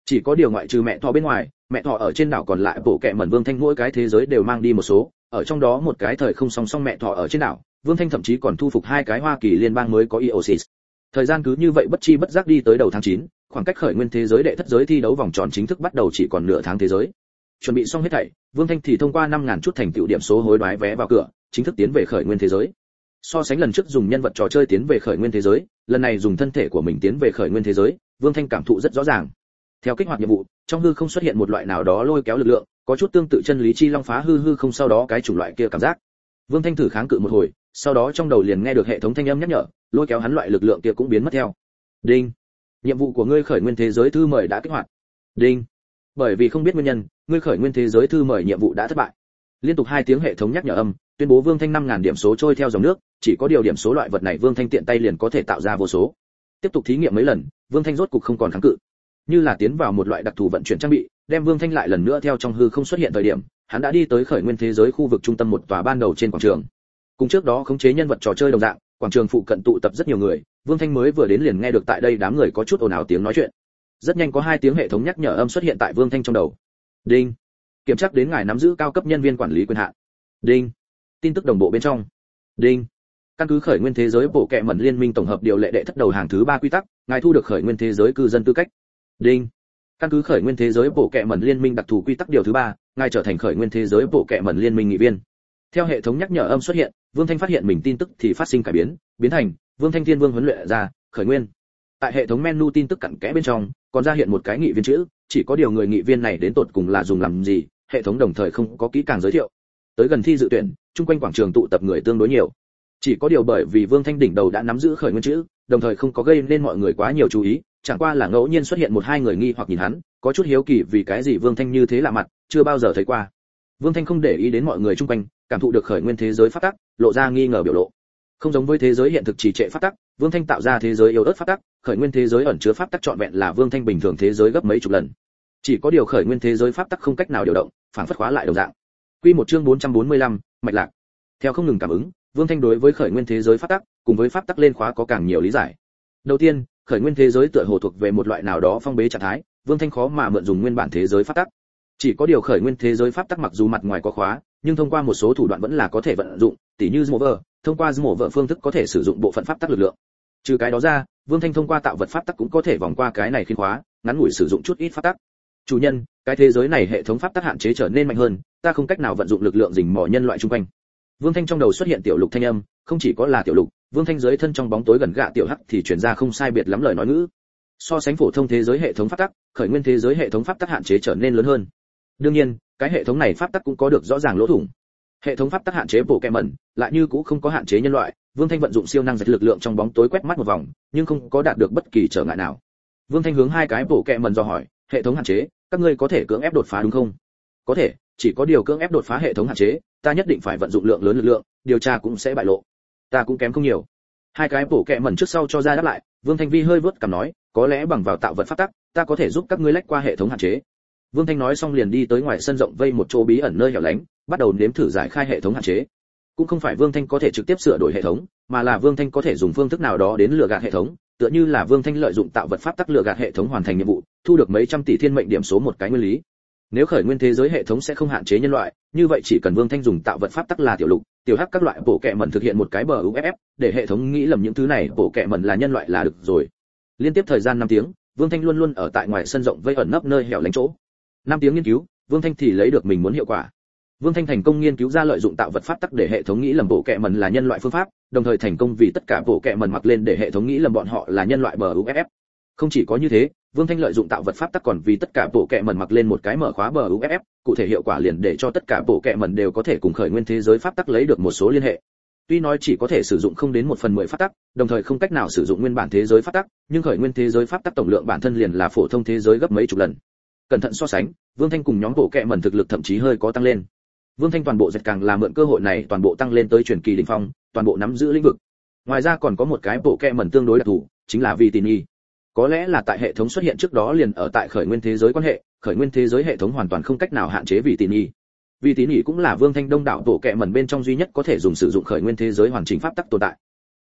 Chỉ có điều ngoại trừ mẹ thỏ bên ngoài, mẹ thỏ ở trên đảo còn lại bộ kệ mẩn Vương Thanh mỗi cái thế giới đều mang đi một số, ở trong đó một cái thời không song song mẹ thỏ ở trên đảo, Vương Thanh thậm chí còn thu phục hai cái Hoa Kỳ liên bang mới có Eosis. Thời gian cứ như vậy bất chi bất giác đi tới đầu tháng chín, khoảng cách khởi nguyên thế giới đệ thất giới thi đấu vòng tròn chính thức bắt đầu chỉ còn nửa tháng thế giới. Chuẩn bị xong hết thảy, Vương Thanh thì thông qua năm nghìn chút thành tựu điểm số hối đoái vé vào cửa, chính thức tiến về khởi nguyên thế giới. So sánh lần trước dùng nhân vật trò chơi tiến về khởi nguyên thế giới, lần này dùng thân thể của mình tiến về khởi nguyên thế giới, Vương Thanh cảm thụ rất rõ ràng. Theo kích hoạt nhiệm vụ, trong hư không xuất hiện một loại nào đó lôi kéo lực lượng, có chút tương tự chân lý chi long phá hư hư không sau đó cái chủng loại kia cảm giác. Vương Thanh thử kháng cự một hồi, sau đó trong đầu liền nghe được hệ thống thanh âm nhắc nhở, lôi kéo hắn loại lực lượng kia cũng biến mất theo. Đinh. Nhiệm vụ của ngươi khởi nguyên thế giới thư mời đã kích hoạt. Đinh. Bởi vì không biết nguyên nhân, ngươi khởi nguyên thế giới thư mời nhiệm vụ đã thất bại. Liên tục hai tiếng hệ thống nhắc nhở âm, tuyên bố Vương Thanh năm nghìn điểm số trôi theo dòng nước, chỉ có điều điểm số loại vật này Vương Thanh tiện tay liền có thể tạo ra vô số. Tiếp tục thí nghiệm mấy lần, Vương Thanh rốt cục không còn kháng cự. Như là tiến vào một loại đặc thù vận chuyển trang bị, đem Vương Thanh lại lần nữa theo trong hư không xuất hiện thời điểm, hắn đã đi tới khởi nguyên thế giới khu vực trung tâm một tòa ban đầu trên quảng trường. Cùng trước đó khống chế nhân vật trò chơi đồng dạng, quảng trường phụ cận tụ tập rất nhiều người, Vương Thanh mới vừa đến liền nghe được tại đây đám người có chút ồn ào tiếng nói chuyện. Rất nhanh có hai tiếng hệ thống nhắc nhở âm xuất hiện tại Vương Thanh trong đầu. Đinh. Kiểm tra đến ngài nắm giữ cao cấp nhân viên quản lý quyền hạn. Đinh. Tin tức đồng bộ bên trong. Đinh. Căn cứ khởi nguyên thế giới bộ kệ mẩn liên minh tổng hợp điều lệ đệ thất đầu hàng thứ ba quy tắc, ngài thu được khởi nguyên thế giới cư dân tư cách. Đinh. Căn cứ khởi nguyên thế giới bộ kệ mẩn liên minh đặc thù quy tắc điều thứ ba, ngài trở thành khởi nguyên thế giới bộ kệ mẩn liên minh nghị viên. Theo hệ thống nhắc nhở âm xuất hiện, Vương Thanh phát hiện mình tin tức thì phát sinh cải biến, biến thành Vương Thanh Thiên Vương huấn luyện ra, khởi nguyên. Tại hệ thống menu tin tức cặn kẽ bên trong, còn ra hiện một cái nghị viên chữ, chỉ có điều người nghị viên này đến tột cùng là dùng làm gì, hệ thống đồng thời không có kỹ càng giới thiệu. Tới gần thi dự tuyển, chung quanh quảng trường tụ tập người tương đối nhiều. Chỉ có điều bởi vì Vương Thanh đỉnh đầu đã nắm giữ khởi nguyên chữ, đồng thời không có gây nên mọi người quá nhiều chú ý, chẳng qua là ngẫu nhiên xuất hiện một hai người nghi hoặc nhìn hắn, có chút hiếu kỳ vì cái gì Vương Thanh như thế lạ mặt, chưa bao giờ thấy qua. Vương Thanh không để ý đến mọi người chung quanh, cảm thụ được khởi nguyên thế giới pháp tắc, lộ ra nghi ngờ biểu lộ. Không giống với thế giới hiện thực trì trệ pháp tắc, Vương Thanh tạo ra thế giới yếu ớt pháp tắc, khởi nguyên thế giới ẩn chứa pháp tắc trọn vẹn là Vương Thanh bình thường thế giới gấp mấy chục lần. Chỉ có điều khởi nguyên thế giới pháp tắc không cách nào điều động, phản phất khóa lại đồng dạng. Quy một chương bốn trăm bốn mươi lăm, mạch lạc. Theo không ngừng cảm ứng, Vương Thanh đối với khởi nguyên thế giới pháp tắc, cùng với pháp tắc lên khóa có càng nhiều lý giải. Đầu tiên, khởi nguyên thế giới tựa hồ thuộc về một loại nào đó phong bế trạng thái, Vương Thanh khó mà mượn dùng nguyên bản thế giới pháp tắc. Chỉ có điều khởi nguyên thế giới pháp tắc mặc dù mặt ngoài có khóa, nhưng thông qua một số thủ đoạn vẫn là có thể vận dụng, tỉ như Smover, thông qua Smover phương thức có thể sử dụng bộ phận pháp tắc lực lượng. Trừ cái đó ra, Vương Thanh thông qua tạo vật pháp tắc cũng có thể vòng qua cái này khiên khóa, ngắn ngủi sử dụng chút ít pháp tắc. Chủ nhân, cái thế giới này hệ thống pháp tắc hạn chế trở nên mạnh hơn, ta không cách nào vận dụng lực lượng rình mò nhân loại xung quanh. Vương Thanh trong đầu xuất hiện tiểu lục thanh âm, không chỉ có là tiểu lục, Vương Thanh dưới thân trong bóng tối gần gạ tiểu hắc thì truyền ra không sai biệt lắm lời nói ngữ. So sánh phổ thông thế giới hệ thống pháp tắc, khởi nguyên thế giới hệ thống pháp tắc hạn chế trở nên lớn hơn. Đương nhiên, cái hệ thống này pháp tắc cũng có được rõ ràng lỗ thủng. Hệ thống pháp tắc hạn chế bộ kệ mẩn, lại như cũng không có hạn chế nhân loại. Vương Thanh vận dụng siêu năng dịch lực lượng trong bóng tối quét mắt một vòng, nhưng không có đạt được bất kỳ trở ngại nào. Vương Thanh hướng hai cái bộ kệ mẩn dò hỏi, hệ thống hạn chế, các ngươi có thể cưỡng ép đột phá đúng không? Có thể, chỉ có điều cưỡng ép đột phá hệ thống hạn chế, ta nhất định phải vận dụng lượng lớn lực lượng, điều tra cũng sẽ bại lộ. Ta cũng kém không nhiều. Hai cái bộ kệ mẩn trước sau cho ra đáp lại, Vương Thanh Vi hơi vớt cằm nói, có lẽ bằng vào tạo vật pháp tắc, ta có thể giúp các ngươi lách qua hệ thống hạn chế. Vương Thanh nói xong liền đi tới ngoài sân rộng vây một chỗ bí ẩn nơi hẻo lánh, bắt đầu nếm thử giải khai hệ thống hạn chế. Cũng không phải Vương Thanh có thể trực tiếp sửa đổi hệ thống, mà là Vương Thanh có thể dùng phương thức nào đó đến lừa gạt hệ thống, tựa như là Vương Thanh lợi dụng tạo vật pháp tắc lừa gạt hệ thống hoàn thành nhiệm vụ, thu được mấy trăm tỷ thiên mệnh điểm số một cái nguyên lý. Nếu khởi nguyên thế giới hệ thống sẽ không hạn chế nhân loại, như vậy chỉ cần Vương Thanh dùng tạo vật pháp tắc là tiểu lục, tiểu hắc các loại bộ kệ mẩn thực hiện một cái bờ u ép ép, để hệ thống nghĩ lầm những thứ này bộ kệ mẩn là nhân loại là được rồi. Liên tiếp thời gian năm tiếng, Vương Thanh luôn luôn ở tại ngoài sân rộng vây ẩn nấp nơi hẻo lánh chỗ. năm tiếng nghiên cứu, Vương Thanh thì lấy được mình muốn hiệu quả. Vương Thanh thành công nghiên cứu ra lợi dụng tạo vật pháp tắc để hệ thống nghĩ lầm bộ kệ mẩn là nhân loại phương pháp, đồng thời thành công vì tất cả bộ kệ mẩn mặc lên để hệ thống nghĩ lầm bọn họ là nhân loại bờ u ép ép. Không chỉ có như thế, Vương Thanh lợi dụng tạo vật pháp tắc còn vì tất cả bộ kệ mẩn mặc lên một cái mở khóa bờ u ép ép, cụ thể hiệu quả liền để cho tất cả bộ kệ mẩn đều có thể cùng khởi nguyên thế giới pháp tắc lấy được một số liên hệ. Tuy nói chỉ có thể sử dụng không đến một phần mười pháp tắc, đồng thời không cách nào sử dụng nguyên bản thế giới pháp tắc, nhưng khởi nguyên thế giới pháp tắc tổng lượng bản thân liền là phổ thông thế giới gấp mấy chục lần. Cẩn thận so sánh, Vương Thanh cùng nhóm bộ kệ mẩn thực lực thậm chí hơi có tăng lên. Vương Thanh toàn bộ dệt càng là mượn cơ hội này toàn bộ tăng lên tới truyền kỳ đỉnh phong, toàn bộ nắm giữ lĩnh vực. Ngoài ra còn có một cái bộ kệ mẩn tương đối đặc thù, chính là Vitini. Có lẽ là tại hệ thống xuất hiện trước đó liền ở tại khởi nguyên thế giới quan hệ, khởi nguyên thế giới hệ thống hoàn toàn không cách nào hạn chế Vitini. Vitini cũng là Vương Thanh đông đảo bộ kệ mẩn bên trong duy nhất có thể dùng sử dụng khởi nguyên thế giới hoàn chỉnh pháp tắc tồn tại.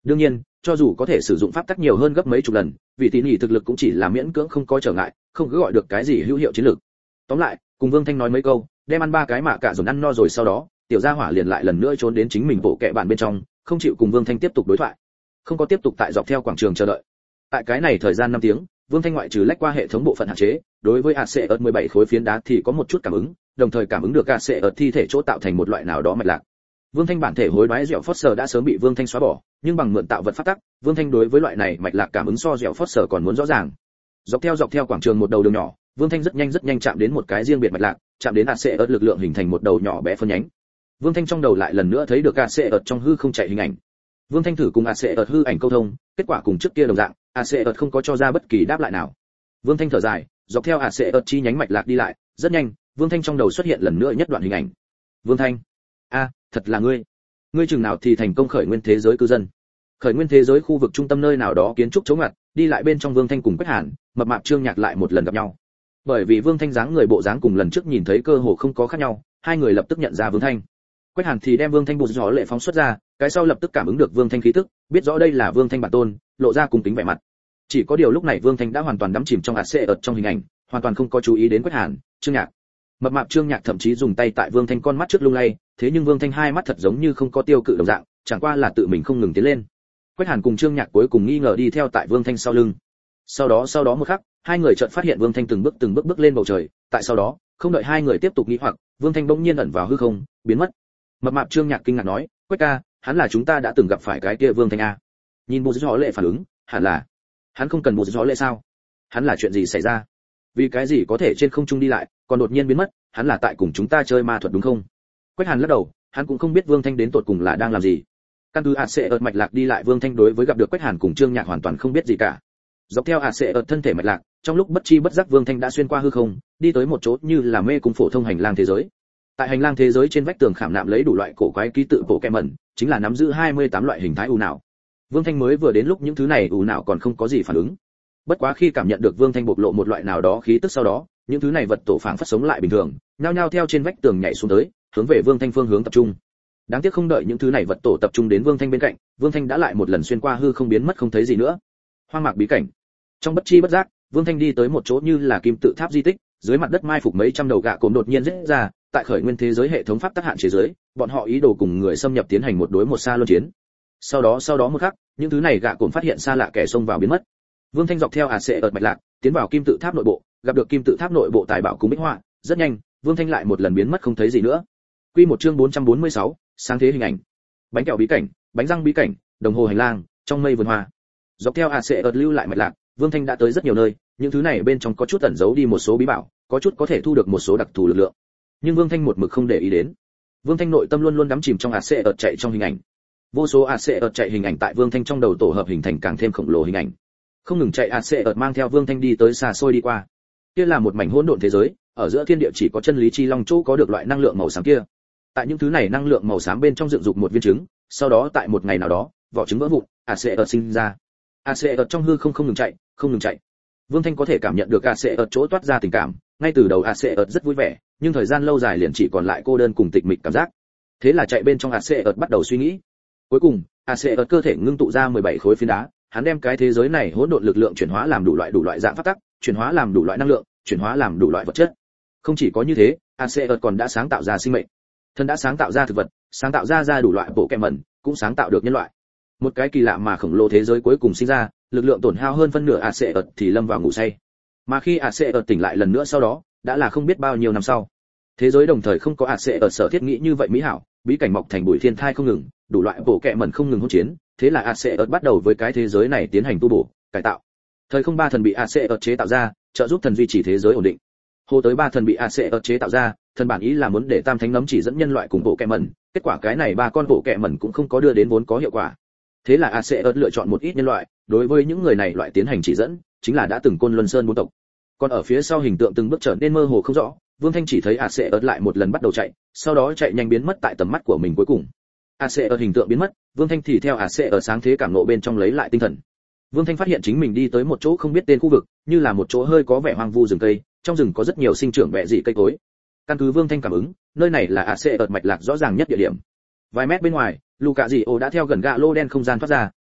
Đương nhiên, cho dù có thể sử dụng pháp tắc nhiều hơn gấp mấy chục lần, vì tín nhị thực lực cũng chỉ là miễn cưỡng không có trở ngại, không cứ gọi được cái gì hữu hiệu chiến lược. Tóm lại, cùng Vương Thanh nói mấy câu, đem ăn ba cái mạ cả dồn ăn no rồi sau đó, tiểu gia hỏa liền lại lần nữa trốn đến chính mình bộ kệ bản bên trong, không chịu cùng Vương Thanh tiếp tục đối thoại, không có tiếp tục tại dọc theo quảng trường chờ đợi. Tại cái này thời gian năm tiếng, Vương Thanh ngoại trừ lách qua hệ thống bộ phận hạn chế, đối với a xê ớt mười bảy khối phiến đá thì có một chút cảm ứng, đồng thời cảm ứng được a xê ớt thi thể chỗ tạo thành một loại nào đó mạch lạc. Vương Thanh bản thể hối đoái dẻo Foster đã sớm bị Vương Thanh xóa bỏ, nhưng bằng mượn tạo vật pháp tắc, Vương Thanh đối với loại này mạch lạc cảm ứng so dẻo Foster còn muốn rõ ràng. Dọc theo dọc theo quảng trường một đầu đường nhỏ, Vương Thanh rất nhanh rất nhanh chạm đến một cái riêng biệt mạch lạc, chạm đến a xê ớt lực lượng hình thành một đầu nhỏ bé phân nhánh. Vương Thanh trong đầu lại lần nữa thấy được a xê ớt trong hư không chạy hình ảnh. Vương Thanh thử cùng a xê ớt hư ảnh câu thông, kết quả cùng trước kia đồng dạng, a xê ớt không có cho ra bất kỳ đáp lại nào. Vương Thanh thở dài, dọc theo a xê ớt chi nhánh mạch lạc đi lại, rất nhanh, Vương Thanh trong đầu xuất hiện lần nữa nhất đoạn hình ảnh. Vương Thanh, a, thật là ngươi. Ngươi chừng nào thì thành công khởi nguyên thế giới cư dân. Khởi nguyên thế giới khu vực trung tâm nơi nào đó kiến trúc chống ngặt, đi lại bên trong Vương Thanh cùng Quách Hàn, mập mạp Trương Nhạc lại một lần gặp nhau. Bởi vì Vương Thanh dáng người bộ dáng cùng lần trước nhìn thấy cơ hồ không có khác nhau, hai người lập tức nhận ra Vương Thanh. Quách Hàn thì đem Vương Thanh bụt gió lệ phóng xuất ra, cái sau lập tức cảm ứng được Vương Thanh khí tức, biết rõ đây là Vương Thanh bản tôn, lộ ra cùng kính vẻ mặt. Chỉ có điều lúc này Vương Thanh đã hoàn toàn đắm chìm trong a xê ớt trong hình ảnh, hoàn toàn không có chú ý đến Quách Hàn, Trương Nhạc. Mập mạp Trương Nhạc thậm chí dùng tay tại Vương Thanh con mắt trước lung lay, thế nhưng Vương Thanh hai mắt thật giống như không có tiêu cự đồng dạng, chẳng qua là tự mình không ngừng tiến lên. Quách Hàn cùng Trương Nhạc cuối cùng nghi ngờ đi theo tại Vương Thanh sau lưng. Sau đó sau đó một khắc, hai người chợt phát hiện Vương Thanh từng bước từng bước bước lên bầu trời, tại sau đó, không đợi hai người tiếp tục nghi hoặc, Vương Thanh bỗng nhiên ẩn vào hư không, biến mất. Mập mạp Trương Nhạc kinh ngạc nói, Quách ca, hắn là chúng ta đã từng gặp phải cái kia Vương Thanh a. Nhìn bộ gió lệ phản ứng, hẳn là hắn không cần bộ gió lệ sao? Hắn là chuyện gì xảy ra? Vì cái gì có thể trên không trung đi lại, còn đột nhiên biến mất, hắn là tại cùng chúng ta chơi ma thuật đúng không? Quách Hàn lắc đầu, hắn cũng không biết Vương Thanh đến tột cùng là đang làm gì. Căn cứ a xê ớt mạch lạc đi lại, Vương Thanh đối với gặp được Quách Hàn cùng Trương Nhạc hoàn toàn không biết gì cả. Dọc theo a xê ớt thân thể mạch lạc, trong lúc bất chi bất giác Vương Thanh đã xuyên qua hư không, đi tới một chỗ như là mê cung phổ thông hành lang thế giới. Tại hành lang thế giới trên vách tường khảm nạm lấy đủ loại cổ quái ký tự bộ kẹm mẩn, chính là nắm giữ hai mươi tám loại hình thái u não. Vương Thanh mới vừa đến lúc những thứ này u não còn không có gì phản ứng. Bất quá khi cảm nhận được Vương Thanh bộc lộ một loại nào đó khí tức sau đó, những thứ này vật tổ phảng phất sống lại bình thường, nhao nhao theo trên vách tường nhảy xuống tới, hướng về Vương Thanh phương hướng tập trung. Đáng tiếc không đợi những thứ này vật tổ tập trung đến Vương Thanh bên cạnh, Vương Thanh đã lại một lần xuyên qua hư không biến mất không thấy gì nữa. Hoang mạc bí cảnh. Trong bất chi bất giác, Vương Thanh đi tới một chỗ như là kim tự tháp di tích, dưới mặt đất mai phục mấy trăm đầu gạ cồm đột nhiên rít ra, tại khởi nguyên thế giới hệ thống pháp tắc hạn chế giới, bọn họ ý đồ cùng người xâm nhập tiến hành một đối một xa luân chiến. Sau đó sau đó một khắc, những thứ này gạ cồm phát hiện xa lạ kẻ xông vào biến mất. Vương Thanh dọc theo a xê ớt mạch lạc, tiến vào kim tự tháp nội bộ, gặp được kim tự tháp nội bộ tài bảo cùng bích họa, rất nhanh, Vương Thanh lại một lần biến mất không thấy gì nữa. Quy một chương bốn trăm bốn mươi sáu, sáng thế hình ảnh. Bánh kẹo bí cảnh, bánh răng bí cảnh, đồng hồ hành lang, trong mây vườn hoa. Dọc theo a xê ớt lưu lại mạch lạc, Vương Thanh đã tới rất nhiều nơi, những thứ này bên trong có chút ẩn giấu đi một số bí bảo, có chút có thể thu được một số đặc thù lực lượng. Nhưng Vương Thanh một mực không để ý đến. Vương Thanh nội tâm luôn luôn đắm chìm trong a xê ớt chạy trong hình ảnh. Vô số a xê ớt chạy hình ảnh tại Vương Thanh trong đầu tổ hợp hình thành càng thêm khổng lồ hình ảnh. Không ngừng chạy a xê ớt mang theo Vương Thanh đi tới xa xôi đi qua. Kia là một mảnh hỗn độn thế giới, ở giữa thiên địa chỉ có chân lý chi long chỗ có được loại năng lượng màu xám kia. Tại những thứ này năng lượng màu xám bên trong dựng dục một viên trứng, sau đó tại một ngày nào đó, vỏ trứng vỡ vụn, a xê ớt sinh ra. a xê ớt trong hư không không ngừng chạy, không ngừng chạy. Vương Thanh có thể cảm nhận được a xê ớt chỗ toát ra tình cảm, ngay từ đầu a xê ớt rất vui vẻ, nhưng thời gian lâu dài liền chỉ còn lại cô đơn cùng tịch mịch cảm giác. Thế là chạy bên trong a xê ớt bắt đầu suy nghĩ. Cuối cùng, a xê ớt cơ thể ngưng tụ ra mười bảy khối phiến đá, hắn đem cái thế giới này hỗn độn lực lượng chuyển hóa làm đủ loại đủ loại dạng pháp tắc, chuyển hóa làm đủ loại năng lượng, chuyển hóa làm đủ loại vật chất. Không chỉ có như thế, a xê ớt còn đã sáng tạo ra sinh mệnh. Thần đã sáng tạo ra thực vật, sáng tạo ra ra đủ loại bộ kẹm mẩn, cũng sáng tạo được nhân loại. Một cái kỳ lạ mà khổng lồ thế giới cuối cùng sinh ra, lực lượng tổn hao hơn phân nửa a xê ớt thì lâm vào ngủ say. Mà khi a xê ớt tỉnh lại lần nữa sau đó, đã là không biết bao nhiêu năm sau. Thế giới đồng thời không có a xê ớt sở thiết nghĩ như vậy mỹ hảo, bí cảnh mọc thành bụi thiên thai không ngừng, đủ loại bộ kẹm mẩn không ngừng hỗn chiến, thế là a xê ớt bắt đầu với cái thế giới này tiến hành tu bổ, cải tạo. Thời không ba thần bị a xê ớt chế tạo ra, trợ giúp thần duy trì thế giới ổn định. Hồ tới ba thần bị a xê ớt chế tạo ra, thần bản ý là muốn để tam thánh nấm chỉ dẫn nhân loại cùng bộ kẹm mẩn, kết quả cái này ba con bộ kẹm mẩn cũng không có đưa đến vốn có hiệu quả. Thế là a xê ớt lựa chọn một ít nhân loại, đối với những người này loại tiến hành chỉ dẫn, chính là đã từng Côn Luân Sơn bốn tộc. Còn ở phía sau hình tượng từng bước trở nên mơ hồ không rõ, Vương Thanh chỉ thấy a xê ớt lại một lần bắt đầu chạy, sau đó chạy nhanh biến mất tại tầm mắt của mình cuối cùng. a xê ớt hình tượng biến mất, Vương Thanh thì theo a xê ớt sáng thế cảm ngộ bên trong lấy lại tinh thần. Vương Thanh phát hiện chính mình đi tới một chỗ không biết tên khu vực, như là một chỗ hơi có vẻ hoang vu rừng cây, trong rừng có rất nhiều sinh trưởng bẹ dị cây cối. Căn cứ Vương Thanh cảm ứng, nơi này là a xê ớt mạch lạc rõ ràng nhất địa điểm. Vài mét bên ngoài, Luca Diô đã theo gần gạ lô đen không gian thoát ra,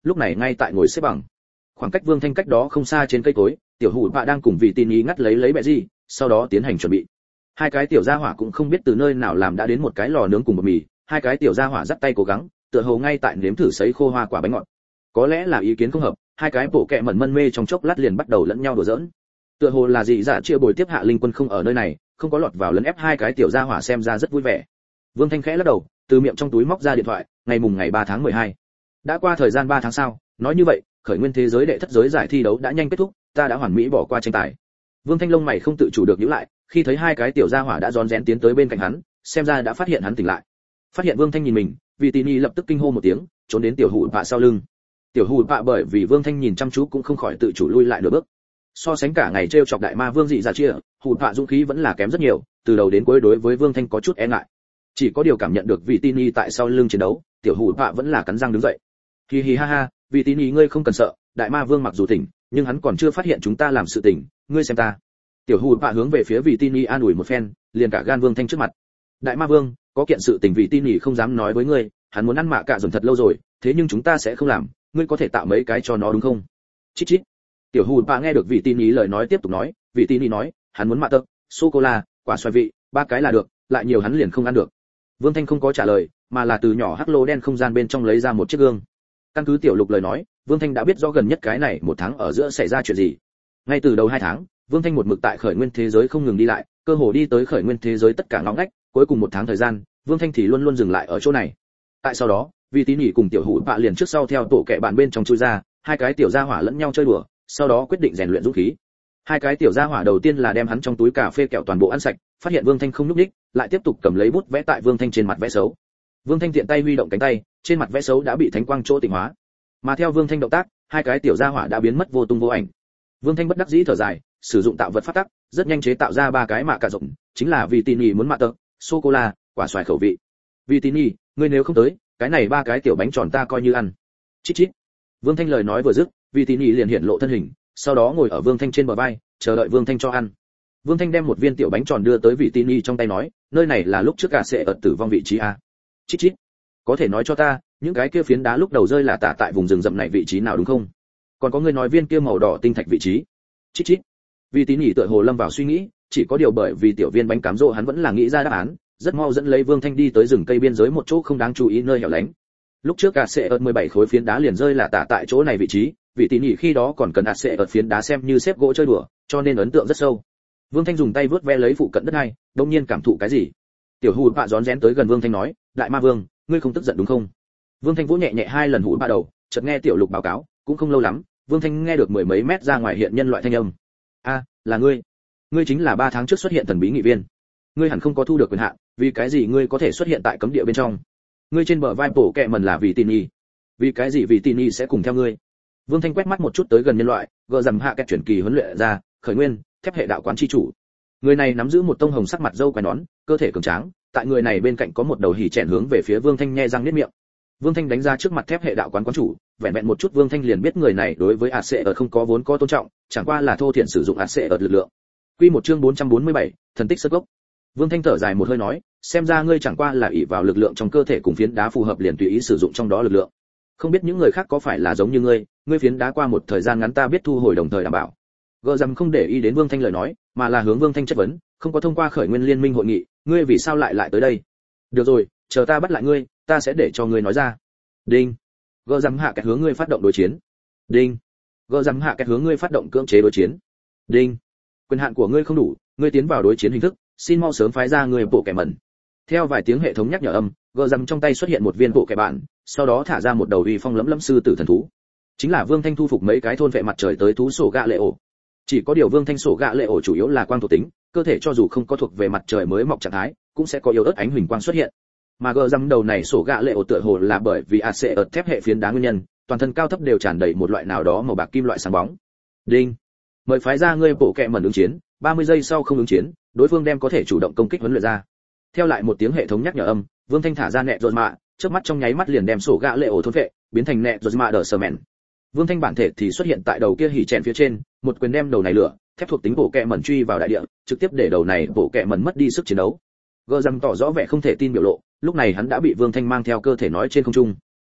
lúc này ngay tại ngồi xếp bằng. Khoảng cách Vương Thanh cách đó không xa trên cây cối, tiểu hủ bạ đang cùng vị tin ý ngắt lấy lấy bẹ gì, sau đó tiến hành chuẩn bị. Hai cái tiểu gia hỏa cũng không biết từ nơi nào làm đã đến một cái lò nướng cùng bột mì, hai cái tiểu gia hỏa dắt tay cố gắng, tựa hồ ngay tại nếm thử sấy khô hoa quả bánh ngọt. Có lẽ là ý kiến không hợp, hai cái bộ kẹ mẩn mân mê trong chốc lát liền bắt đầu lẫn nhau đùa giỡn. Tựa hồ là dị dạ chia bồi tiếp Hạ Linh Quân không ở nơi này, không có lọt vào lấn ép hai cái tiểu gia hỏa xem ra rất vui vẻ. Vương Thanh khẽ lắc đầu, từ miệng trong túi móc ra điện thoại, ngày mùng ngày ba tháng mười hai. Đã qua thời gian ba tháng sao? Nói như vậy, khởi nguyên thế giới đệ thất giới giải thi đấu đã nhanh kết thúc, ta đã hoàn mỹ bỏ qua tranh tài. Vương Thanh lông mày không tự chủ được nhíu lại, khi thấy hai cái tiểu gia hỏa đã rón rén tiến tới bên cạnh hắn, xem ra đã phát hiện hắn tỉnh lại. Phát hiện Vương Thanh nhìn mình, Vị Tini lập tức kinh hô một tiếng, trốn đến tiểu hủ bạ sau lưng. Tiểu hủ bạ bởi vì Vương Thanh nhìn chăm chú cũng không khỏi tự chủ lui lại nửa bước. So sánh cả ngày trêu chọc đại ma vương dị dạ chia, hủ bạ dũng khí vẫn là kém rất nhiều, từ đầu đến cuối đối với Vương Thanh có chút e ngại. Chỉ có điều cảm nhận được Vị Tini tại sau lưng chiến đấu, tiểu hủ bạ vẫn là cắn răng đứng dậy. Hi hi ha ha, Vị Tini ngươi không cần sợ, đại ma vương mặc dù tỉnh, nhưng hắn còn chưa phát hiện chúng ta làm sự tình, ngươi xem ta. Tiểu hủ bạ hướng về phía Vị Tini an ủi một phen, liền cả gan Vương Thanh trước mặt. Đại ma vương, có kiện sự tình Vị Tini không dám nói với ngươi, hắn muốn ăn mạ cạ dồn thật lâu rồi, thế nhưng chúng ta sẽ không làm, ngươi có thể tạo mấy cái cho nó đúng không? Chít chít. Tiểu hủ bạ nghe được Vị Tini lời nói tiếp tục nói, Vị Tini nói, hắn muốn mạ tơ, sô cô la, quả xoài vị, ba cái là được, lại nhiều hắn liền không ăn được. Vương Thanh không có trả lời, mà là từ nhỏ hắc lô đen không gian bên trong lấy ra một chiếc gương. Căn cứ tiểu lục lời nói, Vương Thanh đã biết rõ gần nhất cái này một tháng ở giữa xảy ra chuyện gì. Ngay từ đầu hai tháng, Vương Thanh một mực tại khởi nguyên thế giới không ngừng đi lại, cơ hồ đi tới khởi nguyên thế giới tất cả ngõ ngách, cuối cùng một tháng thời gian, Vương Thanh thì luôn luôn dừng lại ở chỗ này. Tại sau đó, Vì Tín nhỉ cùng tiểu hủ bạ liền trước sau theo tổ kệ bạn bên trong chui ra, hai cái tiểu gia hỏa lẫn nhau chơi đùa, sau đó quyết định rèn luyện dũng khí. Hai cái tiểu gia hỏa đầu tiên là đem hắn trong túi cà phê kẹo toàn bộ ăn sạch, phát hiện Vương Thanh không nhúc nhích, lại tiếp tục cầm lấy bút vẽ tại Vương Thanh trên mặt vẽ xấu. Vương Thanh tiện tay huy động cánh tay, trên mặt vẽ xấu đã bị thánh quang chỗ tịnh hóa. Mà theo Vương Thanh động tác, hai cái tiểu gia hỏa đã biến mất vô tung vô ảnh. Vương Thanh bất đắc dĩ thở dài, sử dụng tạo vật pháp tắc, rất nhanh chế tạo ra ba cái mạ cà rộng, chính là Vì Tín nhỉ muốn mạ tơ, sô cô la, quả xoài khẩu vị. Vì Tín nhỉ, ngươi nếu không tới, cái này ba cái tiểu bánh tròn ta coi như ăn. Chít chít. Vương Thanh lời nói vừa dứt, Vì Tín nhỉ liền hiện lộ thân hình, sau đó ngồi ở Vương Thanh trên bờ vai, chờ đợi Vương Thanh cho ăn. Vương Thanh đem một viên tiểu bánh tròn đưa tới Vị Tín nhỉ trong tay nói, nơi này là lúc trước cả sẽ ở tử vong vị trí a. Chít chít. Có thể nói cho ta, những cái kia phiến đá lúc đầu rơi là tả tại vùng rừng rậm này vị trí nào đúng không? Còn có người nói viên kia màu đỏ tinh thạch vị trí. Chít chít. Vị Tín nhỉ tựa hồ lâm vào suy nghĩ, chỉ có điều bởi vì tiểu viên bánh cám dỗ hắn vẫn là nghĩ ra đáp án, rất mau dẫn lấy Vương Thanh đi tới rừng cây biên giới một chỗ không đáng chú ý nơi hẻo lánh. Lúc trước cả sẽ ở mười bảy khối phiến đá liền rơi là tả tại chỗ này vị trí, Vị Tín nhỉ khi đó còn cần ạt sẽ ở phiến đá xem như xếp gỗ chơi đùa, cho nên ấn tượng rất sâu. Vương Thanh dùng tay vớt ve lấy phụ cận đất này, đột nhiên cảm thụ cái gì. Tiểu hủ bạ rón rén tới gần Vương Thanh nói, đại ma vương, ngươi không tức giận đúng không? Vương Thanh vỗ nhẹ nhẹ hai lần hủ bạ đầu, chợt nghe tiểu lục báo cáo, cũng không lâu lắm, Vương Thanh nghe được mười mấy mét ra ngoài hiện nhân loại thanh âm. A, là ngươi. Ngươi chính là ba tháng trước xuất hiện thần bí nghị viên. Ngươi hẳn không có thu được quyền hạn, vì cái gì ngươi có thể xuất hiện tại cấm địa bên trong? Ngươi trên bờ vai bổ kẹ mần là Vị Tín nhỉ? Vì cái gì Vị Tín nhỉ sẽ cùng theo ngươi? Vương Thanh quét mắt một chút tới gần nhân loại, gỡ dầm hạ kẹt chuyển kỳ huấn luyện ra, khởi nguyên, thép hệ đạo quán chi chủ. Người này nắm giữ một tông hồng sắc mặt râu quai nón, cơ thể cường tráng, tại người này bên cạnh có một đầu hỉ chèn hướng về phía Vương Thanh nhe răng niết miệng. Vương Thanh đánh ra trước mặt thép hệ đạo quán quán chủ, vẹn vẹn một chút Vương Thanh liền biết người này đối với a xê ở không có vốn có tôn trọng, chẳng qua là thô thiển sử dụng a xê ở lực lượng. Quy một chương bốn trăm bốn mươi bảy, thần tích sơ gốc. Vương Thanh thở dài một hơi nói, xem ra ngươi chẳng qua là ỷ vào lực lượng trong cơ thể cùng phiến đá phù hợp liền tùy ý sử dụng trong đó lực lượng. Không biết những người khác có phải là giống như ngươi, ngươi phiến đá qua một thời gian ngắn ta biết thu hồi đồng thời đảm bảo. Gờ dầm không để ý đến Vương Thanh lời nói, mà là hướng Vương Thanh chất vấn, không có thông qua khởi nguyên liên minh hội nghị, ngươi vì sao lại lại tới đây? Được rồi, chờ ta bắt lại ngươi, ta sẽ để cho ngươi nói ra. Đinh. Gờ dầm hạ kẹt hướng ngươi phát động đối chiến. Đinh. Gờ dầm hạ kẹt hướng ngươi phát động cưỡng chế đối chiến. Đinh. Quyền hạn của ngươi không đủ, ngươi tiến vào đối chiến hình thức, xin mau sớm phái ra người bộ kẻ mẩn. Theo vài tiếng hệ thống nhắc nhở âm, gờ dầm trong tay xuất hiện một viên bộ kẻ bạn, sau đó thả ra một đầu uy phong lẫm lẫm sư tử thần thú. Chính là Vương Thanh thu phục mấy cái thôn vệ mặt trời tới thú sổ gạ lệ ổ. Chỉ có điều Vương Thanh sổ gạ lệ ổ chủ yếu là quang thuộc tính, cơ thể cho dù không có thuộc về mặt trời mới mọc trạng thái, cũng sẽ có yếu ớt ánh huỳnh quang xuất hiện. Mà gờ dầm đầu này sổ gạ lệ ổ tựa hồ là bởi vì a xê ở thép hệ phiến đá nguyên nhân, toàn thân cao thấp đều tràn đầy một loại nào đó màu bạc kim loại sáng bóng. Đinh. Mời phái ra ngươi bộ kệ mẩn ứng chiến, ba mươi giây sau không ứng chiến, đối phương đem có thể chủ động công kích huấn luyện ra. Theo lại một tiếng hệ thống nhắc nhở âm, Vương Thanh thả ra nẹt rột mạ, chớp mắt trong nháy mắt liền đem sổ gạ lệ ổ thôn vệ, biến thành nẹt rột mạ đờ sờ mèn. Vương Thanh bản thể thì xuất hiện tại đầu kia hỉ chèn phía trên, một quyền đem đầu này lửa, thép thuộc tính bộ kệ mẩn truy vào đại địa, trực tiếp để đầu này bộ kệ mẩn mất đi sức chiến đấu. Gơ răng tỏ rõ vẻ không thể tin biểu lộ, lúc này hắn đã bị Vương Thanh mang theo cơ thể nói trên không trung.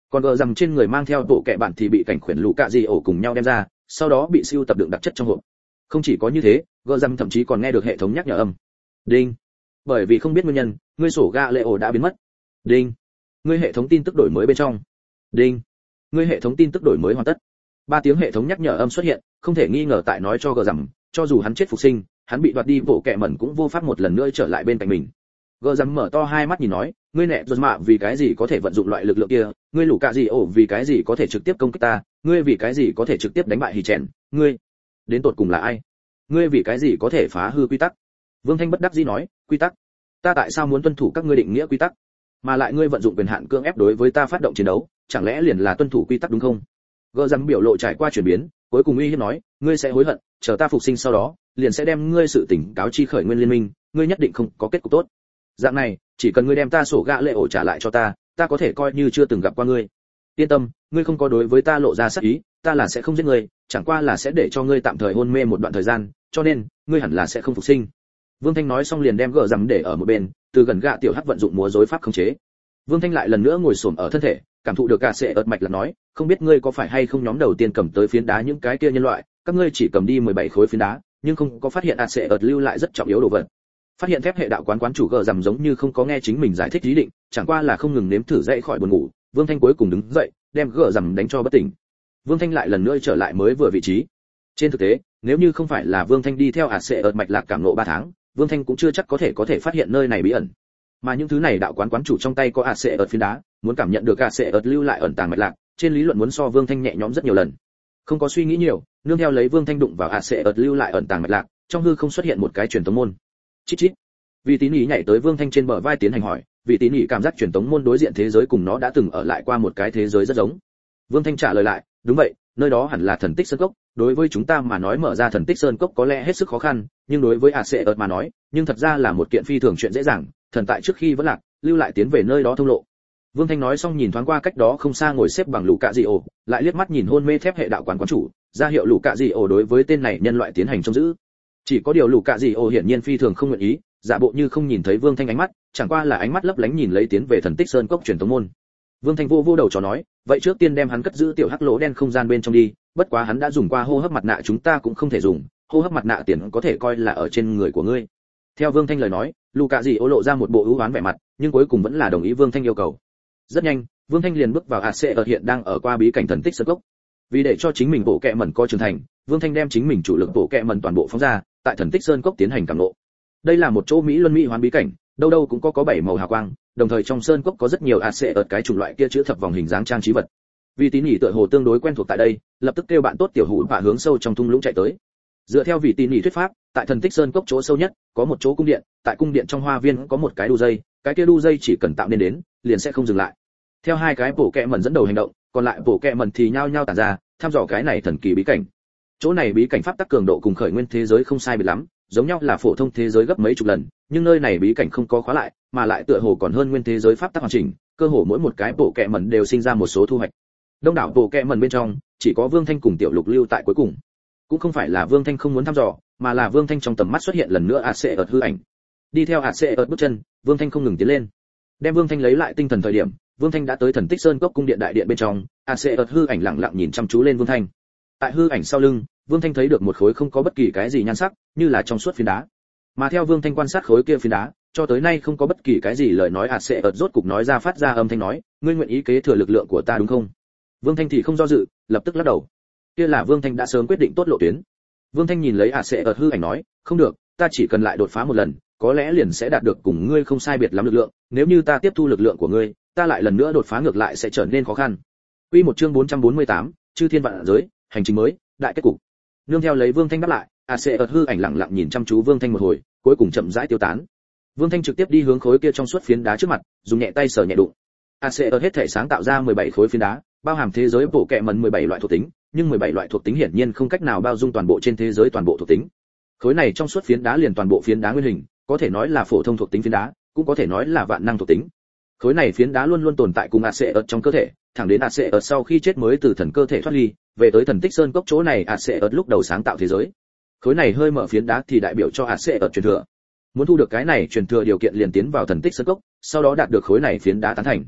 Còn gờ rằng trên người mang theo bộ kệ bản thì bị cảnh khuyển lũ cạ gì ổ cùng nhau đem ra, sau đó bị siêu tập đựng đặc chất trong hộp. Không chỉ có như thế, gờ rằng thậm chí còn nghe được hệ thống nhắc nhở âm. Đinh. Bởi vì không biết nguyên nhân, ngươi sổ gạ lệ ổ đã biến mất. Đinh. Ngươi hệ thống tin tức đổi mới bên trong. Đinh. Ngươi hệ thống tin tức đổi mới hoàn tất. Ba tiếng hệ thống nhắc nhở âm xuất hiện, không thể nghi ngờ tại nói cho gờ rằng, cho dù hắn chết phục sinh, hắn bị đoạt đi bộ kệ mẩn cũng vô pháp một lần nữa trở lại bên cạnh mình. Gờ rằng mở to hai mắt nhìn nói, ngươi nẹ giật mạ vì cái gì có thể vận dụng loại lực lượng kia, ngươi lũ cạ gì ổ vì cái gì có thể trực tiếp công kích ta, ngươi vì cái gì có thể trực tiếp đánh bại hì chèn, ngươi đến tột cùng là ai, ngươi vì cái gì có thể phá hư quy tắc. Vương Thanh bất đắc dĩ nói, quy tắc, ta tại sao muốn tuân thủ các ngươi định nghĩa quy tắc, mà lại ngươi vận dụng quyền hạn cưỡng ép đối với ta phát động chiến đấu, chẳng lẽ liền là tuân thủ quy tắc đúng không? Gờ rằng biểu lộ trải qua chuyển biến, cuối cùng uy hiếp nói, ngươi sẽ hối hận, chờ ta phục sinh sau đó, liền sẽ đem ngươi sự tỉnh cáo chi khởi nguyên liên minh, ngươi nhất định không có kết cục tốt. Dạng này, chỉ cần ngươi đem ta sổ gạ lệ ổ trả lại cho ta, ta có thể coi như chưa từng gặp qua ngươi. Yên tâm, ngươi không có đối với ta lộ ra sát ý, ta là sẽ không giết ngươi, chẳng qua là sẽ để cho ngươi tạm thời hôn mê một đoạn thời gian, cho nên, ngươi hẳn là sẽ không phục sinh. Vương Thanh nói xong liền đem gỡ rằm để ở một bên, từ gần gạ tiểu hắc vận dụng múa rối pháp khống chế. Vương Thanh lại lần nữa ngồi xổm ở thân thể, cảm thụ được cả sệ ợt mạch là nói, không biết ngươi có phải hay không nhóm đầu tiên cầm tới phiến đá những cái kia nhân loại, các ngươi chỉ cầm đi mười bảy khối phiến đá, nhưng không có phát hiện ạt sệ ợt lưu lại rất trọng yếu đồ vật. Phát hiện phép hệ đạo quán quán chủ gờ rằm giống như không có nghe chính mình giải thích ý định, chẳng qua là không ngừng nếm thử dậy khỏi buồn ngủ. Vương Thanh cuối cùng đứng dậy, đem gờ rằm đánh cho bất tỉnh. Vương Thanh lại lần nữa trở lại mới vừa vị trí. Trên thực tế, nếu như không phải là Vương Thanh đi theo ạt sệ ợt mạch lạc cảm ngộ ba tháng, Vương Thanh cũng chưa chắc có thể có thể phát hiện nơi này bí ẩn. Mà những thứ này đạo quán quán chủ trong tay có ạt sệ ợt phiến đá, muốn cảm nhận được ạt sệ ợt lưu lại ẩn tàng mạch lạc, trên lý luận muốn so Vương Thanh nhẹ nhõm rất nhiều lần. Không có suy nghĩ nhiều, nương theo lấy Vương Thanh đụng vào ạt sệ ợt lưu lại ẩn tàng mạch lạc, trong hư không xuất hiện một cái truyền tống môn. Chít chít. Vì Tín Ý nhảy tới Vương Thanh trên bờ vai tiến hành hỏi, Vì Tín Ý cảm giác truyền tống môn đối diện thế giới cùng nó đã từng ở lại qua một cái thế giới rất giống. Vương Thanh trả lời lại, đúng vậy, nơi đó hẳn là thần tích sơn cốc, đối với chúng ta mà nói mở ra thần tích sơn cốc có lẽ hết sức khó khăn, nhưng đối với ạt sệ ợt mà nói, nhưng thật ra là một kiện phi thường chuyện dễ dàng, thần tại trước khi vẫn lạc, lưu lại tiến về nơi đó thông lộ. Vương Thanh nói xong nhìn thoáng qua cách đó không xa ngồi xếp bằng lũ cạ dị ổ, lại liếc mắt nhìn hôn mê thép hệ đạo quán quán chủ, ra hiệu lũ cạ dị ổ đối với tên này nhân loại tiến hành trông giữ. Chỉ có điều lũ cạ dị ổ hiển nhiên phi thường không nguyện ý, giả bộ như không nhìn thấy Vương Thanh ánh mắt, chẳng qua là ánh mắt lấp lánh nhìn lấy tiến về thần tích sơn cốc truyền tống môn. Vương Thanh vô vô đầu trò nói, vậy trước tiên đem hắn cất giữ tiểu hắc lỗ đen không gian bên trong đi, bất quá hắn đã dùng qua hô hấp mặt nạ chúng ta cũng không thể dùng, hô hấp mặt nạ tiền có thể coi là ở trên người của ngươi. Theo Vương Thanh lời nói, lũ cạ dị ổ lộ ra một bộ ưu oán vẻ mặt, nhưng cuối cùng vẫn là đồng ý Vương Thanh yêu cầu. Rất nhanh, Vương Thanh liền bước vào ạt sệ ợt hiện đang ở qua bí cảnh thần tích sơn cốc. Vì để cho chính mình bộ kệ mẩn có trưởng thành, Vương Thanh đem chính mình chủ lực bộ kệ mẩn toàn bộ phóng ra, tại thần tích sơn cốc tiến hành cảm ngộ. Đây là một chỗ mỹ luân mỹ hoán bí cảnh, đâu đâu cũng có có bảy màu hào quang, đồng thời trong sơn cốc có rất nhiều ạt sệ ợt cái chủng loại kia chữ thập vòng hình dáng trang trí vật. Vì Tín Nhĩ tựa hồ tương đối quen thuộc tại đây, lập tức kêu bạn tốt tiểu hủ và hướng sâu trong thung lũng chạy tới. Dựa theo Vị Tín Nhĩ thuyết pháp, tại thần tích sơn cốc chỗ sâu nhất có một chỗ cung điện, tại cung điện trong hoa viên có một cái đu dây, cái kia đu dây chỉ cần tạo nên đến, liền sẽ không dừng lại. Theo hai cái bộ kệ mẩn dẫn đầu hành động, còn lại bộ kệ mẩn thì nhao nhao tản ra, thăm dò cái này thần kỳ bí cảnh. Chỗ này bí cảnh pháp tắc cường độ cùng khởi nguyên thế giới không sai biệt lắm, giống nhau là phổ thông thế giới gấp mấy chục lần, nhưng nơi này bí cảnh không có khóa lại, mà lại tựa hồ còn hơn nguyên thế giới pháp tắc hoàn chỉnh, cơ hồ mỗi một cái bộ kệ mẩn đều sinh ra một số thu hoạch. Đông đảo bộ kệ mẩn bên trong, chỉ có Vương Thanh cùng Tiểu Lục lưu tại cuối cùng. Cũng không phải là Vương Thanh không muốn thăm dò, mà là Vương Thanh trong tầm mắt xuất hiện lần nữa ạt sệ ợt hư ảnh. Đi theo ạt sệ ợt bước chân, Vương Thanh không ngừng tiến lên. Đem Vương Thanh lấy lại tinh thần thời điểm, Vương Thanh đã tới thần tích sơn cốc cung điện đại điện bên trong, ạt sệ ợt hư ảnh lặng lặng nhìn chăm chú lên Vương Thanh. Tại hư ảnh sau lưng, Vương Thanh thấy được một khối không có bất kỳ cái gì nhan sắc, như là trong suốt phiến đá. Mà theo Vương Thanh quan sát khối kia phiến đá, cho tới nay không có bất kỳ cái gì lời nói ạt sệ ợt rốt cục nói ra phát ra âm thanh nói, ngươi nguyện ý kế thừa lực lượng của ta đúng không? Vương Thanh thì không do dự, lập tức lắc đầu. Kia là Vương Thanh đã sớm quyết định tốt lộ tuyến. Vương Thanh nhìn lấy ạt sệ ợt hư ảnh nói, không được, ta chỉ cần lại đột phá một lần, có lẽ liền sẽ đạt được cùng ngươi không sai biệt lắm lực lượng, nếu như ta tiếp thu lực lượng của ngươi, ta lại lần nữa đột phá ngược lại sẽ trở nên khó khăn. Quy một chương bốn trăm bốn mươi tám, chư thiên vạn giới, hành trình mới, đại kết cục. Nương theo lấy Vương Thanh đáp lại, ạt sệ ợt hư ảnh lặng lặng nhìn chăm chú Vương Thanh một hồi, cuối cùng chậm rãi tiêu tán. Vương Thanh trực tiếp đi hướng khối kia trong suốt phiến đá trước mặt, dùng nhẹ tay sờ nhẹ đụng. ạt sệ ợt hết thể sáng tạo ra mười bảy khối phiến đá, bao hàm thế giới bộ kệ mẩn mười bảy loại thuộc tính, nhưng mười bảy loại thuộc tính hiển nhiên không cách nào bao dung toàn bộ trên thế giới toàn bộ thuộc tính. Khối này trong suốt phiến đá liền toàn bộ phiến đá nguyên hình, có thể nói là phổ thông thuộc tính phiến đá, cũng có thể nói là vạn năng thuộc tính. Khối này phiến đá luôn luôn tồn tại cùng ạt sệ ợt trong cơ thể, thẳng đến ạt sệ ợt sau khi chết mới từ thần cơ thể thoát ly, về tới thần tích sơn cốc chỗ này ạt sệ ợt lúc đầu sáng tạo thế giới. Khối này hơi mở phiến đá thì đại biểu cho ạt sệ ợt truyền thừa. Muốn thu được cái này truyền thừa điều kiện liền tiến vào thần tích sơn cốc, sau đó đạt được khối này phiến đá tán thành.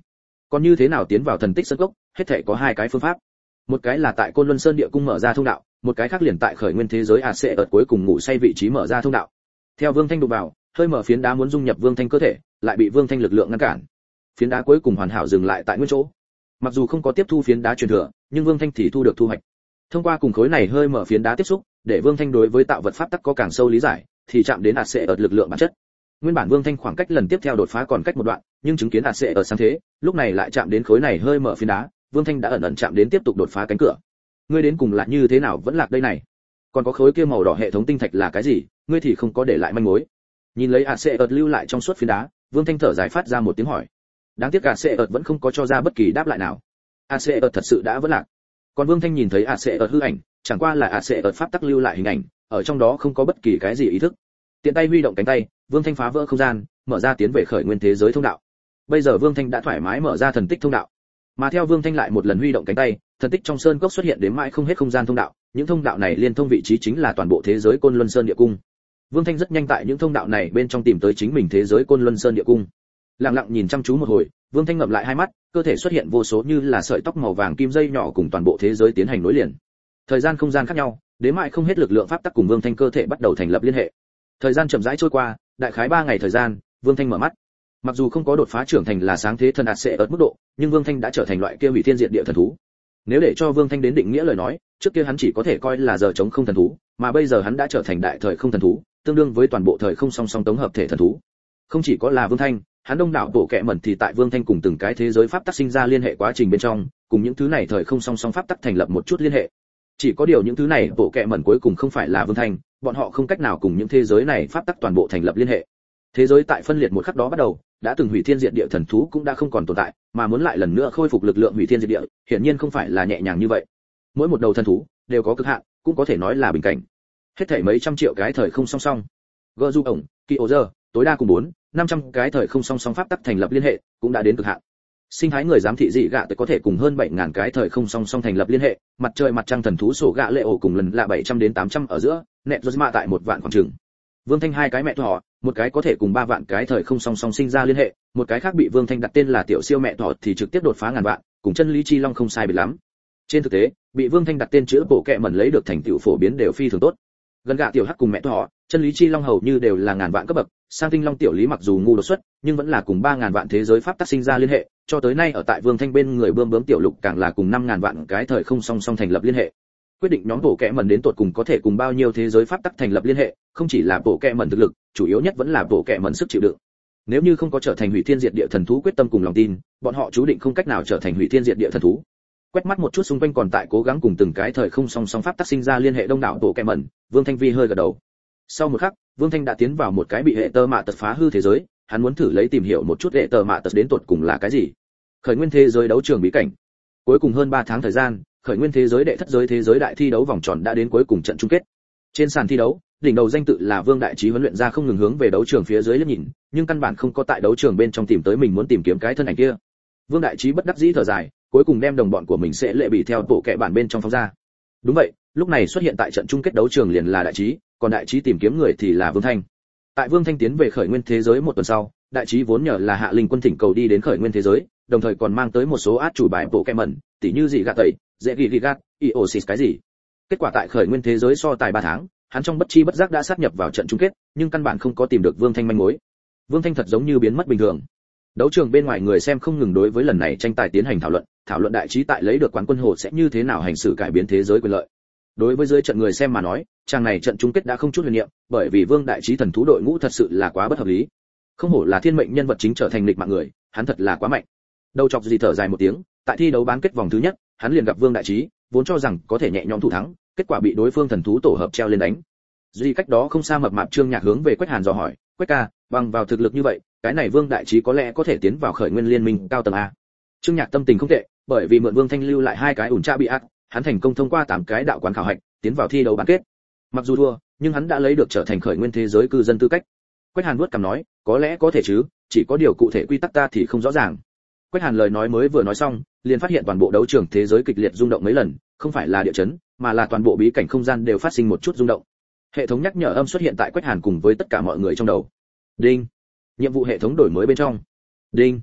Còn như thế nào tiến vào thần tích sơn cốc, hết thảy có hai cái phương pháp. Một cái là tại Côn Luân Sơn địa cung mở ra thông đạo, một cái khác liền tại khởi nguyên thế giới ạt ở cuối cùng ngủ say vị trí mở ra thông đạo. Theo Vương Thanh đụng vào, hơi mở phiến đá muốn dung nhập Vương Thanh cơ thể, lại bị Vương Thanh lực lượng ngăn cản. Phiến đá cuối cùng hoàn hảo dừng lại tại nguyên chỗ. Mặc dù không có tiếp thu phiến đá truyền thừa, nhưng Vương Thanh thì thu được thu hoạch. Thông qua cùng khối này hơi mở phiến đá tiếp xúc, để Vương Thanh đối với tạo vật pháp tắc có càng sâu lý giải, thì chạm đến ạt ở lực lượng bản chất. Nguyên bản Vương Thanh khoảng cách lần tiếp theo đột phá còn cách một đoạn, nhưng chứng kiến ạt ở sáng thế, lúc này lại chạm đến khối này hơi mở phiến đá, Vương Thanh đã ẩn ẩn chạm đến tiếp tục đột phá cánh cửa. Ngươi đến cùng là như thế nào vẫn lạc đây này? Còn có khối kia màu đỏ hệ thống tinh thạch là cái gì, ngươi thì không có để lại manh mối. Nhìn lấy ạt lưu lại trong suốt phiến đá, Vương Thanh thở dài phát ra một tiếng hỏi. Đáng tiếc ạt vẫn không có cho ra bất kỳ đáp lại nào. ạt thật sự đã vẫn lạc. Còn Vương Thanh nhìn thấy ạt hư ảnh, chẳng qua là ạt pháp tắc lưu lại hình ảnh, ở trong đó không có bất kỳ cái gì ý thức. Tiện tay huy động cánh tay, Vương Thanh phá vỡ không gian, mở ra tiến về khởi nguyên thế giới thông đạo. Bây giờ Vương Thanh đã thoải mái mở ra thần tích thông đạo. Mà theo Vương Thanh lại một lần huy động cánh tay, thần tích trong sơn cốc xuất hiện đến mãi không hết không gian thông đạo, những thông đạo này liên thông vị trí chính là toàn bộ thế giới Côn Luân Sơn địa cung. Vương Thanh rất nhanh tại những thông đạo này bên trong tìm tới chính mình thế giới Côn Luân Sơn địa cung. Lặng lặng nhìn chăm chú một hồi, Vương Thanh ngậm lại hai mắt, cơ thể xuất hiện vô số như là sợi tóc màu vàng kim dây nhỏ cùng toàn bộ thế giới tiến hành nối liền. Thời gian không gian khác nhau, đến mãi không hết lực lượng pháp tắc cùng Vương Thanh cơ thể bắt đầu thành lập liên hệ. Thời gian chậm rãi trôi qua, đại khái ba ngày thời gian, Vương Thanh mở mắt. Mặc dù không có đột phá trưởng thành là sáng thế thần ạt sẽ ở mức độ, nhưng Vương Thanh đã trở thành loại kia hủy thiên diệt địa thần thú. Nếu để cho Vương Thanh đến định nghĩa lời nói, trước kia hắn chỉ có thể coi là giờ chống không thần thú, mà bây giờ hắn đã trở thành đại thời không thần thú, tương đương với toàn bộ thời không song song tổng hợp thể thần thú. Không chỉ có là Vương Thanh, hắn đông đảo bộ kệ mẩn thì tại Vương Thanh cùng từng cái thế giới pháp tắc sinh ra liên hệ quá trình bên trong, cùng những thứ này thời không song song pháp tắc thành lập một chút liên hệ. Chỉ có điều những thứ này bộ kệ mẩn cuối cùng không phải là Vương Thanh, bọn họ không cách nào cùng những thế giới này pháp tắc toàn bộ thành lập liên hệ. Thế giới tại phân liệt một khắc đó bắt đầu, đã từng hủy thiên diệt địa thần thú cũng đã không còn tồn tại, mà muốn lại lần nữa khôi phục lực lượng hủy thiên diệt địa, hiển nhiên không phải là nhẹ nhàng như vậy. Mỗi một đầu thần thú đều có cực hạn, cũng có thể nói là bình cảnh. Hết thảy mấy trăm triệu cái thời không song song. Gơ du ổng, kỳ ổ giờ, tối đa cùng bốn, năm trăm cái thời không song song pháp tắc thành lập liên hệ, cũng đã đến cực hạn. Sinh thái người giám thị dị gạ tới có thể cùng hơn bảy nghìn cái thời không song song thành lập liên hệ, mặt trời mặt trăng thần thú sổ gạ lệ ổ cùng lần là bảy trăm đến tám trăm ở giữa, nẹt Rosma tại một vạn khoảng chừng. Vương Thanh hai cái mẹ thỏ, một cái có thể cùng ba vạn cái thời không song song sinh ra liên hệ, một cái khác bị Vương Thanh đặt tên là tiểu siêu mẹ thỏ thì trực tiếp đột phá ngàn vạn, cùng chân lý chi long không sai biệt lắm. Trên thực tế, bị Vương Thanh đặt tên chữ bộ kệ mẩn lấy được thành tựu phổ biến đều phi thường tốt. Gần gạ tiểu hắc cùng mẹ thỏ, chân lý chi long hầu như đều là ngàn vạn cấp bậc, sang tinh long tiểu lý mặc dù ngu đột xuất, nhưng vẫn là cùng ba ngàn vạn thế giới pháp tắc sinh ra liên hệ, cho tới nay ở tại Vương Thanh bên người bươm bướm tiểu lục càng là cùng năm ngàn vạn cái thời không song song thành lập liên hệ. Quyết định nhóm bộ kệ mẩn đến tột cùng có thể cùng bao nhiêu thế giới pháp tắc thành lập liên hệ, không chỉ là bộ kệ mẩn thực lực, chủ yếu nhất vẫn là bộ kệ mẩn sức chịu đựng. Nếu như không có trở thành hủy thiên diệt địa thần thú quyết tâm cùng lòng tin, bọn họ chú định không cách nào trở thành hủy thiên diệt địa thần thú. Quét mắt một chút xung quanh còn tại cố gắng cùng từng cái thời không song song pháp tắc sinh ra liên hệ đông đảo bộ kệ mẩn, Vương Thanh Vi hơi gật đầu. Sau một khắc, Vương Thanh đã tiến vào một cái bị hệ tơ mạ tật phá hư thế giới, hắn muốn thử lấy tìm hiểu một chút hệ tơ mạ tật đến tột cùng là cái gì. Khởi nguyên thế giới đấu trường bí cảnh. Cuối cùng hơn ba tháng thời gian, khởi nguyên thế giới đệ thất giới thế giới đại thi đấu vòng tròn đã đến cuối cùng trận chung kết. Trên sàn thi đấu, đỉnh đầu danh tự là Vương Đại Trí huấn luyện ra không ngừng hướng về đấu trường phía dưới liếc nhìn, nhưng căn bản không có tại đấu trường bên trong tìm tới mình muốn tìm kiếm cái thân ảnh kia. Vương Đại Trí bất đắc dĩ thở dài, cuối cùng đem đồng bọn của mình sẽ lệ bị theo bộ kệ bản bên trong phóng ra. Đúng vậy, lúc này xuất hiện tại trận chung kết đấu trường liền là Đại Trí, còn Đại Trí tìm kiếm người thì là Vương Thanh. Tại Vương Thanh tiến về khởi nguyên thế giới một tuần sau, Đại Trí vốn nhờ là Hạ Linh Quân thỉnh cầu đi đến khởi nguyên thế giới, đồng thời còn mang tới một số át chủ bài bộ kệ mẩn, tỉ như gì gạt tẩy, dễ ghi ghi gạt, iosis cái gì. Kết quả tại khởi nguyên thế giới so tài ba tháng, hắn trong bất chi bất giác đã sát nhập vào trận chung kết, nhưng căn bản không có tìm được Vương Thanh manh mối. Vương Thanh thật giống như biến mất bình thường. Đấu trường bên ngoài người xem không ngừng đối với lần này tranh tài tiến hành thảo luận, thảo luận Đại Trí tại lấy được quán quân hồ sẽ như thế nào hành xử cải biến thế giới quyền lợi. Đối với dưới trận người xem mà nói, trang này trận chung kết đã không chút huyền niệm, bởi vì Vương Đại Trí thần thú đội ngũ thật sự là quá bất hợp lý. Không hổ là thiên mệnh nhân vật chính trở thành lịch mạng người, hắn thật là quá mạnh. Đầu chọc gì thở dài một tiếng, tại thi đấu bán kết vòng thứ nhất, hắn liền gặp Vương Đại Trí, vốn cho rằng có thể nhẹ nhõm thủ thắng, kết quả bị đối phương thần thú tổ hợp treo lên đánh. Duy cách đó không xa mập mạp Trương Nhạc hướng về Quách Hàn dò hỏi, Quách ca, bằng vào thực lực như vậy, cái này Vương Đại Trí có lẽ có thể tiến vào khởi nguyên liên minh cao tầng a. Trương Nhạc tâm tình không tệ, bởi vì mượn Vương Thanh lưu lại hai cái ủn tra bị ác, hắn thành công thông qua tám cái đạo quán khảo hạch, tiến vào thi đấu bán kết. Mặc dù thua, nhưng hắn đã lấy được trở thành khởi nguyên thế giới cư dân tư cách. Quách Hàn vuốt cằm nói, có lẽ có thể chứ, chỉ có điều cụ thể quy tắc ta thì không rõ ràng. Quách Hàn lời nói mới vừa nói xong, liền phát hiện toàn bộ đấu trường thế giới kịch liệt rung động mấy lần, không phải là địa chấn, mà là toàn bộ bí cảnh không gian đều phát sinh một chút rung động. Hệ thống nhắc nhở âm xuất hiện tại Quách Hàn cùng với tất cả mọi người trong đầu. Đinh. Nhiệm vụ hệ thống đổi mới bên trong. Đinh.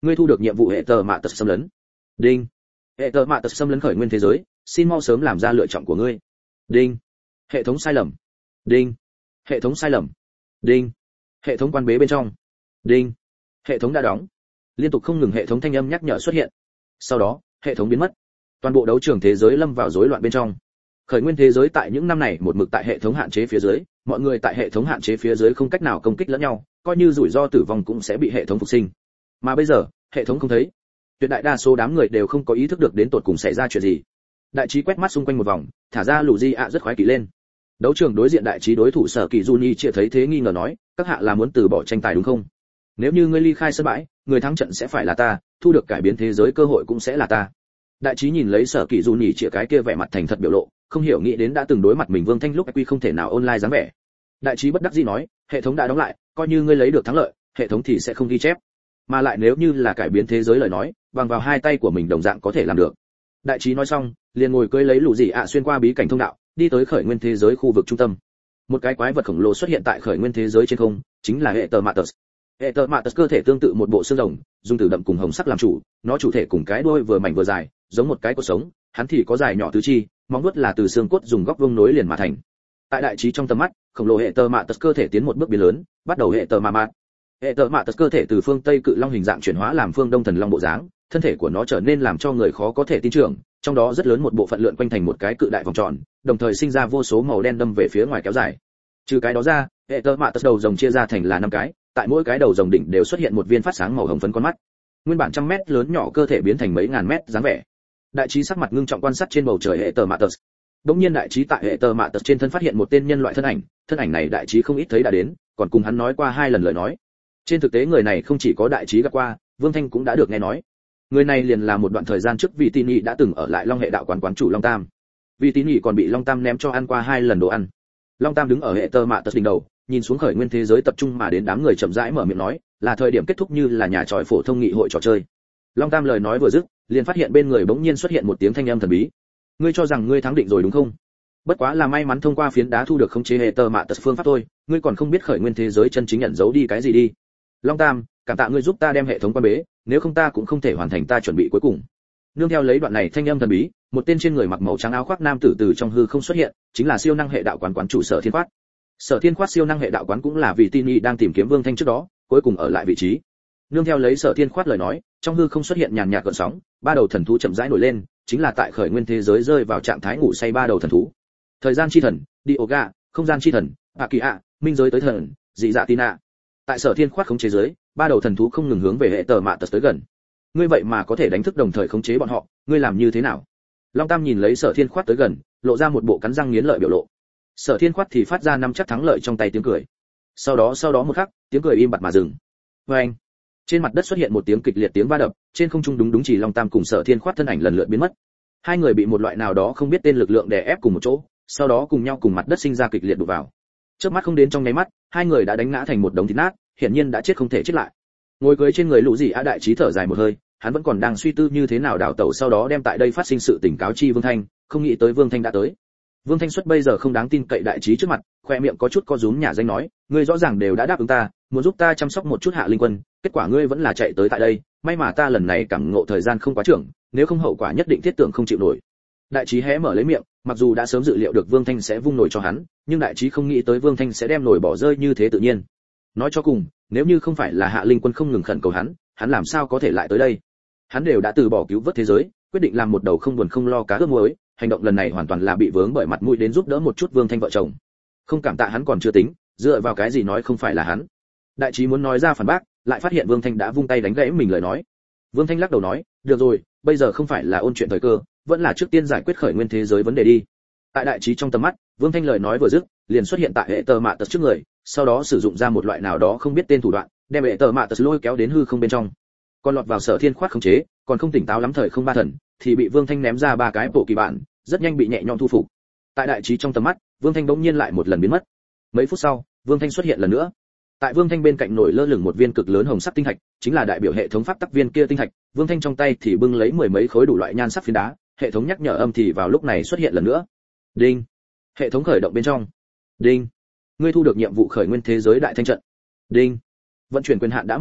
ngươi thu được nhiệm vụ hệ tờ mạ tật xâm lấn. Đinh. Hệ tờ mạ tật xâm lấn khởi nguyên thế giới, xin mau sớm làm ra lựa chọn của ngươi. Đinh. Hệ thống sai lầm. Đinh. Hệ thống sai lầm. Đinh. Hệ thống quan bế bên trong. Đinh. Hệ thống đã đóng. Liên tục không ngừng hệ thống thanh âm nhắc nhở xuất hiện. Sau đó, hệ thống biến mất. Toàn bộ đấu trường thế giới lâm vào rối loạn bên trong. Khởi nguyên thế giới tại những năm này một mực tại hệ thống hạn chế phía dưới, mọi người tại hệ thống hạn chế phía dưới không cách nào công kích lẫn nhau, coi như rủi ro tử vong cũng sẽ bị hệ thống phục sinh. Mà bây giờ, hệ thống không thấy. Tuyệt đại đa số đám người đều không có ý thức được đến tột cùng xảy ra chuyện gì. Đại trí quét mắt xung quanh một vòng, thả ra lù di ạ rất khoái kỳ lên. Đấu trường đối diện đại trí đối thủ Sở Kỳ Juni chia thấy thế nghi ngờ nói, các hạ là muốn từ bỏ tranh tài đúng không? Nếu như ngươi ly khai sân bãi, người thắng trận sẽ phải là ta, thu được cải biến thế giới cơ hội cũng sẽ là ta. Đại trí nhìn lấy Sở Kỳ Juni chia cái kia vẻ mặt thành thật biểu lộ, không hiểu nghĩ đến đã từng đối mặt mình Vương Thanh lúc quy không thể nào online dáng vẻ. Đại trí bất đắc dĩ nói, hệ thống đã đóng lại, coi như ngươi lấy được thắng lợi, hệ thống thì sẽ không ghi chép. Mà lại nếu như là cải biến thế giới lời nói, bằng vào hai tay của mình đồng dạng có thể làm được. Đại trí nói xong, liền ngồi cưỡi lấy lũ gì ạ xuyên qua bí cảnh thông đạo, đi tới khởi nguyên thế giới khu vực trung tâm. Một cái quái vật khổng lồ xuất hiện tại khởi nguyên thế giới trên không, chính là hệ tờ Matus. Hệ tờ Matus cơ thể tương tự một bộ xương rồng, dùng tử đậm cùng hồng sắc làm chủ, nó chủ thể cùng cái đuôi vừa mảnh vừa dài, giống một cái cột sống, hắn thì có dài nhỏ tứ chi, móng vuốt là từ xương cốt dùng góc vuông nối liền mà thành. Tại đại trí trong tầm mắt, khổng lồ hệ tờ Matus cơ thể tiến một bước biến lớn, bắt đầu hệ tờ Mamat. Hệ tờ Matus cơ thể từ phương Tây cự long hình dạng chuyển hóa làm phương Đông thần long bộ dáng, thân thể của nó trở nên làm cho người khó có thể tin tưởng, trong đó rất lớn một bộ phận lượn quanh thành một cái cự đại vòng tròn, đồng thời sinh ra vô số màu đen đâm về phía ngoài kéo dài. Trừ cái đó ra, hệ tơ mạ tật đầu rồng chia ra thành là năm cái, tại mỗi cái đầu rồng đỉnh đều xuất hiện một viên phát sáng màu hồng phấn con mắt. Nguyên bản trăm mét lớn nhỏ cơ thể biến thành mấy ngàn mét dáng vẻ. Đại trí sắc mặt ngưng trọng quan sát trên bầu trời hệ tơ mạ tật. Đống nhiên đại trí tại hệ tơ mạ tật trên thân phát hiện một tên nhân loại thân ảnh, thân ảnh này đại trí không ít thấy đã đến, còn cùng hắn nói qua hai lần lời nói. Trên thực tế người này không chỉ có đại trí gặp qua, Vương Thanh cũng đã được nghe nói. Người này liền là một đoạn thời gian trước Vị Tín Nhị đã từng ở lại Long hệ đạo quán quán chủ Long Tam. Vị Tín Nhị còn bị Long Tam ném cho ăn qua hai lần đồ ăn. Long Tam đứng ở hệ tơ mạ tật đỉnh đầu, nhìn xuống khởi nguyên thế giới tập trung mà đến đám người chậm rãi mở miệng nói, là thời điểm kết thúc như là nhà tròi phổ thông nghị hội trò chơi. Long Tam lời nói vừa dứt, liền phát hiện bên người bỗng nhiên xuất hiện một tiếng thanh âm thần bí. Ngươi cho rằng ngươi thắng định rồi đúng không? Bất quá là may mắn thông qua phiến đá thu được khống chế hệ tơ mạ tật phương pháp thôi, ngươi còn không biết khởi nguyên thế giới chân chính nhận giấu đi cái gì đi. Long Tam, cảm tạ ngươi giúp ta đem hệ thống quan bế, nếu không ta cũng không thể hoàn thành ta chuẩn bị cuối cùng. Nương theo lấy đoạn này thanh âm thần bí, một tên trên người mặc màu trắng áo khoác nam tử từ trong hư không xuất hiện, chính là siêu năng hệ đạo quán quán chủ Sở Thiên Khoát. Sở Thiên Khoát siêu năng hệ đạo quán cũng là vì Tin Nhi đang tìm kiếm Vương Thanh trước đó, cuối cùng ở lại vị trí. Nương theo lấy Sở Thiên Khoát lời nói, trong hư không xuất hiện nhàn nhạt gợn sóng, ba đầu thần thú chậm rãi nổi lên, chính là tại khởi nguyên thế giới rơi vào trạng thái ngủ say ba đầu thần thú. Thời gian chi thần, Dioga, không gian chi thần, Akia, minh giới tới thần, dị dạ Tina. Tại Sở Thiên Khoát khống chế giới, ba đầu thần thú không ngừng hướng về hệ tờ mạ tật tới gần. Ngươi vậy mà có thể đánh thức đồng thời khống chế bọn họ, ngươi làm như thế nào? Long Tam nhìn lấy Sở Thiên Khoát tới gần, lộ ra một bộ cắn răng nghiến lợi biểu lộ. Sở Thiên Khoát thì phát ra năm chắc thắng lợi trong tay tiếng cười. Sau đó sau đó một khắc, tiếng cười im bặt mà dừng. Oeng! Trên mặt đất xuất hiện một tiếng kịch liệt tiếng va đập, trên không trung đúng đúng chỉ Long Tam cùng Sở Thiên Khoát thân ảnh lần lượt biến mất. Hai người bị một loại nào đó không biết tên lực lượng đè ép cùng một chỗ, sau đó cùng nhau cùng mặt đất sinh ra kịch liệt đụng vào. Chớp mắt không đến trong nháy mắt, hai người đã đánh ngã thành một đống thịt nát, hiển nhiên đã chết không thể chết lại. Ngồi cưới trên người lũ gì á đại trí thở dài một hơi, hắn vẫn còn đang suy tư như thế nào đào tẩu sau đó đem tại đây phát sinh sự tình cáo chi Vương Thanh, không nghĩ tới Vương Thanh đã tới. Vương Thanh xuất bây giờ không đáng tin cậy đại trí trước mặt, khoe miệng có chút co rúm nhả danh nói, ngươi rõ ràng đều đã đáp ứng ta, muốn giúp ta chăm sóc một chút Hạ Linh Quân, kết quả ngươi vẫn là chạy tới tại đây, may mà ta lần này cảm ngộ thời gian không quá trưởng, nếu không hậu quả nhất định thiết tưởng không chịu nổi. Đại trí hé mở lấy miệng, mặc dù đã sớm dự liệu được Vương Thanh sẽ vung nổi cho hắn, nhưng đại trí không nghĩ tới Vương Thanh sẽ đem nổi bỏ rơi như thế tự nhiên. Nói cho cùng, nếu như không phải là Hạ Linh Quân không ngừng khẩn cầu hắn, hắn làm sao có thể lại tới đây? Hắn đều đã từ bỏ cứu vớt thế giới, quyết định làm một đầu không buồn không lo cá ướp muối, hành động lần này hoàn toàn là bị vướng bởi mặt mũi đến giúp đỡ một chút Vương Thanh vợ chồng. Không cảm tạ hắn còn chưa tính, dựa vào cái gì nói không phải là hắn? Đại trí muốn nói ra phản bác, lại phát hiện Vương Thanh đã vung tay đánh gãy mình lời nói. Vương Thanh lắc đầu nói, được rồi, bây giờ không phải là ôn chuyện thời cơ, vẫn là trước tiên giải quyết khởi nguyên thế giới vấn đề đi. Tại đại trí trong tầm mắt, Vương Thanh lời nói vừa dứt, liền xuất hiện tại hệ tờ mạ tật trước người, sau đó sử dụng ra một loại nào đó không biết tên thủ đoạn, đem hệ tờ mạ tật lôi kéo đến hư không bên trong. Còn lọt vào Sở Thiên Khoát khống chế, còn không tỉnh táo lắm thời không ba thần, thì bị Vương Thanh ném ra ba cái bộ kỳ bản, rất nhanh bị nhẹ nhõm thu phục. Tại đại trí trong tầm mắt, Vương Thanh bỗng nhiên lại một lần biến mất. Mấy phút sau, Vương Thanh xuất hiện lần nữa. Tại Vương Thanh bên cạnh nổi lơ lửng một viên cực lớn hồng sắc tinh thạch, chính là đại biểu hệ thống pháp tắc viên kia tinh thạch, Vương Thanh trong tay thì bưng lấy mười mấy khối đủ loại nhan sắc phiến đá, hệ thống nhắc nhở âm thì vào lúc này xuất hiện lần nữa. Đinh. Hệ thống khởi động bên trong. Đinh. Ngươi thu được nhiệm vụ khởi nguyên thế giới đại thanh trận. Đinh. Vận chuyển quyền hạn đã mở ra,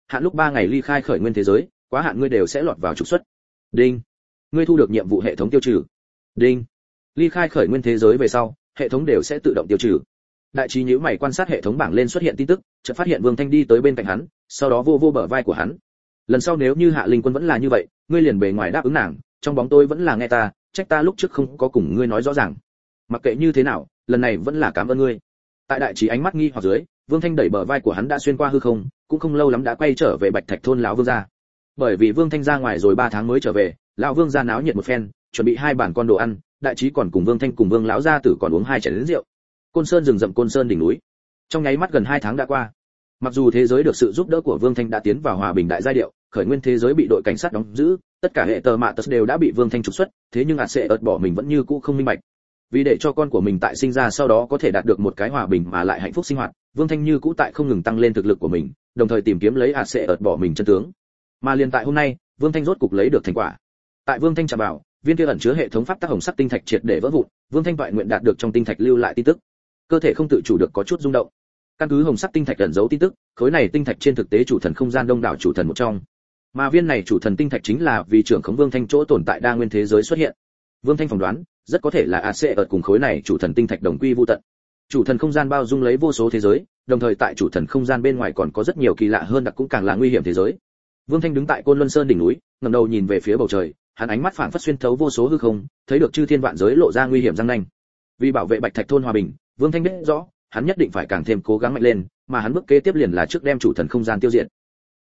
hạn lúc ba ngày ly khai khởi nguyên thế giới, quá hạn ngươi đều sẽ lọt vào trục xuất. Đinh. Ngươi thu được nhiệm vụ hệ thống tiêu trừ. Đinh. Ly khai khởi nguyên thế giới về sau, hệ thống đều sẽ tự động tiêu trừ. Đại trí nhíu mày quan sát hệ thống bảng lên xuất hiện tin tức, chợt phát hiện Vương Thanh đi tới bên cạnh hắn, sau đó vô vô bờ vai của hắn. Lần sau nếu như Hạ Linh Quân vẫn là như vậy, ngươi liền bề ngoài đáp ứng nàng, trong bóng tôi vẫn là nghe ta, trách ta lúc trước không có cùng ngươi nói rõ ràng. Mặc kệ như thế nào, lần này vẫn là cảm ơn ngươi. Tại đại trí ánh mắt nghi hoặc dưới, Vương Thanh đẩy bờ vai của hắn đã xuyên qua hư không, cũng không lâu lắm đã quay trở về Bạch Thạch thôn lão Vương gia. Bởi vì Vương Thanh ra ngoài rồi ba tháng mới trở về, lão Vương gia náo nhiệt một phen, chuẩn bị hai bản con đồ ăn, đại trí còn cùng Vương Thanh cùng Vương lão gia tử còn uống hai chén rượu. Côn Sơn rừng rậm Côn Sơn đỉnh núi. Trong nháy mắt gần hai tháng đã qua. Mặc dù thế giới được sự giúp đỡ của Vương Thanh đã tiến vào hòa bình đại giai điệu, khởi nguyên thế giới bị đội cảnh sát đóng giữ, tất cả hệ tờ mạ tật đều đã bị Vương Thanh trục xuất, thế nhưng ạt sẽ ợt bỏ mình vẫn như cũ không minh bạch. Vì để cho con của mình tại sinh ra sau đó có thể đạt được một cái hòa bình mà lại hạnh phúc sinh hoạt, Vương Thanh như cũ tại không ngừng tăng lên thực lực của mình, đồng thời tìm kiếm lấy ạt sẽ ợt bỏ mình chân tướng. Mà liền tại hôm nay, Vương Thanh rốt cục lấy được thành quả. Tại Vương Thanh chạm vào, viên kia ẩn chứa hệ thống pháp tắc hồng sắc tinh thạch triệt để vỡ vụn, Vương Thanh toại nguyện đạt được trong tinh thạch lưu lại tin tức. Cơ thể không tự chủ được có chút rung động. Căn cứ hồng sắc tinh thạch ẩn giấu tin tức, khối này tinh thạch trên thực tế chủ thần không gian đông đảo chủ thần một trong. Mà viên này chủ thần tinh thạch chính là vì trưởng khống Vương Thanh chỗ tồn tại đa nguyên thế giới xuất hiện. Vương Thanh phỏng đoán, rất có thể là a xê ở cùng khối này chủ thần tinh thạch đồng quy vu tận. Chủ thần không gian bao dung lấy vô số thế giới, đồng thời tại chủ thần không gian bên ngoài còn có rất nhiều kỳ lạ hơn đặc cũng càng là nguy hiểm thế giới. Vương Thanh đứng tại Côn Luân Sơn đỉnh núi, ngẩng đầu nhìn về phía bầu trời, hắn ánh mắt phảng phất xuyên thấu vô số hư không, thấy được chư thiên vạn giới lộ ra nguy hiểm răng nanh. Vì bảo vệ Bạch Thạch thôn hòa bình, Vương Thanh biết rõ, hắn nhất định phải càng thêm cố gắng mạnh lên, mà hắn bước kế tiếp liền là trước đem chủ thần không gian tiêu diệt.